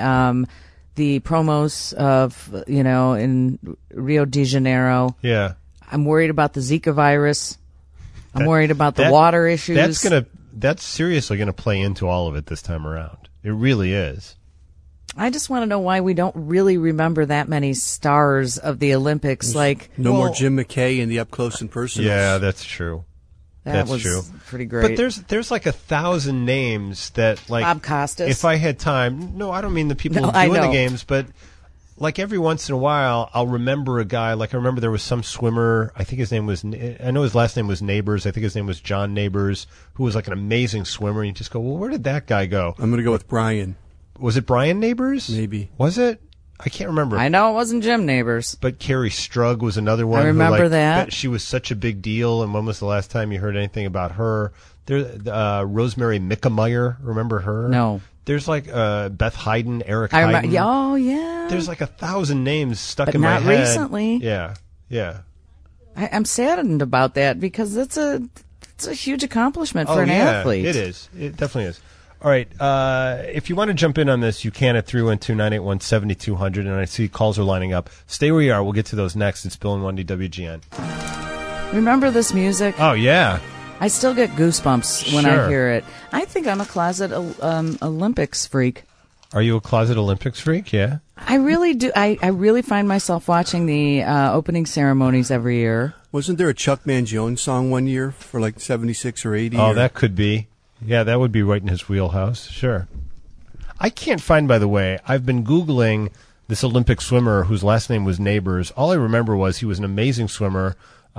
promos of, in Rio de Janeiro. Yeah. I'm worried about the Zika virus. I'm That- worried about the that- water issues. That's seriously gonna play into all of it this time around. It really is. I just want to know why we don't really remember that many stars of the Olympics. Like no more Jim McKay in the up close and personal. Yeah, that's true. That That's was true. pretty great. But there's like 1,000 names that like Bob Costas. If I had time, no, I don't mean the people No, I doing the know. games, but like every once in a while, I'll remember a guy. Like I remember there was some swimmer. I think his name was. I know his last name was Neighbors. I think his name was John Neighbors, who was like an amazing swimmer. And you just go, well, where did that guy go? I'm going to go with Brian. Was it Brian Neighbors? Maybe. Was it? I can't remember. I know it wasn't Jim Neighbors. But Carrie Strug was another one. I remember who, like, that. She was such a big deal. And when was the last time you heard anything about her? There, Rosemary Mickemeyer. Remember her? No. There's like Beth Hayden, Eric I Hayden. remember. Oh yeah. There's like 1,000 names stuck But in my not head. recently. Yeah, yeah. I'm saddened about that because it's a huge accomplishment for Oh, an yeah, athlete. It is. It definitely is. All right. If you want to jump in on this, you can at 312-981-7200. And I see calls are lining up. Stay where you are. We'll get to those next. It's Bill and Wendy WGN. Remember this music? Oh, yeah. I still get goosebumps when Sure. I hear it. I think I'm a closet Olympics freak. Are you a closet Olympics freak? Yeah. I really do. I really find myself watching the opening ceremonies every year. Wasn't there a Chuck Mangione song one year for like 76 or 80? Oh, or- that could be. Yeah, that would be right in his wheelhouse. Sure. I can't find, by the way, I've been Googling this Olympic swimmer whose last name was Neighbors. All I remember was he was an amazing swimmer,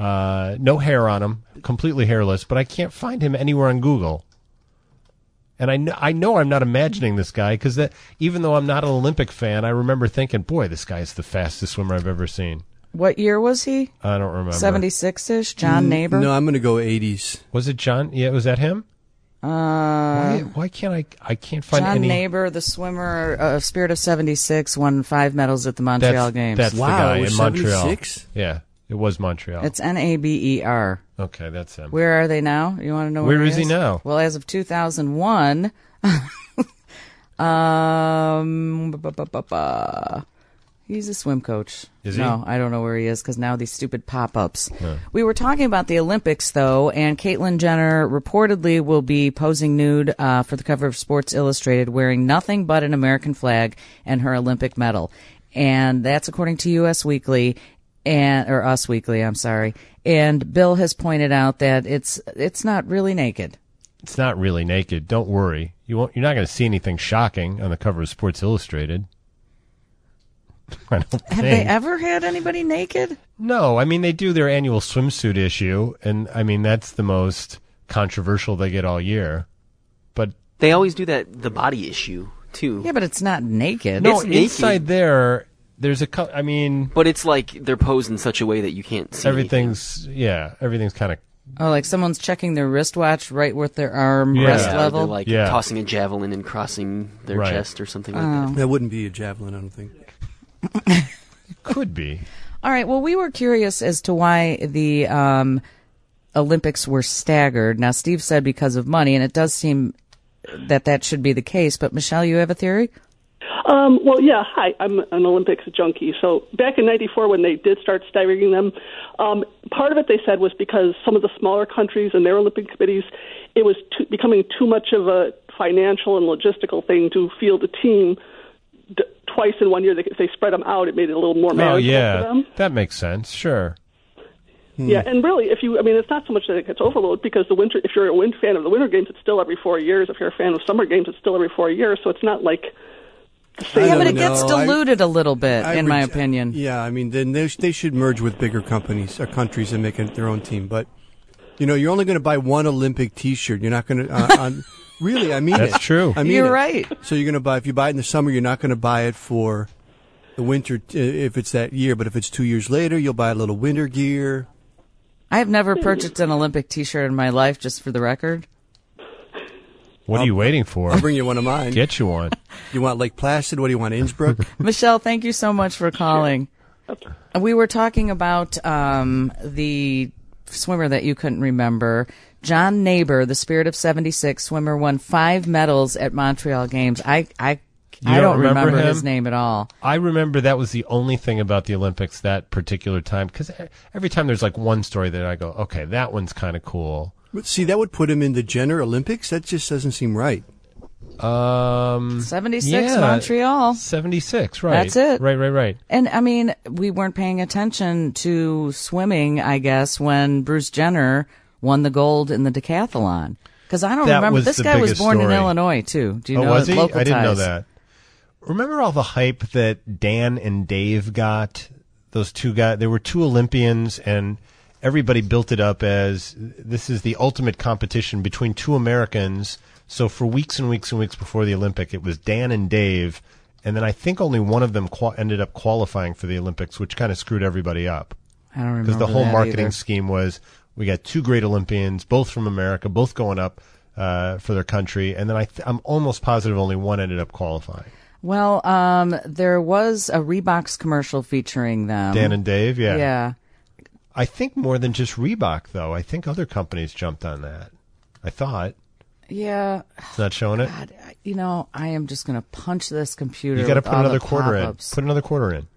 no hair on him, completely hairless, but I can't find him anywhere on Google. And I know I'm not imagining this guy because even though I'm not an Olympic fan, I remember thinking, boy, this guy is the fastest swimmer I've ever seen. What year was he? I don't remember. 76-ish? John Neighbor? No, I'm going to go 80s. Was it John? Yeah, was that him? Why can't I can't find John any... Neighbor, the swimmer, Spirit of 76, won 5 medals at the Montreal Games. That's Wow, the guy it in was Montreal. 76? Yeah, it was Montreal. It's Naber. Okay, that's him. Where are they now? You want to know Where is he now? Well, as of 2001, he's a swim coach. Is he? No, I don't know where he is because now these stupid pop-ups. We were talking about the Olympics, though, and Caitlyn Jenner reportedly will be posing nude for the cover of Sports Illustrated wearing nothing but an American flag and her Olympic medal. And that's according to Us Weekly. Or Us Weekly, I'm sorry. And Bill has pointed out that it's not really naked. It's not really naked. Don't worry. You're not going to see anything shocking on the cover of Sports Illustrated. I don't think. Have they ever had anybody naked? No, I mean they do their annual swimsuit issue, and I mean that's the most controversial they get all year. But They always do the body issue too. Yeah, but it's not naked. no, It's naked. inside there's I mean, But it's like they're posed in such a way that you can't see everything's kind of Oh, like someone's checking their wristwatch right with their arm Yeah. wrist Yeah, level. they're like tossing a javelin and crossing their Right. chest or something like that. That wouldn't be a javelin, I don't think. could be. All right. Well, we were curious as to why the Olympics were staggered. Now, Steve said because of money, and it does seem that should be the case. But Michelle, you have a theory? Well, yeah. Hi, I'm an Olympics junkie. So back in '94, when they did start staggering them, part of it they said was because some of the smaller countries and their Olympic committees, it was becoming too much of a financial and logistical thing to field a team twice in 1 year. If they spread them out, it made it a little more manageable Oh for yeah, them. that makes sense. Sure. Yeah, and really, it's not so much that it gets overload because if you're a fan of the Winter Games, it's still every 4 years. If you're a fan of Summer Games, it's still every 4 years. So it's not like the same. Yeah, but it gets diluted a little bit, in my opinion. Yeah, I mean, then they should merge with bigger companies or countries and make it their own team. But you're only going to buy one Olympic T-shirt. You're not going to. Really, I mean That's it. true. I mean You're it. right. So you're going to if you buy it in the summer, you're not going to buy it for the winter if it's that year. But if it's 2 years later, you'll buy a little winter gear. I have never purchased an Olympic T-shirt in my life, just for the record. What are you waiting for? I'll bring you one of mine. Get you one. You want Lake Placid? What do you want, Innsbruck? Michelle, thank you so much for calling. We were talking about the swimmer that you couldn't remember. John Neighbor, the Spirit of 76 swimmer, won 5 medals at Montreal Games. I don't remember his name at all. I remember that was the only thing about the Olympics that particular time, because every time there's like one story that I go, okay, that one's kind of cool. But see, that would put him in the Jenner Olympics? That just doesn't seem right. 76 Montreal. 76, right. That's it. Right. And, I mean, we weren't paying attention to swimming, I guess, when Bruce Jenner won the gold in the decathlon. Because I don't remember. This guy was born in Illinois, too. Do you know was he? Local I didn't know ties. that. Remember all the hype that Dan and Dave got? Those two guys, they were 2 Olympians, and everybody built it up as this is the ultimate competition between 2 Americans. So for weeks and weeks and weeks before the Olympic, it was Dan and Dave, and then I think only one of them ended up qualifying for the Olympics, which kind of screwed everybody up. I don't remember because the whole that marketing either. scheme was we got 2 great Olympians, both from America, both going up for their country, and then I'm almost positive only one ended up qualifying. Well, there was a Reebok's commercial featuring them. Dan and Dave, yeah. Yeah. I think more than just Reebok, though. I think other companies jumped on that. I thought. Yeah. It's not showing it? God, you know, I am just going to punch this computer. You got to with put all another the quarter in. pop-ups. Put another quarter in.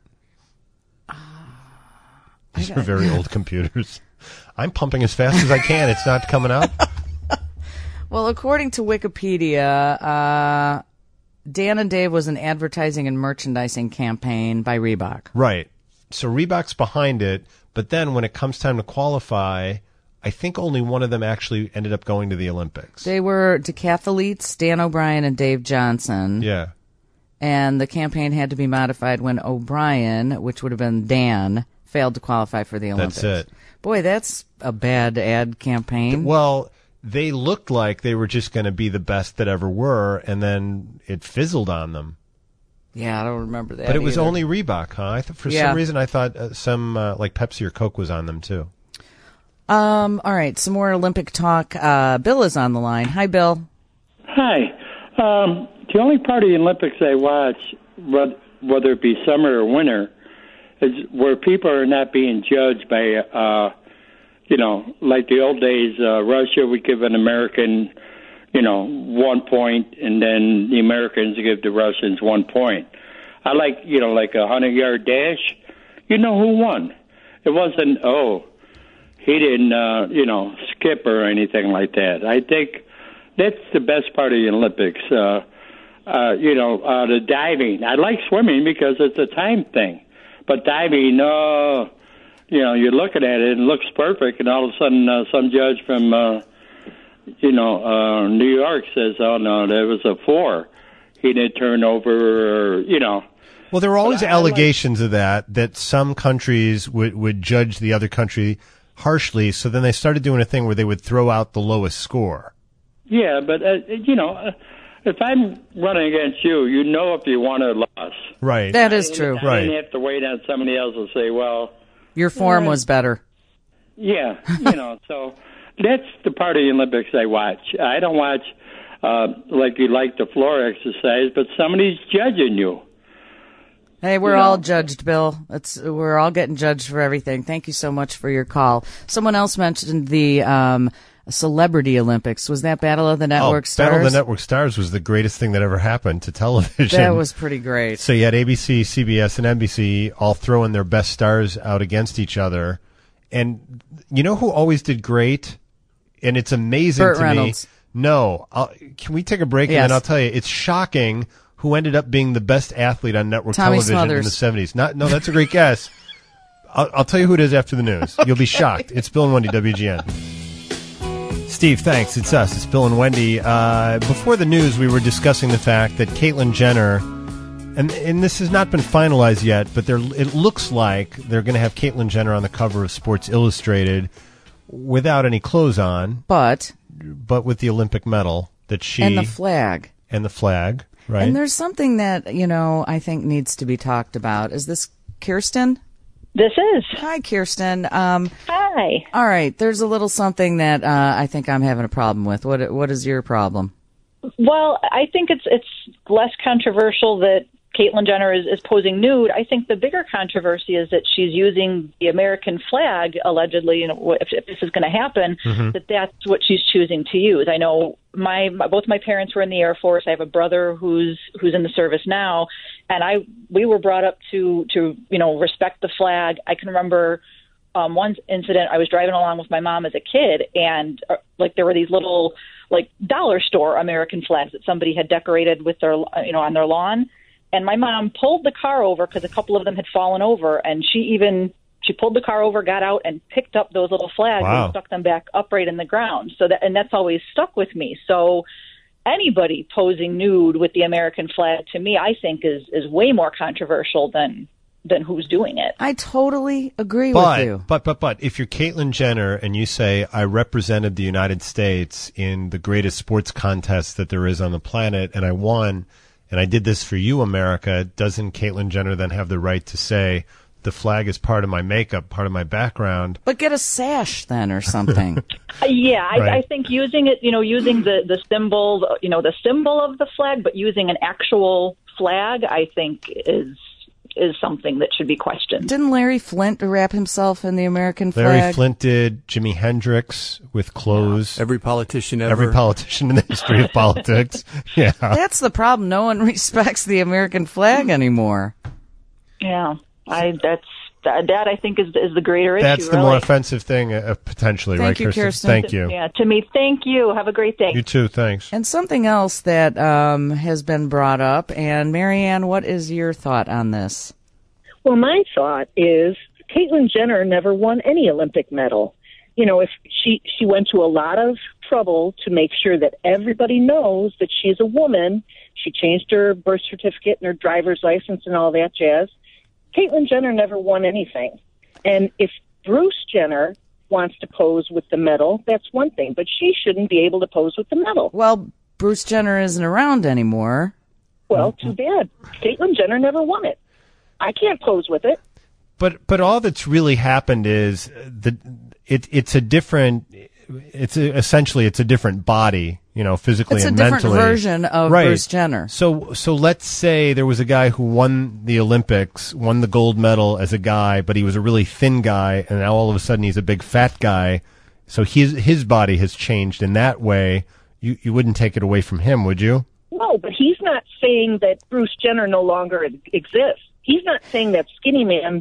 These are very old computers. I'm pumping as fast as I can. It's not coming out. Well, according to Wikipedia, Dan and Dave was an advertising and merchandising campaign by Reebok. Right. So Reebok's behind it, but then when it comes time to qualify, I think only one of them actually ended up going to the Olympics. They were decathletes, Dan O'Brien and Dave Johnson. Yeah. And the campaign had to be modified when O'Brien, which would have been Dan, failed to qualify for the Olympics. That's it. Boy, that's a bad ad campaign. Well, they looked like they were just going to be the best that ever were, and then it fizzled on them. Yeah, I don't remember that. But it was either. only Reebok, huh? For some reason, I thought some like Pepsi or Coke was on them too. All right, some more Olympic talk. Bill is on the line. Hi, Bill. Hi. The only part of the Olympics I watch, whether it be summer or winter, is where people are not being judged by, like the old days, Russia would give an American, 1 point, and then the Americans give the Russians 1 point. I like, like a 100-yard dash. You know who won? It wasn't, he didn't, skip or anything like that. I think that's the best part of the Olympics. The diving. I like swimming because it's a time thing. But diving, you're looking at it and it looks perfect, and all of a sudden some judge from, New York says, oh, no, there was a 4. He didn't turn over, Well, there were always allegations of that some countries would judge the other country harshly, so then they started doing a thing where they would throw out the lowest score. Yeah, but, if I'm running against you, if you won or lost. Right. That is true. I didn't have to wait on somebody else to say, well... Your form was better. Yeah, so that's the part of the Olympics I watch. I don't watch like you like the floor exercise, but somebody's judging you. Hey, we're all judged, Bill. We're all getting judged for everything. Thank you so much for your call. Someone else mentioned the Celebrity Olympics. Was that Battle of the Network Stars? Battle of the Network Stars was the greatest thing that ever happened to television. That was pretty great. So you had ABC, CBS, and NBC all throwing their best stars out against each other. And you know who always did great? And it's amazing Burt to Reynolds. me. No. Can we take a break? Yes. And then I'll tell you, it's shocking who ended up being the best athlete on network Tommy television Smothers. in the 70s. No, that's a great guess. I'll tell you who it is after the news. You'll be shocked. It's Bill and Wendy, WGN. Steve, thanks. It's us. It's Bill and Wendy. Before the news, we were discussing the fact that Caitlyn Jenner, and this has not been finalized yet, but it looks like they're going to have Caitlyn Jenner on the cover of Sports Illustrated without any clothes on. But with the Olympic medal that she... And the flag. And the flag, right. And there's something that, I think needs to be talked about. Is this Kirsten? This is. Hi, Kirsten. Hi. All right. There's a little something that I think I'm having a problem with. What is your problem? Well, I think it's less controversial that Caitlyn Jenner is posing nude. I think the bigger controversy is that she's using the American flag, allegedly, if this is going to happen, that's what she's choosing to use. I know both my parents were in the Air Force. I have a brother who's in the service now, and we were brought up to respect the flag. I can remember one incident. I was driving along with my mom as a kid, and there were these little dollar store American flags that somebody had decorated with their on their lawn. And my mom pulled the car over because a couple of them had fallen over, and she pulled the car over, got out, and picked up those little flags and stuck them back upright in the ground. And that's always stuck with me. So anybody posing nude with the American flag, to me, I think is way more controversial than who's doing it. I totally agree with you. But if you're Caitlyn Jenner and you say, I represented the United States in the greatest sports contest that there is on the planet, and I won, and I did this for you, America, doesn't Caitlyn Jenner then have the right to say, the flag is part of my makeup, part of my background? But get a sash then or something. I think using it, using the symbol, the symbol of the flag, but using an actual flag, I think is something that should be questioned. Didn't Larry Flint wrap himself in the American flag? Larry Flint did. Jimi Hendrix with clothes. Every politician ever. Every politician in the history of politics. Yeah. That's the problem. No one respects the American flag anymore. Yeah. That I think is the greater issue. That's the more offensive thing, potentially, Thank right, you, Kirsten? Thank you. Yeah, to me, thank you. Have a great day. You too, thanks. And something else that has been brought up, and Marianne, what is your thought on this? Well, my thought is Caitlyn Jenner never won any Olympic medal. If she went to a lot of trouble to make sure that everybody knows that she's a woman. She changed her birth certificate and her driver's license and all that jazz. Caitlyn Jenner never won anything. And if Bruce Jenner wants to pose with the medal, that's one thing. But she shouldn't be able to pose with the medal. Well, Bruce Jenner isn't around anymore. Well, too bad. Caitlyn Jenner never won it. I can't pose with it. But all that's really happened is it's essentially a different body, physically and mentally. It's a different version of Bruce Jenner. So let's say there was a guy who won the Olympics, won the gold medal as a guy, but he was a really thin guy, and now all of a sudden he's a big fat guy. So his body has changed in that way. You wouldn't take it away from him, would you? No, but he's not saying that Bruce Jenner no longer exists. He's not saying that skinny man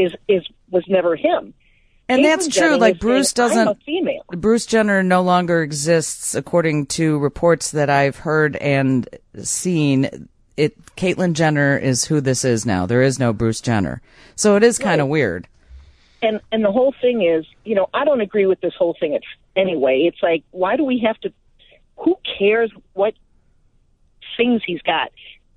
was never him. And that's true. Like Bruce I'm a female. Bruce Jenner no longer exists, according to reports that I've heard and seen. Caitlyn Jenner is who this is now. There is no Bruce Jenner, so it is kind of weird. And the whole thing is, I don't agree with this whole thing anyway. It's like, why do we have to? Who cares what things he's got?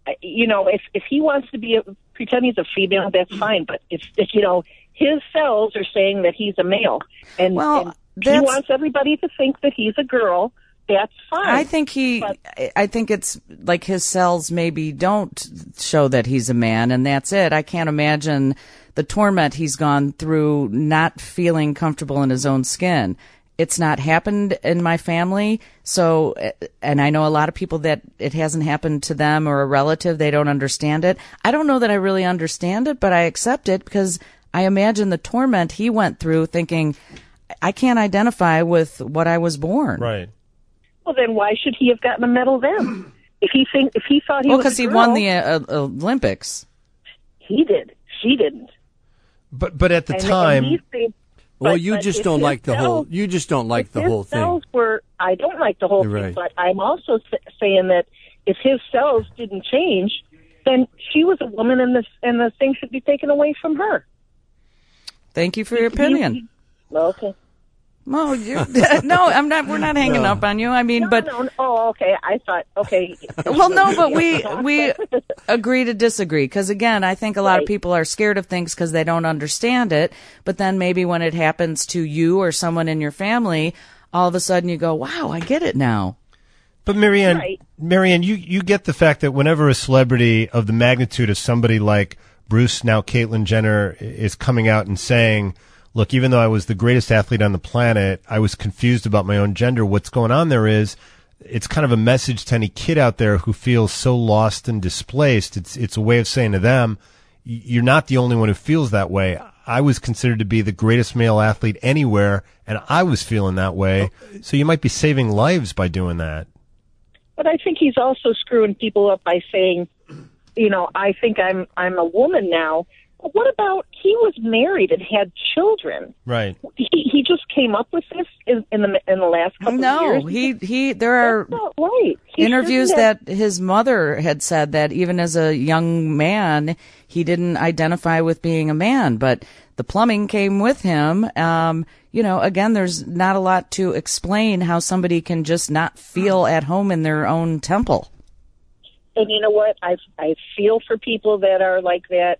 If he wants to pretend he's a female, that's fine. But if his cells are saying that he's a male, and he wants everybody to think that he's a girl, that's fine. I think it's like his cells maybe don't show that he's a man, and that's it. I can't imagine the torment he's gone through not feeling comfortable in his own skin. It's not happened in my family, and I know a lot of people that it hasn't happened to them or a relative. They don't understand it. I don't know that I really understand it, but I accept it because I imagine the torment he went through thinking, I can't identify with what I was born. Right. Well, then why should he have gotten a medal then? If he thought he was because he won the Olympics. He did. She didn't. But at the time... you just don't like the whole. You just don't like the whole thing. I don't like the whole thing, but I'm also saying that if his cells didn't change, then she was a woman, and the thing should be taken away from her. Thank you for your opinion. Okay. No, no, I'm not. We're not hanging up on you. I mean, Oh, okay. I thought, okay. Well, no, but we agree to disagree because again, I think a lot of people are scared of things because they don't understand it. But then maybe when it happens to you or someone in your family, all of a sudden you go, "Wow, I get it now." But Marianne, you get the fact that whenever a celebrity of the magnitude of somebody like Bruce, now Caitlyn Jenner, is coming out and saying, look, even though I was the greatest athlete on the planet, I was confused about my own gender. What's going on there is it's kind of a message to any kid out there who feels so lost and displaced. It's a way of saying to them, you're not the only one who feels that way. I was considered to be the greatest male athlete anywhere, and I was feeling that way. So you might be saving lives by doing that. But I think he's also screwing people up by saying, I think I'm a woman now. But what about he was married and had children? Right. He just came up with this in the last couple of years. There are not right. interviews that his mother had said that even as a young man, he didn't identify with being a man, but the plumbing came with him. Again, there's not a lot to explain how somebody can just not feel at home in their own temple. And you know what? I feel for people that are like that.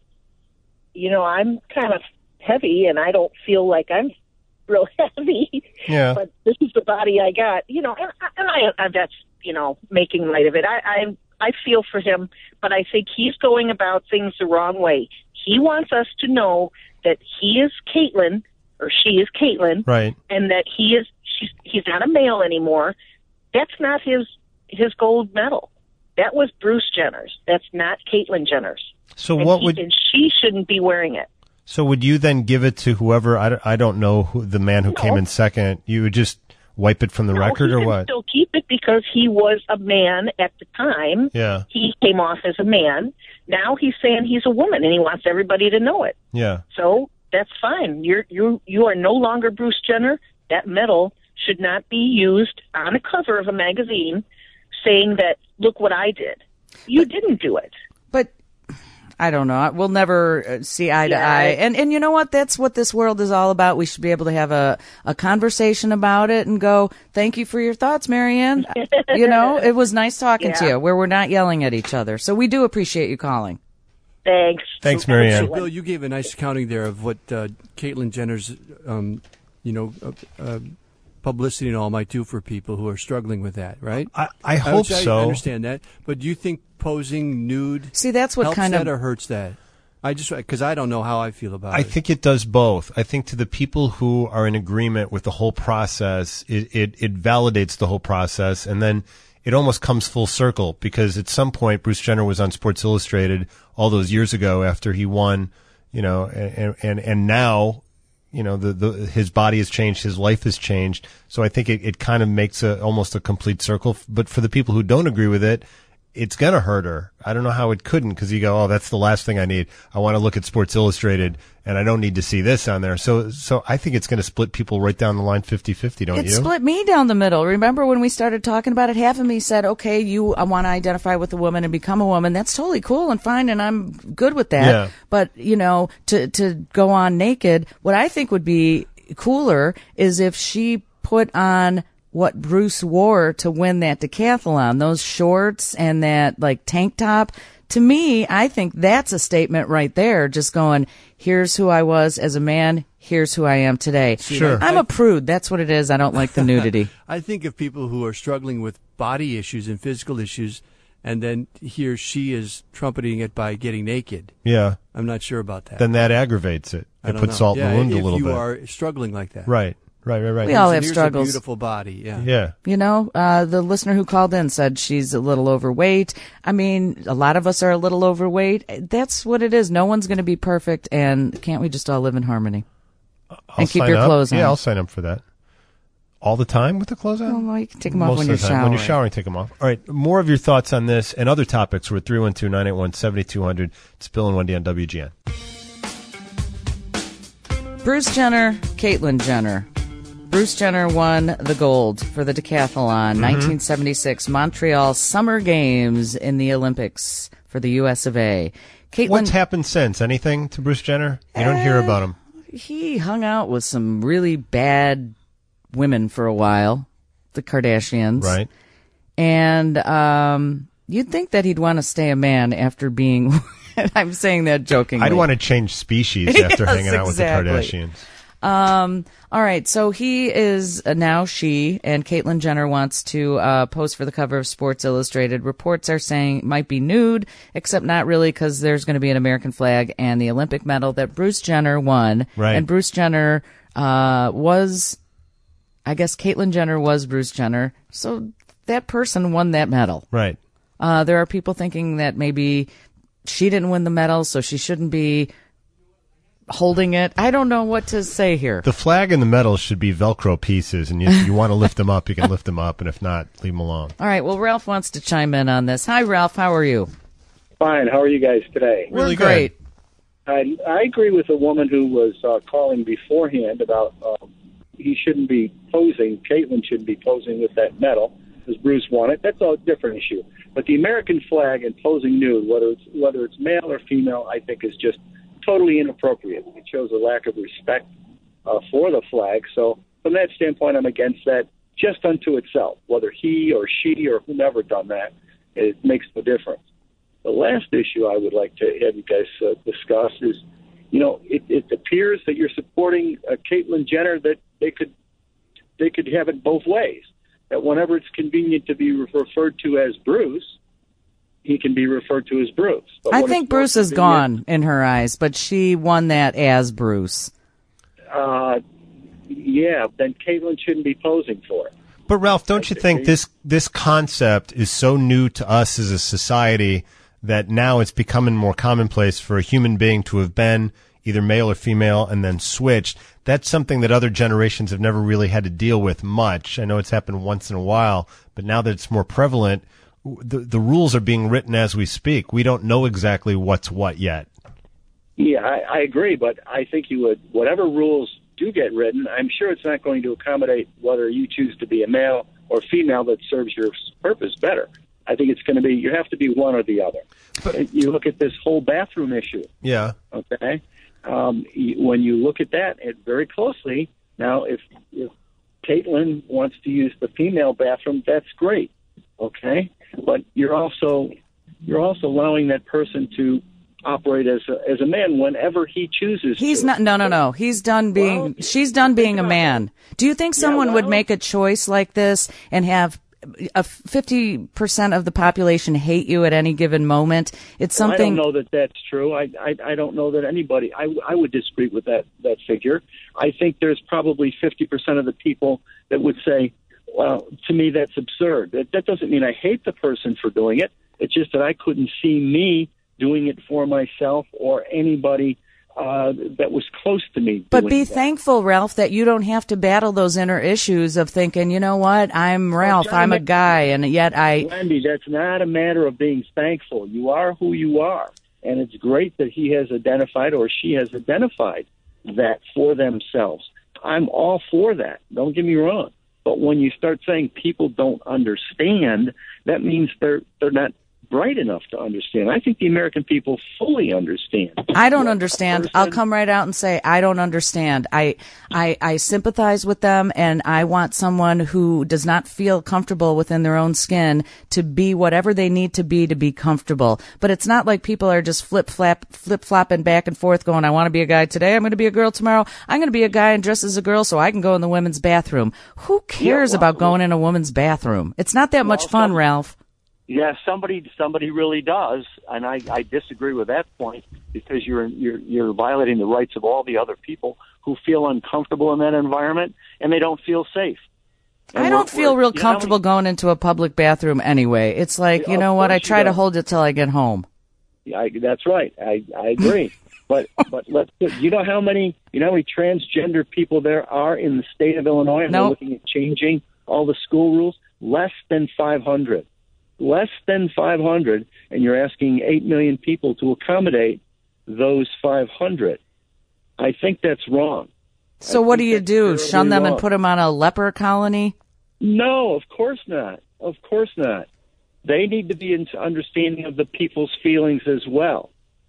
I'm kind of heavy, and I don't feel like I'm real heavy. Yeah. But this is the body I got. And that's making light of it. I feel for him, but I think he's going about things the wrong way. He wants us to know that he is Caitlyn, or she is Caitlyn, right? And that he's not a male anymore. That's not his gold medal. That was Bruce Jenner's. That's not Caitlyn Jenner's. So and she shouldn't be wearing it. So would you then give it to whoever? I don't know the man who came in second. You would just wipe it from the record, or what? Still keep it because he was a man at the time. Yeah. He came off as a man. Now he's saying he's a woman, and he wants everybody to know it. Yeah. So that's fine. You are no longer Bruce Jenner. That medal should not be used on a cover of a magazine, saying that look what I did. You didn't do it. But I don't know. We'll never see eye to eye. And you know what? That's what this world is all about. We should be able to have a conversation about it and go, thank you for your thoughts, Marianne. It was nice talking to you, where we're not yelling at each other. So we do appreciate you calling. Thanks, Marianne. So, Bill, you gave a nice accounting there of what Caitlyn Jenner's, publicity and all might do for people who are struggling with that, right? I hope so. I understand that. But do you think posing nude that's what helps kind that or hurts that? Because I don't know how I feel about it. I think it does both. I think to the people who are in agreement with the whole process, it validates the whole process, and then it almost comes full circle, because at some point Bruce Jenner was on Sports Illustrated all those years ago after he won, and now, his body has changed, his life has changed. So I think it kind of makes almost a complete circle. But for the people who don't agree with it, it's going to hurt her. I don't know how it couldn't, because you go, oh, that's the last thing I need. I want to look at Sports Illustrated, and I don't need to see this on there. So I think it's going to split people right down the line 50-50, don't you? It split me down the middle. Remember when we started talking about it, half of me said, okay, I want to identify with a woman and become a woman. That's totally cool and fine, and I'm good with that. Yeah. But, to go on naked, what I think would be cooler is if she put on what Bruce wore to win that decathlon, those shorts and that tank top. To me, I think that's a statement right there, just going, here's who I was as a man, here's who I am today. Sure. I'm a prude. That's what it is. I don't like the nudity. I think of people who are struggling with body issues and physical issues, and then he or she is trumpeting it by getting naked. Yeah. I'm not sure about that. Then that aggravates it. It puts salt in the wound a little bit. If you are struggling like that. Right. We all have struggles. A beautiful body, yeah. Yeah. The listener who called in said she's a little overweight. I mean, a lot of us are a little overweight. That's what it is. No one's going to be perfect, and can't we just all live in harmony? And keep your clothes on. Yeah, I'll sign up for that. All the time with the clothes on? Well, you can take them off when you're showering. When you're showering, take them off. All right, more of your thoughts on this and other topics. We're at 312-981-7200. It's Bill and Wendy on WGN. Bruce Jenner, Caitlyn Jenner. Bruce Jenner won the gold for the decathlon, 1976 Montreal Summer Games in the Olympics for the U.S. of A. What's happened since? Anything to Bruce Jenner? You don't hear about him. He hung out with some really bad women for a while, the Kardashians. Right. And you'd think that he'd want to stay a man after being... I'm saying that jokingly. I'd want to change species after hanging out with the Kardashians. All right, so he is now she, and Caitlyn Jenner wants to pose for the cover of Sports Illustrated. Reports are saying it might be nude, except not really, because there's going to be an American flag and the Olympic medal that Bruce Jenner won. Right. And Bruce Jenner Caitlyn Jenner was Bruce Jenner. So that person won that medal. Right. There are people thinking that maybe she didn't win the medal, so she shouldn't be holding it. I don't know what to say here. The flag and the medal should be Velcro pieces, and you want to lift them up, you can lift them up, and if not, leave them alone. All right, well, Ralph wants to chime in on this. Hi, Ralph. How are you? Fine. How are you guys today? We're great. I agree with the woman who was calling beforehand about he shouldn't be posing, Caitlin shouldn't be posing with that medal, because Bruce won it. That's a different issue. But the American flag and posing nude, whether it's male or female, I think is just totally inappropriate. It shows a lack of respect for the flag. So from that standpoint, I'm against that just unto itself. Whether he or she or whomever done that, it makes no difference. The last issue I would like to have you guys discuss is, it appears that you're supporting Caitlyn Jenner, that they could have it both ways. That whenever it's convenient to be referred to as Bruce, he can be referred to as Bruce. But I think Bruce is gone in her eyes, but she won that as Bruce. Yeah, then Caitlyn shouldn't be posing for it. But Ralph, don't you think this concept is so new to us as a society that now it's becoming more commonplace for a human being to have been either male or female and then switched? That's something that other generations have never really had to deal with much. I know it's happened once in a while, but now that it's more prevalent, the rules are being written as we speak. We don't know exactly what's what yet. Yeah, I agree, but I think whatever rules do get written, I'm sure it's not going to accommodate whether you choose to be a male or female that serves your purpose better. I think it's going to be, you have to be one or the other. But you look at this whole bathroom issue. Yeah. Okay. When you look at that very closely, now if Caitlyn wants to use the female bathroom, that's great. Okay. But you're also allowing that person to operate as a man whenever he chooses. He's not. No. He's done being. She's done being a man. Do you think someone would make a choice like this and have 50% of the population hate you at any given moment? It's something. I don't know that that's true. I don't know that anybody. I would disagree with that figure. I think there's probably 50% of the people that would say, well, to me that's absurd. That doesn't mean I hate the person for doing it. It's just that I couldn't see me doing it for myself or anybody that was close to me. But be thankful, Ralph, that you don't have to battle those inner issues of thinking, you know what, I'm Ralph, I'm a guy, and yet Wendy, that's not a matter of being thankful. You are who you are. And it's great that he has identified or she has identified that for themselves. I'm all for that. Don't get me wrong. But when you start saying people don't understand, that means they're not bright enough to understand. I think the American people fully understand. I don't understand. I'll come right out and say I don't understand. I sympathize with them, and I want someone who does not feel comfortable within their own skin to be whatever they need to be comfortable. But it's not like people are just flip-flopping back and forth going, I want to be a guy today, I'm going to be a girl tomorrow, I'm going to be a guy and dress as a girl so I can go in the women's bathroom. Who cares about going in a woman's bathroom? It's not that much fun, Ralph. Yeah, somebody really does, and I disagree with that point because you're violating the rights of all the other people who feel uncomfortable in that environment and they don't feel safe. And I don't feel real comfortable going into a public bathroom anyway. It's like, you know what, I try to hold it till I get home. Yeah, that's right. I agree. But you know how many transgender people there are in the state of Illinois, and they're looking at changing all the school rules? Less than 500. Less than 500, and you're asking 8 million people to accommodate those 500. I think that's wrong. So what do you do? Shun them and put them on a leper colony? No, of course not. Of course not. They need to be in understanding of the people's feelings as well.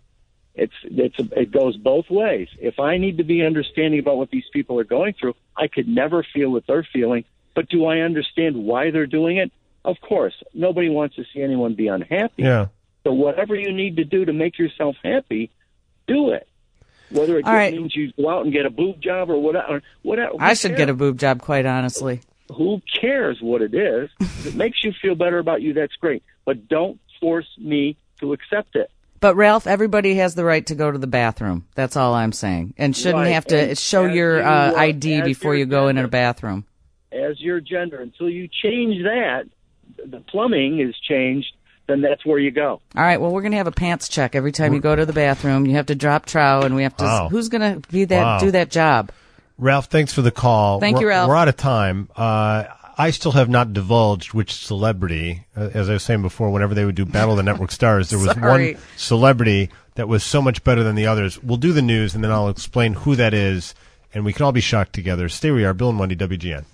It goes both ways. If I need to be understanding about what these people are going through, I could never feel what they're feeling. But do I understand why they're doing it? Of course. Nobody wants to see anyone be unhappy. Yeah. So whatever you need to do to make yourself happy, do it. Whether it means you go out and get a boob job or whatever. I should get a boob job, quite honestly. Who cares what it is? If it makes you feel better about you, that's great. But don't force me to accept it. But, Ralph, everybody has the right to go to the bathroom. That's all I'm saying. And shouldn't have to show your ID before you go in a bathroom. As your gender, until you change that, the plumbing is changed, then that's where you go. All right. Well, we're going to have a pants check every time you go to the bathroom. You have to drop trow, and we have to. Wow. Who's going to be that? Wow. Do that job? Ralph, thanks for the call. Thank you, Ralph. We're out of time. I still have not divulged which celebrity, as I was saying before, whenever they would do Battle of the Network Stars, there was Sorry. one celebrity that was so much better than the others. We'll do the news, and then I'll explain who that is, and we can all be shocked together. Stay where we are. Bill and Wendy, WGN.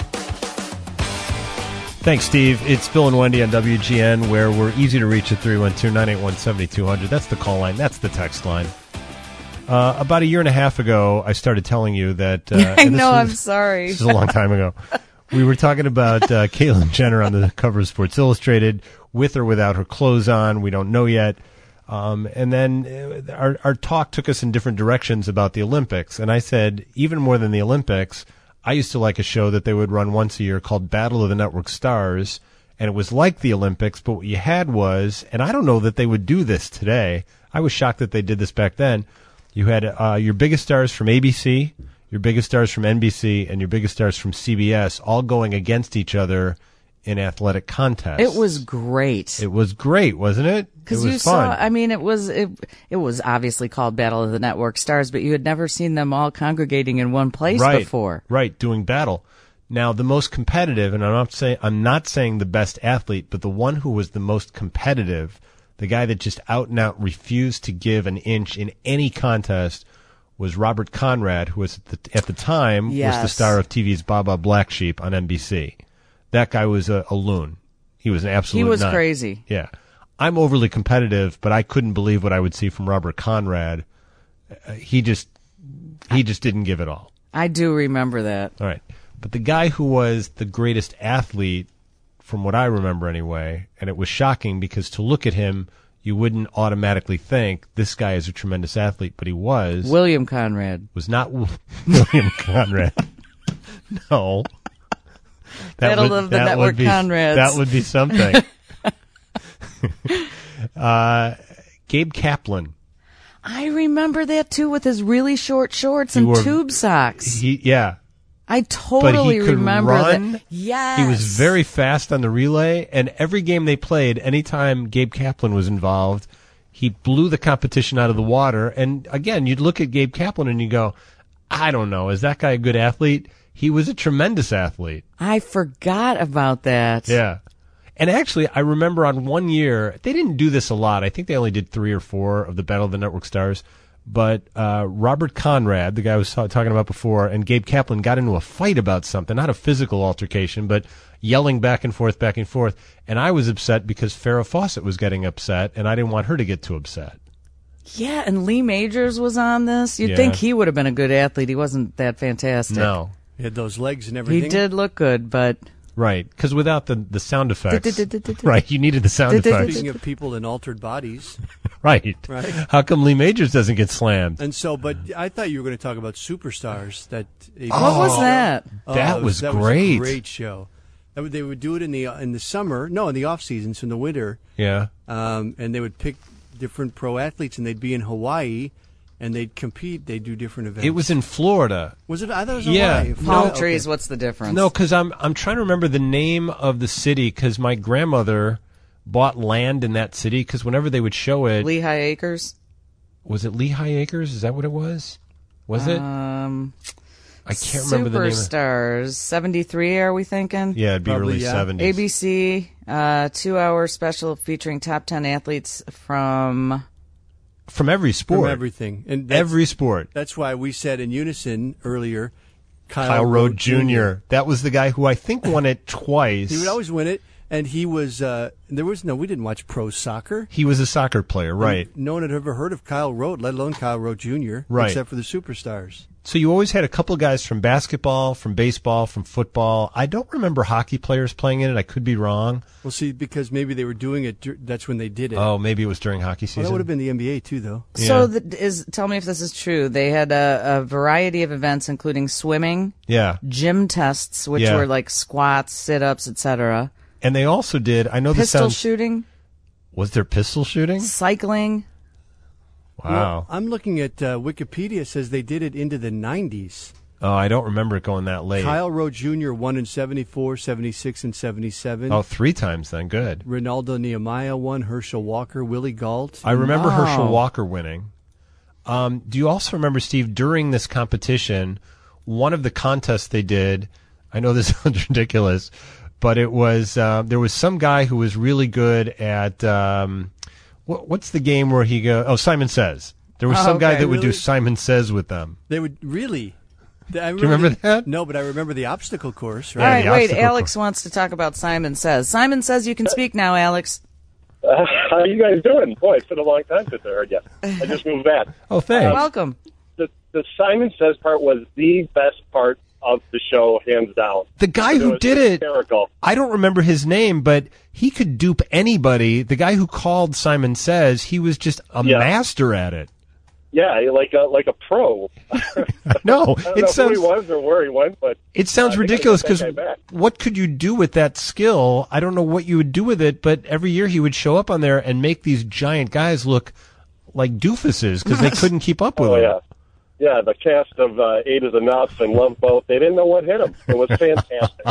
Thanks, Steve. It's Bill and Wendy on WGN, where we're easy to reach at 312-981-7200. That's the call line. That's the text line. About a year and a half ago, I started telling you that... I know, I'm sorry. This is a long time ago. We were talking about Caitlyn Jenner on the cover of Sports Illustrated, with or without her clothes on. We don't know yet. And then our talk took us in different directions about the Olympics. And I said, even more than the Olympics, I used to like a show that they would run once a year called Battle of the Network Stars. And it was like the Olympics, but what you had was, and I don't know that they would do this today. I was shocked that they did this back then. You had your biggest stars from ABC, your biggest stars from NBC, and your biggest stars from CBS all going against each other in athletic contests. It was great. It was great, wasn't it? Because it was you fun. saw, I mean, it was obviously called Battle of the Network Stars, but you had never seen them all congregating in one place before. Right, doing battle. Now, the most competitive, and I'm not saying the best athlete, but the one who was the most competitive, the guy that just out and out refused to give an inch in any contest, was Robert Conrad, who was at the time was the star of TV's Baba Black Sheep on NBC. That guy was a loon. He was an absolute He was nut. crazy. Yeah. I'm overly competitive, but I couldn't believe what I would see from Robert Conrad. He just didn't give it all. I do remember that. All right. But the guy who was the greatest athlete, from what I remember anyway, and it was shocking because to look at him, you wouldn't automatically think this guy is a tremendous athlete, but he was. William Conrad. Was not William Conrad. No. Battle of the Network Conrads. That would be something. Gabe Kaplan. I remember that too, with his really short shorts and tube socks. Yeah. I totally remember run. that. Yes. He was very fast on the relay, and every game they played, anytime Gabe Kaplan was involved, he blew the competition out of the water. And again, you'd look at Gabe Kaplan and you go, I don't know, is that guy a good athlete? He was a tremendous athlete. I forgot about that. Yeah. And actually, I remember on one year, they didn't do this a lot. I think they only did 3 or 4 of the Battle of the Network Stars. But Robert Conrad, the guy I was talking about before, and Gabe Kaplan got into a fight about something, not a physical altercation, but yelling back and forth. And I was upset because Farrah Fawcett was getting upset, and I didn't want her to get too upset. Yeah, and Lee Majors was on this. You'd think he would have been a good athlete. He wasn't that fantastic. No. He had those legs and everything. He did look good, but... Right, because without the sound effects, right, you needed the sound effects. Speaking of people in altered bodies. Right. Right. How come Lee Majors doesn't get slammed? And so, but I thought you were going to talk about Superstars. What was that? That was great. Was a great show. They would do it in the summer. No, in the off seasons, in the winter. Yeah. And they would pick different pro athletes, and they'd be in Hawaii. And they'd compete. They'd do different events. It was in Florida. Was it? I thought it was Hawaii. Palm trees. What's the difference? No, because I'm trying to remember the name of the city because my grandmother bought land in that city because whenever they would show it, Lehigh Acres. Was it Lehigh Acres? Is that what it was? Was it? I can't remember the name. Superstars 73. Are we thinking? Yeah, it'd be early 70s. ABC 2-hour special featuring top 10 athletes from every sport. From everything. And every sport. That's why we said in unison earlier, Kyle Road Jr. That was the guy who I think won it twice. He would always win it. And he was, we didn't watch pro soccer. He was a soccer player, right. And no one had ever heard of Kyle Road, let alone Kyle Road Jr., right. except for the Superstars. So you always had a couple guys from basketball, from baseball, from football. I don't remember hockey players playing in it. I could be wrong. Well, see, because maybe they were doing it, that's when they did it. Oh, maybe it was during hockey season. Well, that would have been the NBA, too, though. So tell me if this is true. They had a variety of events, including swimming, gym tests, which were like squats, sit-ups, etc. And they also did, I know pistol shooting. Was there pistol shooting? Cycling. Wow. Well, I'm looking at Wikipedia. It says they did it into the 90s. Oh, I don't remember it going that late. Kyle Rowe Jr. won in 74, 76, and 77. Oh, 3 times then. Good. Ronaldo Nehemiah won. Herschel Walker, Willie Gault. I remember Herschel Walker winning. Do you also remember, Steve, during this competition, one of the contests they did, I know this sounds ridiculous, but it was there was some guy who was really good at what's the game where he goes? Oh, Simon Says. There was some guy that would do Simon Says with them. They would really. Do you remember that? No, but I remember the obstacle course. Right? All right, wait. Alex wants to talk about Simon Says. Simon Says you can speak now, Alex. How are you guys doing? Boy, it's been a long time since I heard you. I just moved back. Oh, thanks. Welcome. The Simon Says part was the best part of the show, hands down. The guy who did it, hysterical. I don't remember his name, but he could dupe anybody. The guy who called Simon Says, he was just a master at it. Yeah, like a pro. No, I don't know who he was or where he went, but it sounds ridiculous because what could you do with that skill? I don't know what you would do with it, but every year he would show up on there and make these giant guys look like doofuses because they couldn't keep up with him. Yeah. Yeah, the cast of Eight is Enough and Love Boat, they didn't know what hit them. It was fantastic.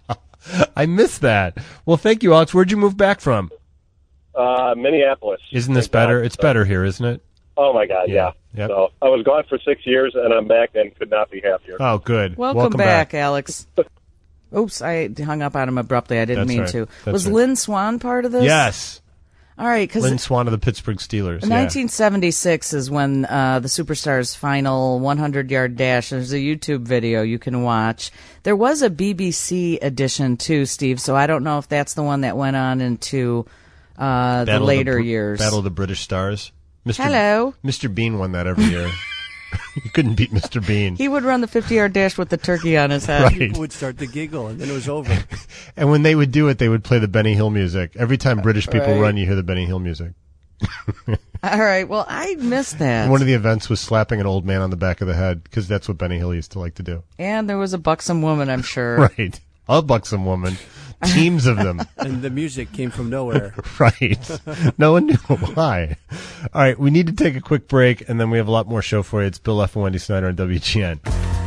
I missed that. Well, thank you, Alex. Where'd you move back from? Minneapolis. Isn't this better? It's better here, isn't it? Oh, my God, yeah. Yep. So I was gone for 6 years, and I'm back and could not be happier. Oh, good. Welcome back, Alex. Oops, I hung up on him abruptly. I didn't mean to. Was Lynn Swan part of this? Yes. All right. Lynn Swan of the Pittsburgh Steelers. 1976 is when the Superstars' final 100-yard dash. There's a YouTube video you can watch. There was a BBC edition, too, Steve, so I don't know if that's the one that went on into the later years. Battle of the British Stars. Hello. Mr. Bean won that every year. You couldn't beat Mr. Bean. He would run the 50-yard dash with the turkey on his head. Right. People would start to giggle, and then it was over. And when they would do it, they would play the Benny Hill music. Every time British people run, you hear the Benny Hill music. All right. Well, I missed that. And one of the events was slapping an old man on the back of the head, because that's what Benny Hill used to like to do. And there was a buxom woman, I'm sure. Right. A buxom woman. Teams of them. And the music came from nowhere. Right. No one knew why. All right, we need to take a quick break, and then we have a lot more show for you. It's Bill F. and Wendy Snyder on WGN.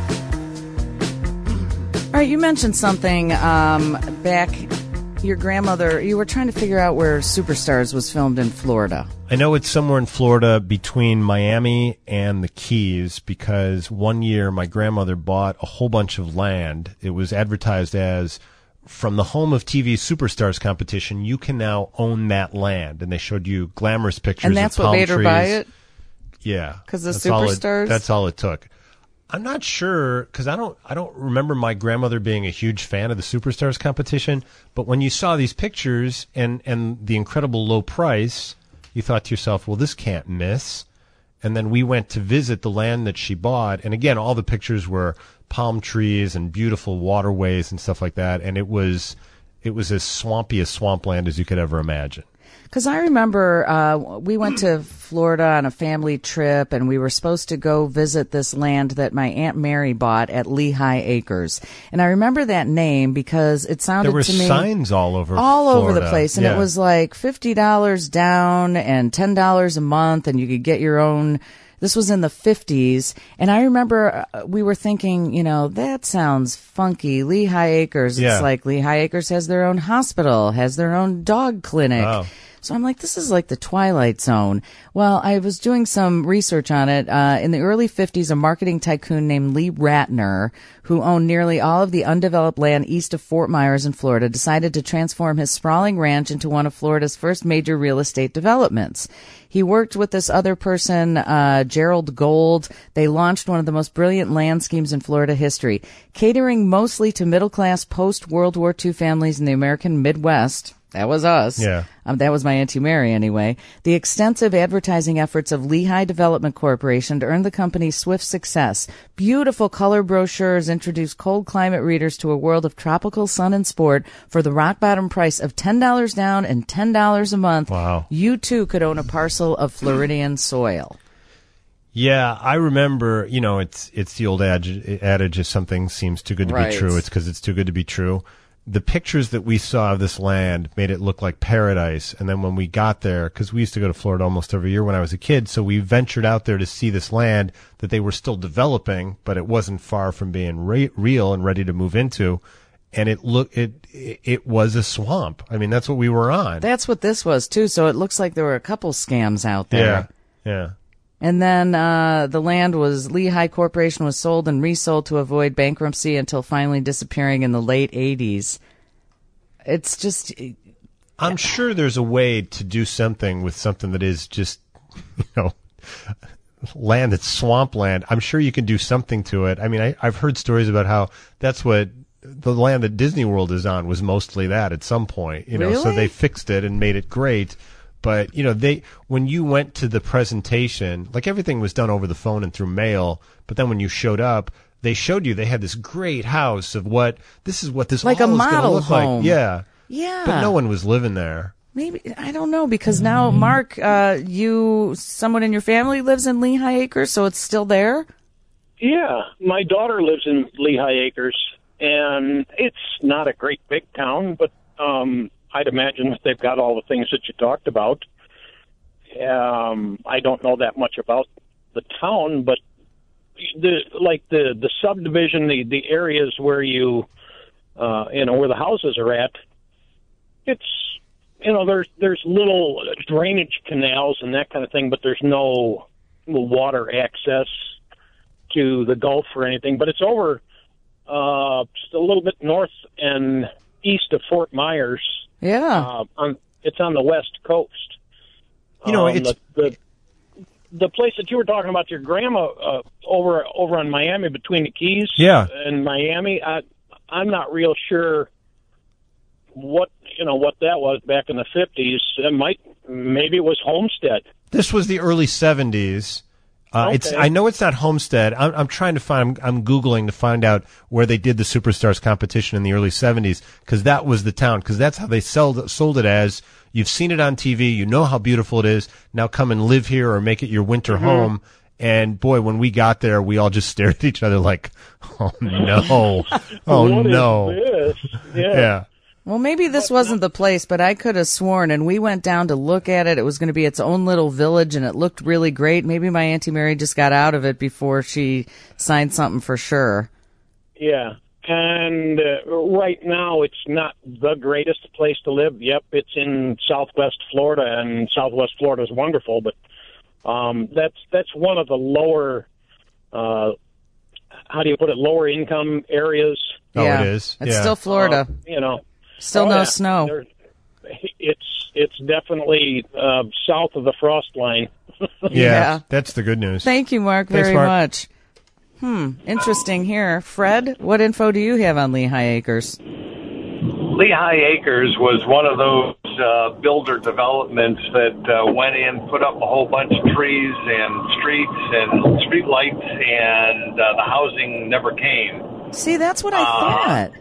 All right, you mentioned something back. Your grandmother, you were trying to figure out where Superstars was filmed in Florida. I know it's somewhere in Florida between Miami and the Keys because one year my grandmother bought a whole bunch of land. It was advertised as, from the home of TV Superstars competition, you can now own that land. And they showed you glamorous pictures of palm trees. And that's what made her buy it? Yeah. Because the Superstars? That's all it took. I'm not sure, because I don't remember my grandmother being a huge fan of the Superstars competition, but when you saw these pictures and the incredible low price, you thought to yourself, well, this can't miss. And then we went to visit the land that she bought, and again, all the pictures were palm trees and beautiful waterways and stuff like that, and it was as swampy a swampland as you could ever imagine. Because I remember we went to Florida on a family trip, and we were supposed to go visit this land that my Aunt Mary bought at Lehigh Acres. And I remember that name because it sounded to me... There were signs all over over the place, and it was like $50 down and $10 a month, and you could get your own... This was in the 50s, and I remember we were thinking, that sounds funky. Lehigh Acres, It's like Lehigh Acres has their own hospital, has their own dog clinic. Wow. So I'm like, this is like the Twilight Zone. Well, I was doing some research on it. In the early 50s, a marketing tycoon named Lee Ratner, who owned nearly all of the undeveloped land east of Fort Myers in Florida, decided to transform his sprawling ranch into one of Florida's first major real estate developments. He worked with this other person, Gerald Gold. They launched one of the most brilliant land schemes in Florida history, catering mostly to middle-class post-World War II families in the American Midwest. That was us. Yeah. That was my Auntie Mary anyway. The extensive advertising efforts of Lehigh Development Corporation earned the company swift success. Beautiful color brochures introduced cold climate readers to a world of tropical sun and sport for the rock bottom price of $10 down and $10 a month. Wow. You too could own a parcel of Floridian soil. Yeah, I remember, it's the old adage, if something seems too good to be true, it's because it's too good to be true. the pictures that we saw of this land made it look like paradise. And then when we got there, because we used to go to Florida almost every year when I was a kid, so we ventured out there to see this land that they were still developing, but it wasn't far from being real and ready to move into. And it was a swamp. I mean, that's what we were on. That's what this was too. So it looks like there were a couple scams out there. Yeah. And then the land was Lehigh Corporation was sold and resold to avoid bankruptcy until finally disappearing in the late 80s. It's just... I'm sure there's a way to do something with something that is just, land that's swampland. I'm sure you can do something to it. I mean, I've heard stories about how that's what the land that Disney World is on was mostly that at some point. Really? So they fixed it and made it great. But, when you went to the presentation, like everything was done over the phone and through mail, but then when you showed up, they showed you they had this great house of what this like all a is going to model look home. like. Yeah. Yeah. But no one was living there. Maybe, I don't know, because now, Mark, someone in your family lives in Lehigh Acres, so it's still there? Yeah, my daughter lives in Lehigh Acres, and it's not a great big town, but I'd imagine that they've got all the things that you talked about. I don't know that much about the town, but the subdivision, the areas where where the houses are at, it's, there's little drainage canals and that kind of thing, but there's no water access to the Gulf or anything. But it's over just a little bit north and east of Fort Myers. Yeah. It's on the west coast. It's the place that you were talking about, your grandma over on Miami, between the Keys and Miami. I'm not real sure what that was back in the 50s. Maybe it was Homestead. This was the early 70s. Okay. I know it's not Homestead. I'm trying to find. I'm Googling to find out where they did the Superstars competition in the early 70s, because that was the town. Because that's how they sold it as. You've seen it on TV. You know how beautiful it is. Now come and live here or make it your winter home. And boy, when we got there, we all just stared at each other like, "Oh no, oh What no!" is this? Yeah. Well, maybe this wasn't the place, but I could have sworn, and we went down to look at it. It was going to be its own little village, and it looked really great. Maybe my Auntie Mary just got out of it before she signed something for sure. Yeah. And right now, it's not the greatest place to live. Yep, it's in Southwest Florida, and Southwest Florida is wonderful, but that's one of the lower, how do you put it, lower income areas. Oh, it is. It's still Florida. Still no snow. It's definitely south of the frost line. Yeah, that's the good news. Thank you, Mark, Thanks, very Mark. much. Interesting here. Fred, what info do you have on Lehigh Acres? Lehigh Acres was one of those builder developments that went in, put up a whole bunch of trees and streets and street lights, and the housing never came. See, that's what I thought.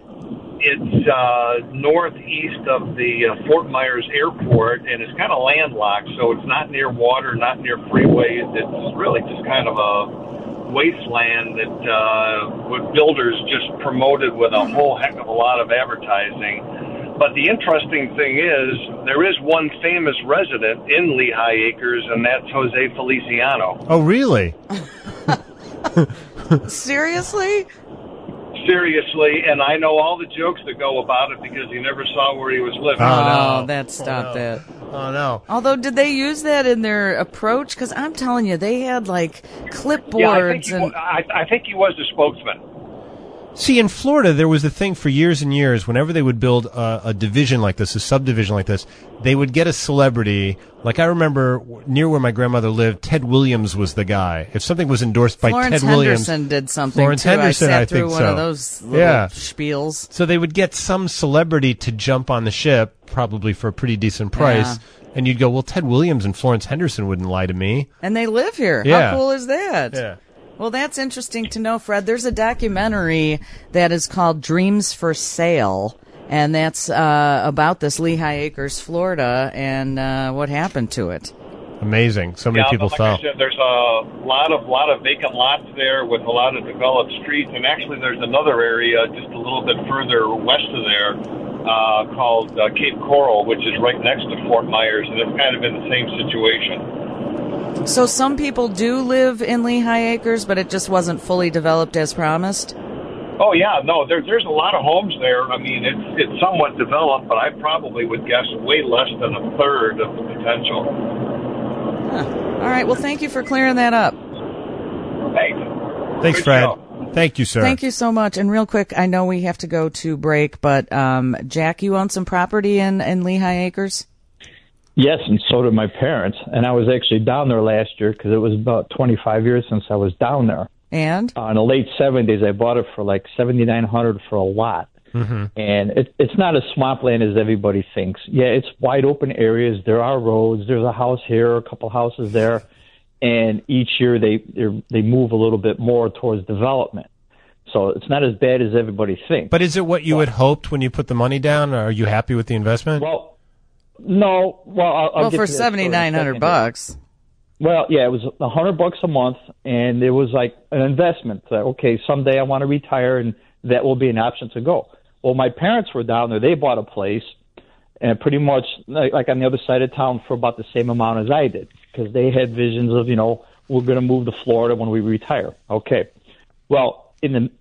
It's northeast of the Fort Myers Airport, and it's kind of landlocked, so it's not near water, not near freeways. It's really just kind of a wasteland that builders just promoted with a whole heck of a lot of advertising. But the interesting thing is, there is one famous resident in Lehigh Acres, and that's Jose Feliciano. Oh, really? Seriously? Seriously, and I know all the jokes that go about it because you never saw where he was living. Oh, stop that. Oh, no. Although, did they use that in their approach? Because I'm telling you, they had, clipboards. Yeah, I think he was a spokesman. See, in Florida, there was a thing for years and years. Whenever they would build a division like this, a subdivision like this, they would get a celebrity. Like, I remember near where my grandmother lived, Ted Williams was the guy. If something was endorsed by Florence Ted Williams... Henderson did something, Florence too. Henderson, I I sat through think one so. of those little spiels. So they would get some celebrity to jump on the ship, probably for a pretty decent price, and you'd go, well, Ted Williams and Florence Henderson wouldn't lie to me. And they live here. Yeah. How cool is that? Yeah. Well, that's interesting to know, Fred. There's a documentary that is called Dreams for Sale, and that's about this Lehigh Acres, Florida, and what happened to it. Amazing. So many people like fell. I said, there's a lot of vacant lots there with a lot of developed streets, and actually there's another area just a little bit further west of there called Cape Coral, which is right next to Fort Myers, and it's kind of in the same situation. So some people do live in Lehigh Acres, but it just wasn't fully developed as promised? Oh, yeah, no, there's a lot of homes there. I mean, it's somewhat developed, but I probably would guess way less than a third of the potential. All right, well, thank you for clearing that up. Thanks, Fred. Thank you, sir. Thank you so much. And real quick, I know we have to go to break, but Jack, you own some property in Lehigh Acres? Yes, and so did my parents. And I was actually down there last year because it was about 25 years since I was down there. And? In the late 70s, I bought it for like $7,900 for a lot. Mm-hmm. And it's not as swampland as everybody thinks. Yeah, it's wide open areas. There are roads. There's a house here, a couple houses there. And each year they move a little bit more towards development. So it's not as bad as everybody thinks. But is it what you had hoped when you put the money down? Are you happy with the investment? Well, no. Well, I'll get for to that story in a second. $7,900. Well, yeah, it was $100 a month, and it was like an investment. Okay, someday I want to retire, and that will be an option to go. Well, my parents were down there. They bought a place, and pretty much like on the other side of town for about the same amount as I did, because they had visions of, we're going to move to Florida when we retire. Okay. Well, in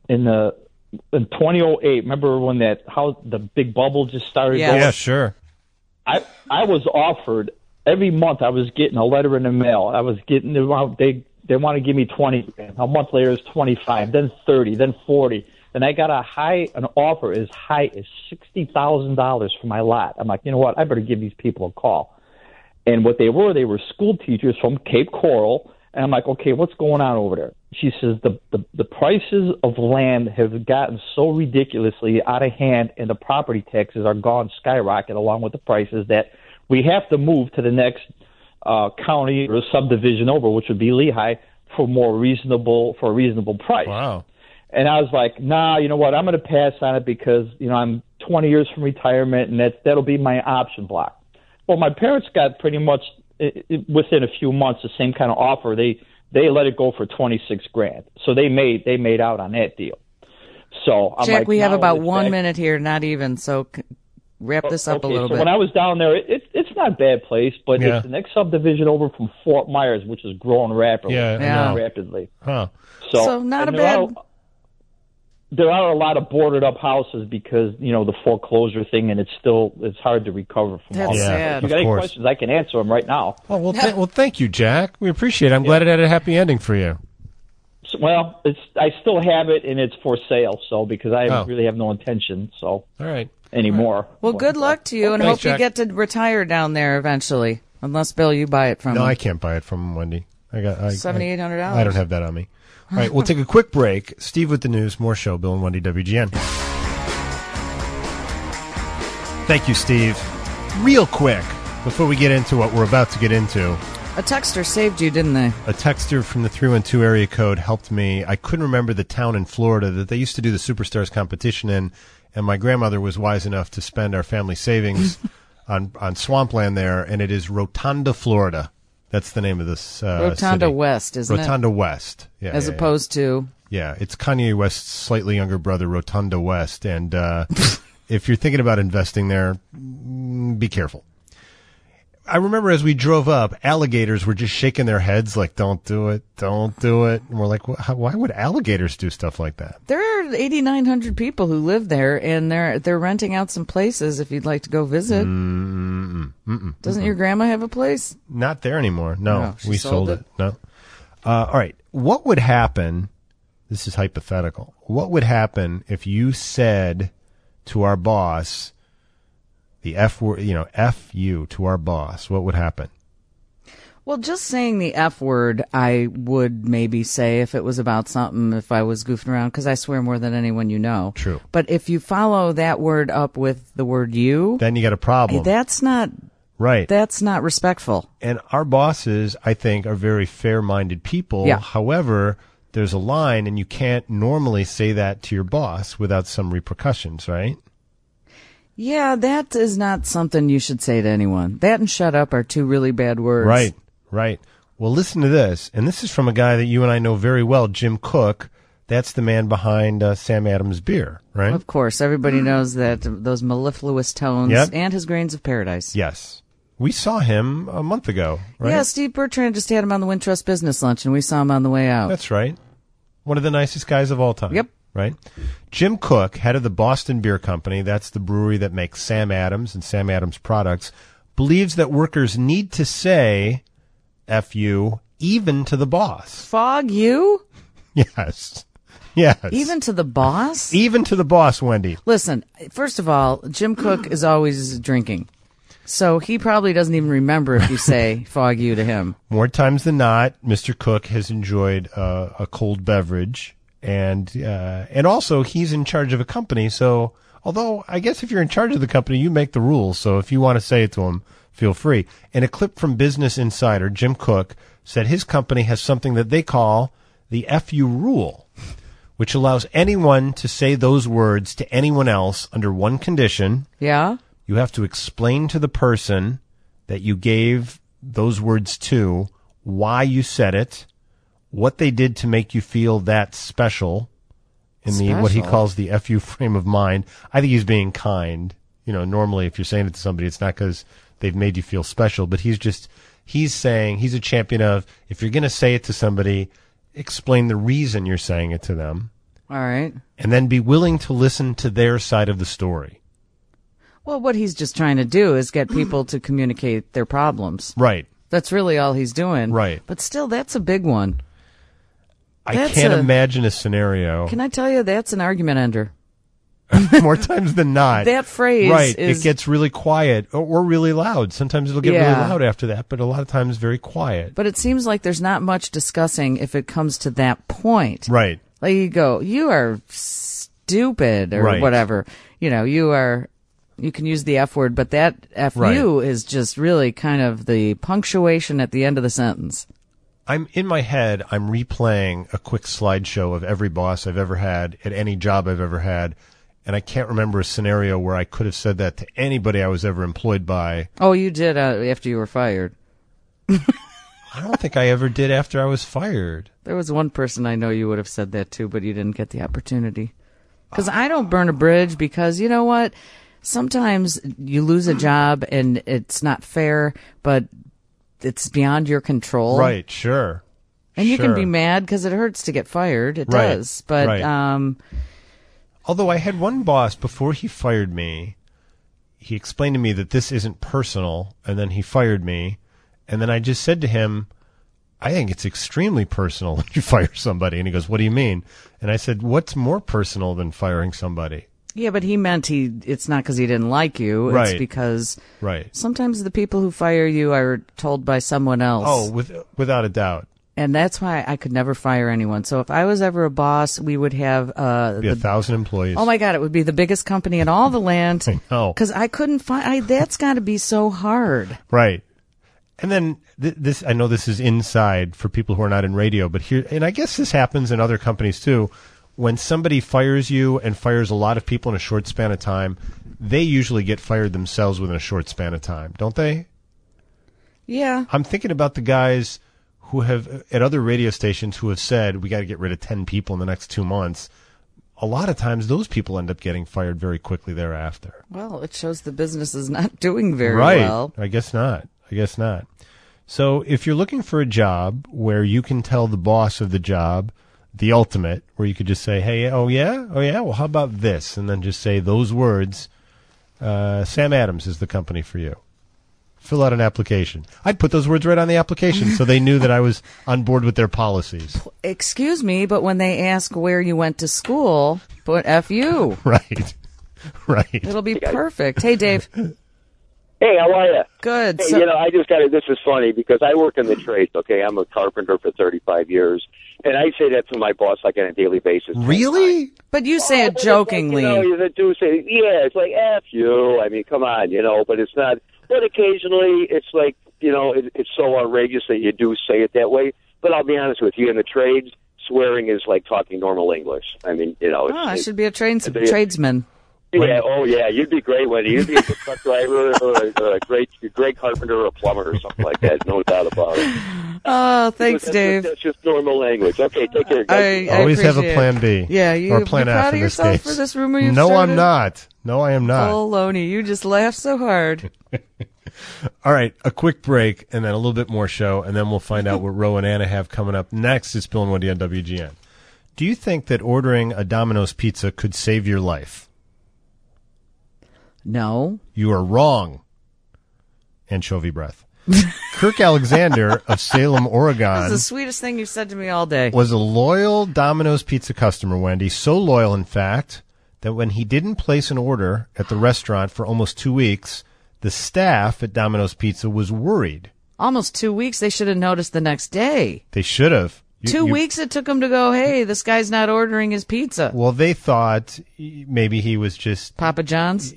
2008, remember when the big bubble just started going? Yeah, sure. I was offered every month. I was getting a letter in the mail. I was getting they want to give me $20,000. A month later, it's $25,000, then $30,000, then $40,000. And I got an offer as high as $60,000 for my lot. I'm like, you know what? I better give these people a call. And what they were school teachers from Cape Coral. And I'm like, okay, what's going on over there? She says the prices of land have gotten so ridiculously out of hand, and the property taxes are gone skyrocket along with the prices that we have to move to the next county or subdivision over, which would be Lehigh, for a reasonable price. Wow. And I was like, nah, you know what? I'm going to pass on it because, I'm 20 years from retirement, and that'll be my option block. Well, my parents got pretty much within a few months the same kind of offer. They let it go for $26,000. So they made out on that deal. So I'm Jack, like, we have now about it's 1 back. minute here, not even. So wrap this up a little so bit. when I was down there, it's not a bad place, but Yeah. it's the next subdivision over from Fort Myers, which is growing rapidly. Yeah. Rapidly. Huh. So not and a bad. There are a lot of boarded up houses because, the foreclosure thing, and it's hard to recover from That's all that. sad. If you got Of any course. questions, I can answer them right now. Oh, well, thank you, Jack. We appreciate it. I'm glad it had a happy ending for you. Well, I still have it, and it's for sale. So because I really have no intention, All right. anymore. Well, good luck to you, and Thanks, hope you Jack. get to retire down there eventually. Unless, Bill, you buy it from No, him. I can't buy it from Wendy. $7,800. I don't have that on me. All right, we'll take a quick break. Steve with the news. More show. Bill and Wendy, WGN. Thank you, Steve. Real quick, before we get into what we're about to get into, A texter saved you, didn't they? a texter from the 312 area code helped me. I couldn't remember the town in Florida that they used to do the Superstars competition in, and my grandmother was wise enough to spend our family savings on swampland there, and it is Rotonda, Florida. That's the name of this Rotonda city. West, isn't it? Rotonda West. Yeah, As yeah, opposed to... yeah, it's Kanye West's slightly younger brother, Rotonda West. And if you're thinking about investing there, be careful. I remember as we drove up, alligators were just shaking their heads like, don't do it, don't do it. And we're like, why would alligators do stuff like that? There are 8,900 people who live there, and they're renting out some places if you'd like to go visit. Doesn't your grandma have a place? Not there anymore. No, she we sold sold it. No. All right. What would happen? This is hypothetical. What would happen if you said to our boss the F word, F you to our boss? What would happen? Well, just saying the F word, I would maybe say if it was about something, if I was goofing around, because I swear more than anyone you know. True. But if you follow that word up with the word you, Then you got a problem. that's not Right. That's not respectful. And our bosses, I think, are very fair-minded people. Yeah. However, there's a line, and you can't normally say that to your boss without some repercussions, right? Yeah, that is not something you should say to anyone. That and shut up are two really bad words. Right. Right. Well, listen to this. And this is from a guy that you and I know very well, Jim Cook. That's the man behind Sam Adams beer, right? Of course. Everybody knows that those mellifluous tones Yep. and his grains of paradise. Yes. We saw him a month ago, right? Yeah, Steve Bertrand just had him on the Wintrust Business Lunch, and we saw him on the way out. That's right. One of the nicest guys of all time. Yep. Right? Jim Cook, head of the Boston Beer Company, that's the brewery that makes Sam Adams and Sam Adams products, believes that workers need to say F you even to the boss. Fog you? Yes. Yes. Even to the boss? Even to the boss, Wendy. Listen, first of all, Jim Cook is always drinking. So he probably doesn't even remember if you say fog you to him. More times than not, Mr. Cook has enjoyed a cold beverage, and also he's in charge of a company. So, although I guess if you're in charge of the company, you make the rules. So if you want to say it to him, feel free. In a clip from Business Insider, Jim Cook said his company has something that they call the FU rule, which allows anyone to say those words to anyone else under one condition. Yeah? You have to explain to the person that you gave those words to why you said it, what they did to make you feel that special in the what he calls the FU frame of mind. I think he's being kind. You know, normally if you're saying it to somebody, it's not because they've made you feel special, but he's saying, he's a champion of, if you're going to say it to somebody, explain the reason you're saying it to them. All right. And then be willing to listen to their side of the story. Well, what he's just trying to do is get people to communicate their problems. Right. That's really all he's doing. Right. But still, that's a big one. I can't imagine a scenario. Can I tell you, that's an argument ender. More times than not. That phrase right. is... It gets really quiet or really loud. Sometimes it'll get really loud after that, but a lot of times very quiet. But it seems like there's not much discussing if it comes to that point. Right. Like you go, you are stupid or whatever. You know, you can use the F word, but that FU is just really kind of the punctuation at the end of the sentence. In my head, I'm replaying a quick slideshow of every boss I've ever had at any job I've ever had. And I can't remember a scenario where I could have said that to anybody I was ever employed by. Oh, you did after you were fired. I don't think I ever did after I was fired. There was one person I know you would have said that to, but you didn't get the opportunity. Because I don't burn a bridge because, you know what? Sometimes you lose a job and it's not fair, but it's beyond your control. Right, sure. And you can be mad because it hurts to get fired. It does. But although I had one boss, before he fired me, he explained to me that this isn't personal, and then he fired me. And then I just said to him, I think it's extremely personal when you fire somebody. And he goes, what do you mean? And I said, what's more personal than firing somebody? Yeah, but he meant it's not because he didn't like you. Right. It's because sometimes the people who fire you are told by someone else. Oh, without a doubt. And that's why I could never fire anyone. So if I was ever a boss, we would have... 1,000 employees. Oh, my God. It would be the biggest company in all the land. I know. Because I couldn't find... That's got to be so hard. Right. And then this, I know this is inside for people who are not in radio, but here, and I guess this happens in other companies too. When somebody fires you and fires a lot of people in a short span of time, they usually get fired themselves within a short span of time, don't they? Yeah. I'm thinking about the guys who have, at other radio stations, who have said, we got to get rid of 10 people in the next 2 months. A lot of times those people end up getting fired very quickly thereafter. Well, it shows the business is not doing very right. well. I guess not. So if you're looking for a job where you can tell the boss of the job the ultimate, where you could just say, hey, oh yeah, well, how about this? And then just say those words, Sam Adams is the company for you. Fill out an application. I'd put those words right on the application so they knew that I was on board with their policies. Excuse me, but when they ask where you went to school, put FU. Right. It'll be perfect. Hey, Dave. Hey, how are you? Good. Hey, I just got this is funny because I work in the trades, okay? I'm a carpenter for 35 years, and I say that to my boss like on a daily basis. Really? But you say it jokingly. They do say, yeah, it's like, F you. I mean, come on, but it's not. But occasionally it's like, it's so outrageous that you do say it that way. But I'll be honest with you, in the trades, swearing is like talking normal English. I mean, I should be a tradesman. Yeah, oh yeah, you'd be great, Wendy. You'd be a good truck driver, or a great carpenter, or a plumber, or something like that. No doubt about it. Oh, thanks, Dave. That's just normal language. Okay, take care, guys. I Always have a appreciate plan B. Yeah, or plan you're F proud in of this yourself case. for this rumor you No, started? I'm not. No, I am not. Oh, Loney, you just laughed so hard. All right, a quick break, and then a little bit more show, and then we'll find out what Ro and Anna have coming up next. It's Bill and Wendy on WGN. Do you think that ordering a Domino's pizza could save your life? No. You are wrong. Anchovy breath. Kirk Alexander of Salem, Oregon. This is the sweetest thing you've said to me all day. Was a loyal Domino's pizza customer, Wendy. So loyal, in fact, that when he didn't place an order at the restaurant for almost 2 weeks, the staff at Domino's Pizza was worried. Almost 2 weeks. They should have noticed the next day. They should have. 2 weeks it took him to go, hey, this guy's not ordering his pizza. Well, they thought maybe he was just Papa John's.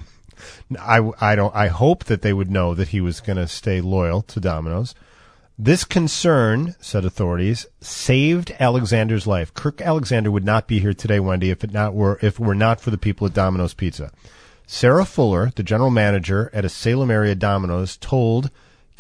I hope that they would know that he was going to stay loyal to Domino's. This concern, said authorities, saved Alexander's life. Kirk Alexander would not be here today, Wendy, if it were not for the people at Domino's Pizza. Sarah Fuller, the general manager at a Salem area Domino's, told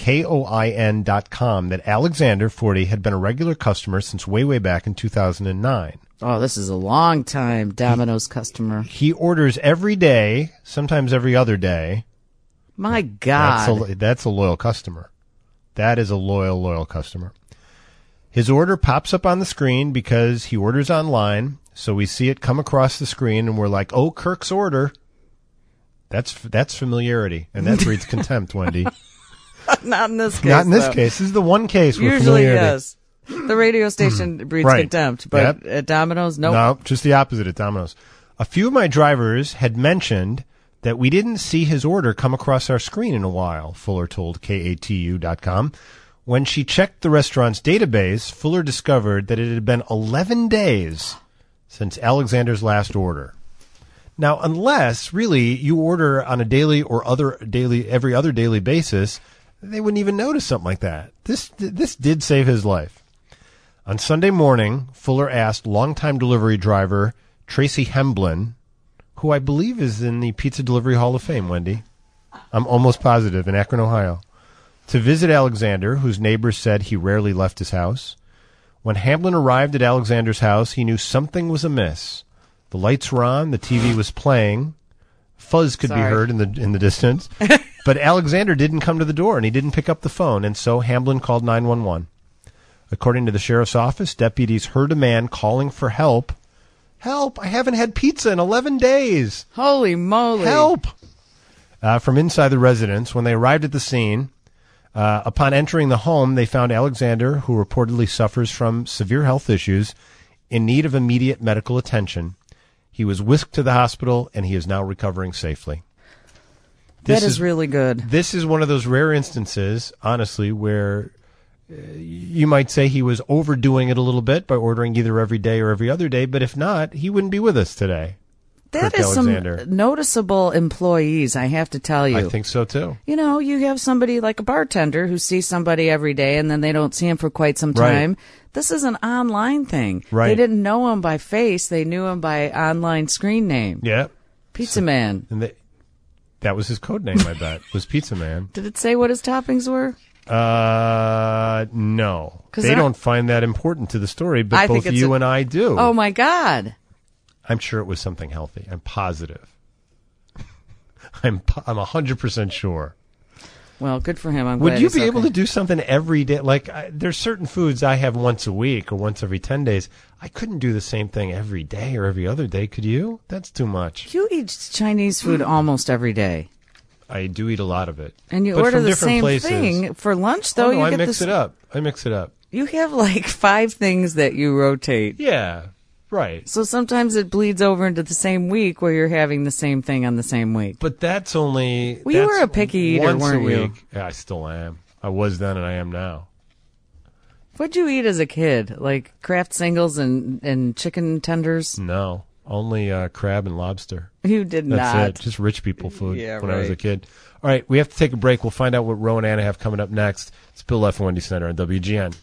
KOIN.com that Alexander, 40, had been a regular customer since way back in 2009. Oh, this is a long time Domino's customer. He orders every day, sometimes every other day. My God. That's a loyal customer. That is a loyal customer. His order pops up on the screen because he orders online, so we see it come across the screen, and we're like, oh, Kirk's order. That's familiarity, and that breeds contempt, Wendy. Not in this case. Not in this though. case. This is the one case where usually familiarity. yes. The radio station breeds Right. contempt, but at Domino's, nope. No, just the opposite at Domino's. A few of my drivers had mentioned that we didn't see his order come across our screen in a while, Fuller told KATU.com. When she checked the restaurant's database, Fuller discovered that it had been 11 days since Alexander's last order. Now, unless, really, you order on a daily or every other daily basis, they wouldn't even notice something like that. This did save his life. On Sunday morning, Fuller asked longtime delivery driver Tracy Hemblin, who I believe is in the Pizza Delivery Hall of Fame, Wendy. I'm almost positive, in Akron, Ohio, to visit Alexander, whose neighbors said he rarely left his house. When Hamblin arrived at Alexander's house, he knew something was amiss. The lights were on, the TV was playing, fuzz could be heard in the distance, but Alexander didn't come to the door and he didn't pick up the phone, and so Hamblin called 911. According to the sheriff's office, deputies heard a man calling for help. Help! I haven't had pizza in 11 days. Holy moly! Help! From inside the residence, when they arrived at the scene, upon entering the home, they found Alexander, who reportedly suffers from severe health issues, in need of immediate medical attention. He was whisked to the hospital, and he is now recovering safely. That is really good. This is one of those rare instances, honestly, where you might say he was overdoing it a little bit by ordering either every day or every other day, but if not, he wouldn't be with us today. That Kirk is Alexander. some noticeable employees, I have to tell you. I think so, too. You know, you have somebody like a bartender who sees somebody every day and then they don't see him for quite some Right. time. This is an online thing. Right. They didn't know him by face. They knew him by online screen name. Yeah. Pizza Man. And that was his code name, I bet, was Pizza Man. Did it say what his toppings were? No. They don't find that important to the story, but both you and I do. Oh, my God. I'm sure it was something healthy. I'm positive. I'm 100% sure. Well, good for him. I'm Would glad you he's be able okay. to do something every day? Like, there's certain foods I have once a week or once every 10 days. I couldn't do the same thing every day or every other day. Could you? That's too much. You eat Chinese food almost every day. I do eat a lot of it. And you But order from the different same places. thing for lunch, though. Oh, no, you I get mix it up. I mix it up. You have like 5 things that you rotate. Yeah, right. So sometimes it bleeds over into the same week where you're having the same thing on the same week. But that's only... Well, you that's were a picky eater, once weren't a you? week. Yeah, I still am. I was then and I am now. What'd you eat as a kid? Like Kraft singles and chicken tenders? No, only crab and lobster. You did That's not. it. Just rich people food Yeah, when I was a right. kid. All right, we have to take a break. We'll find out what Ro and Anna have coming up next. It's Bill F. and Wendy Snyder on WGN.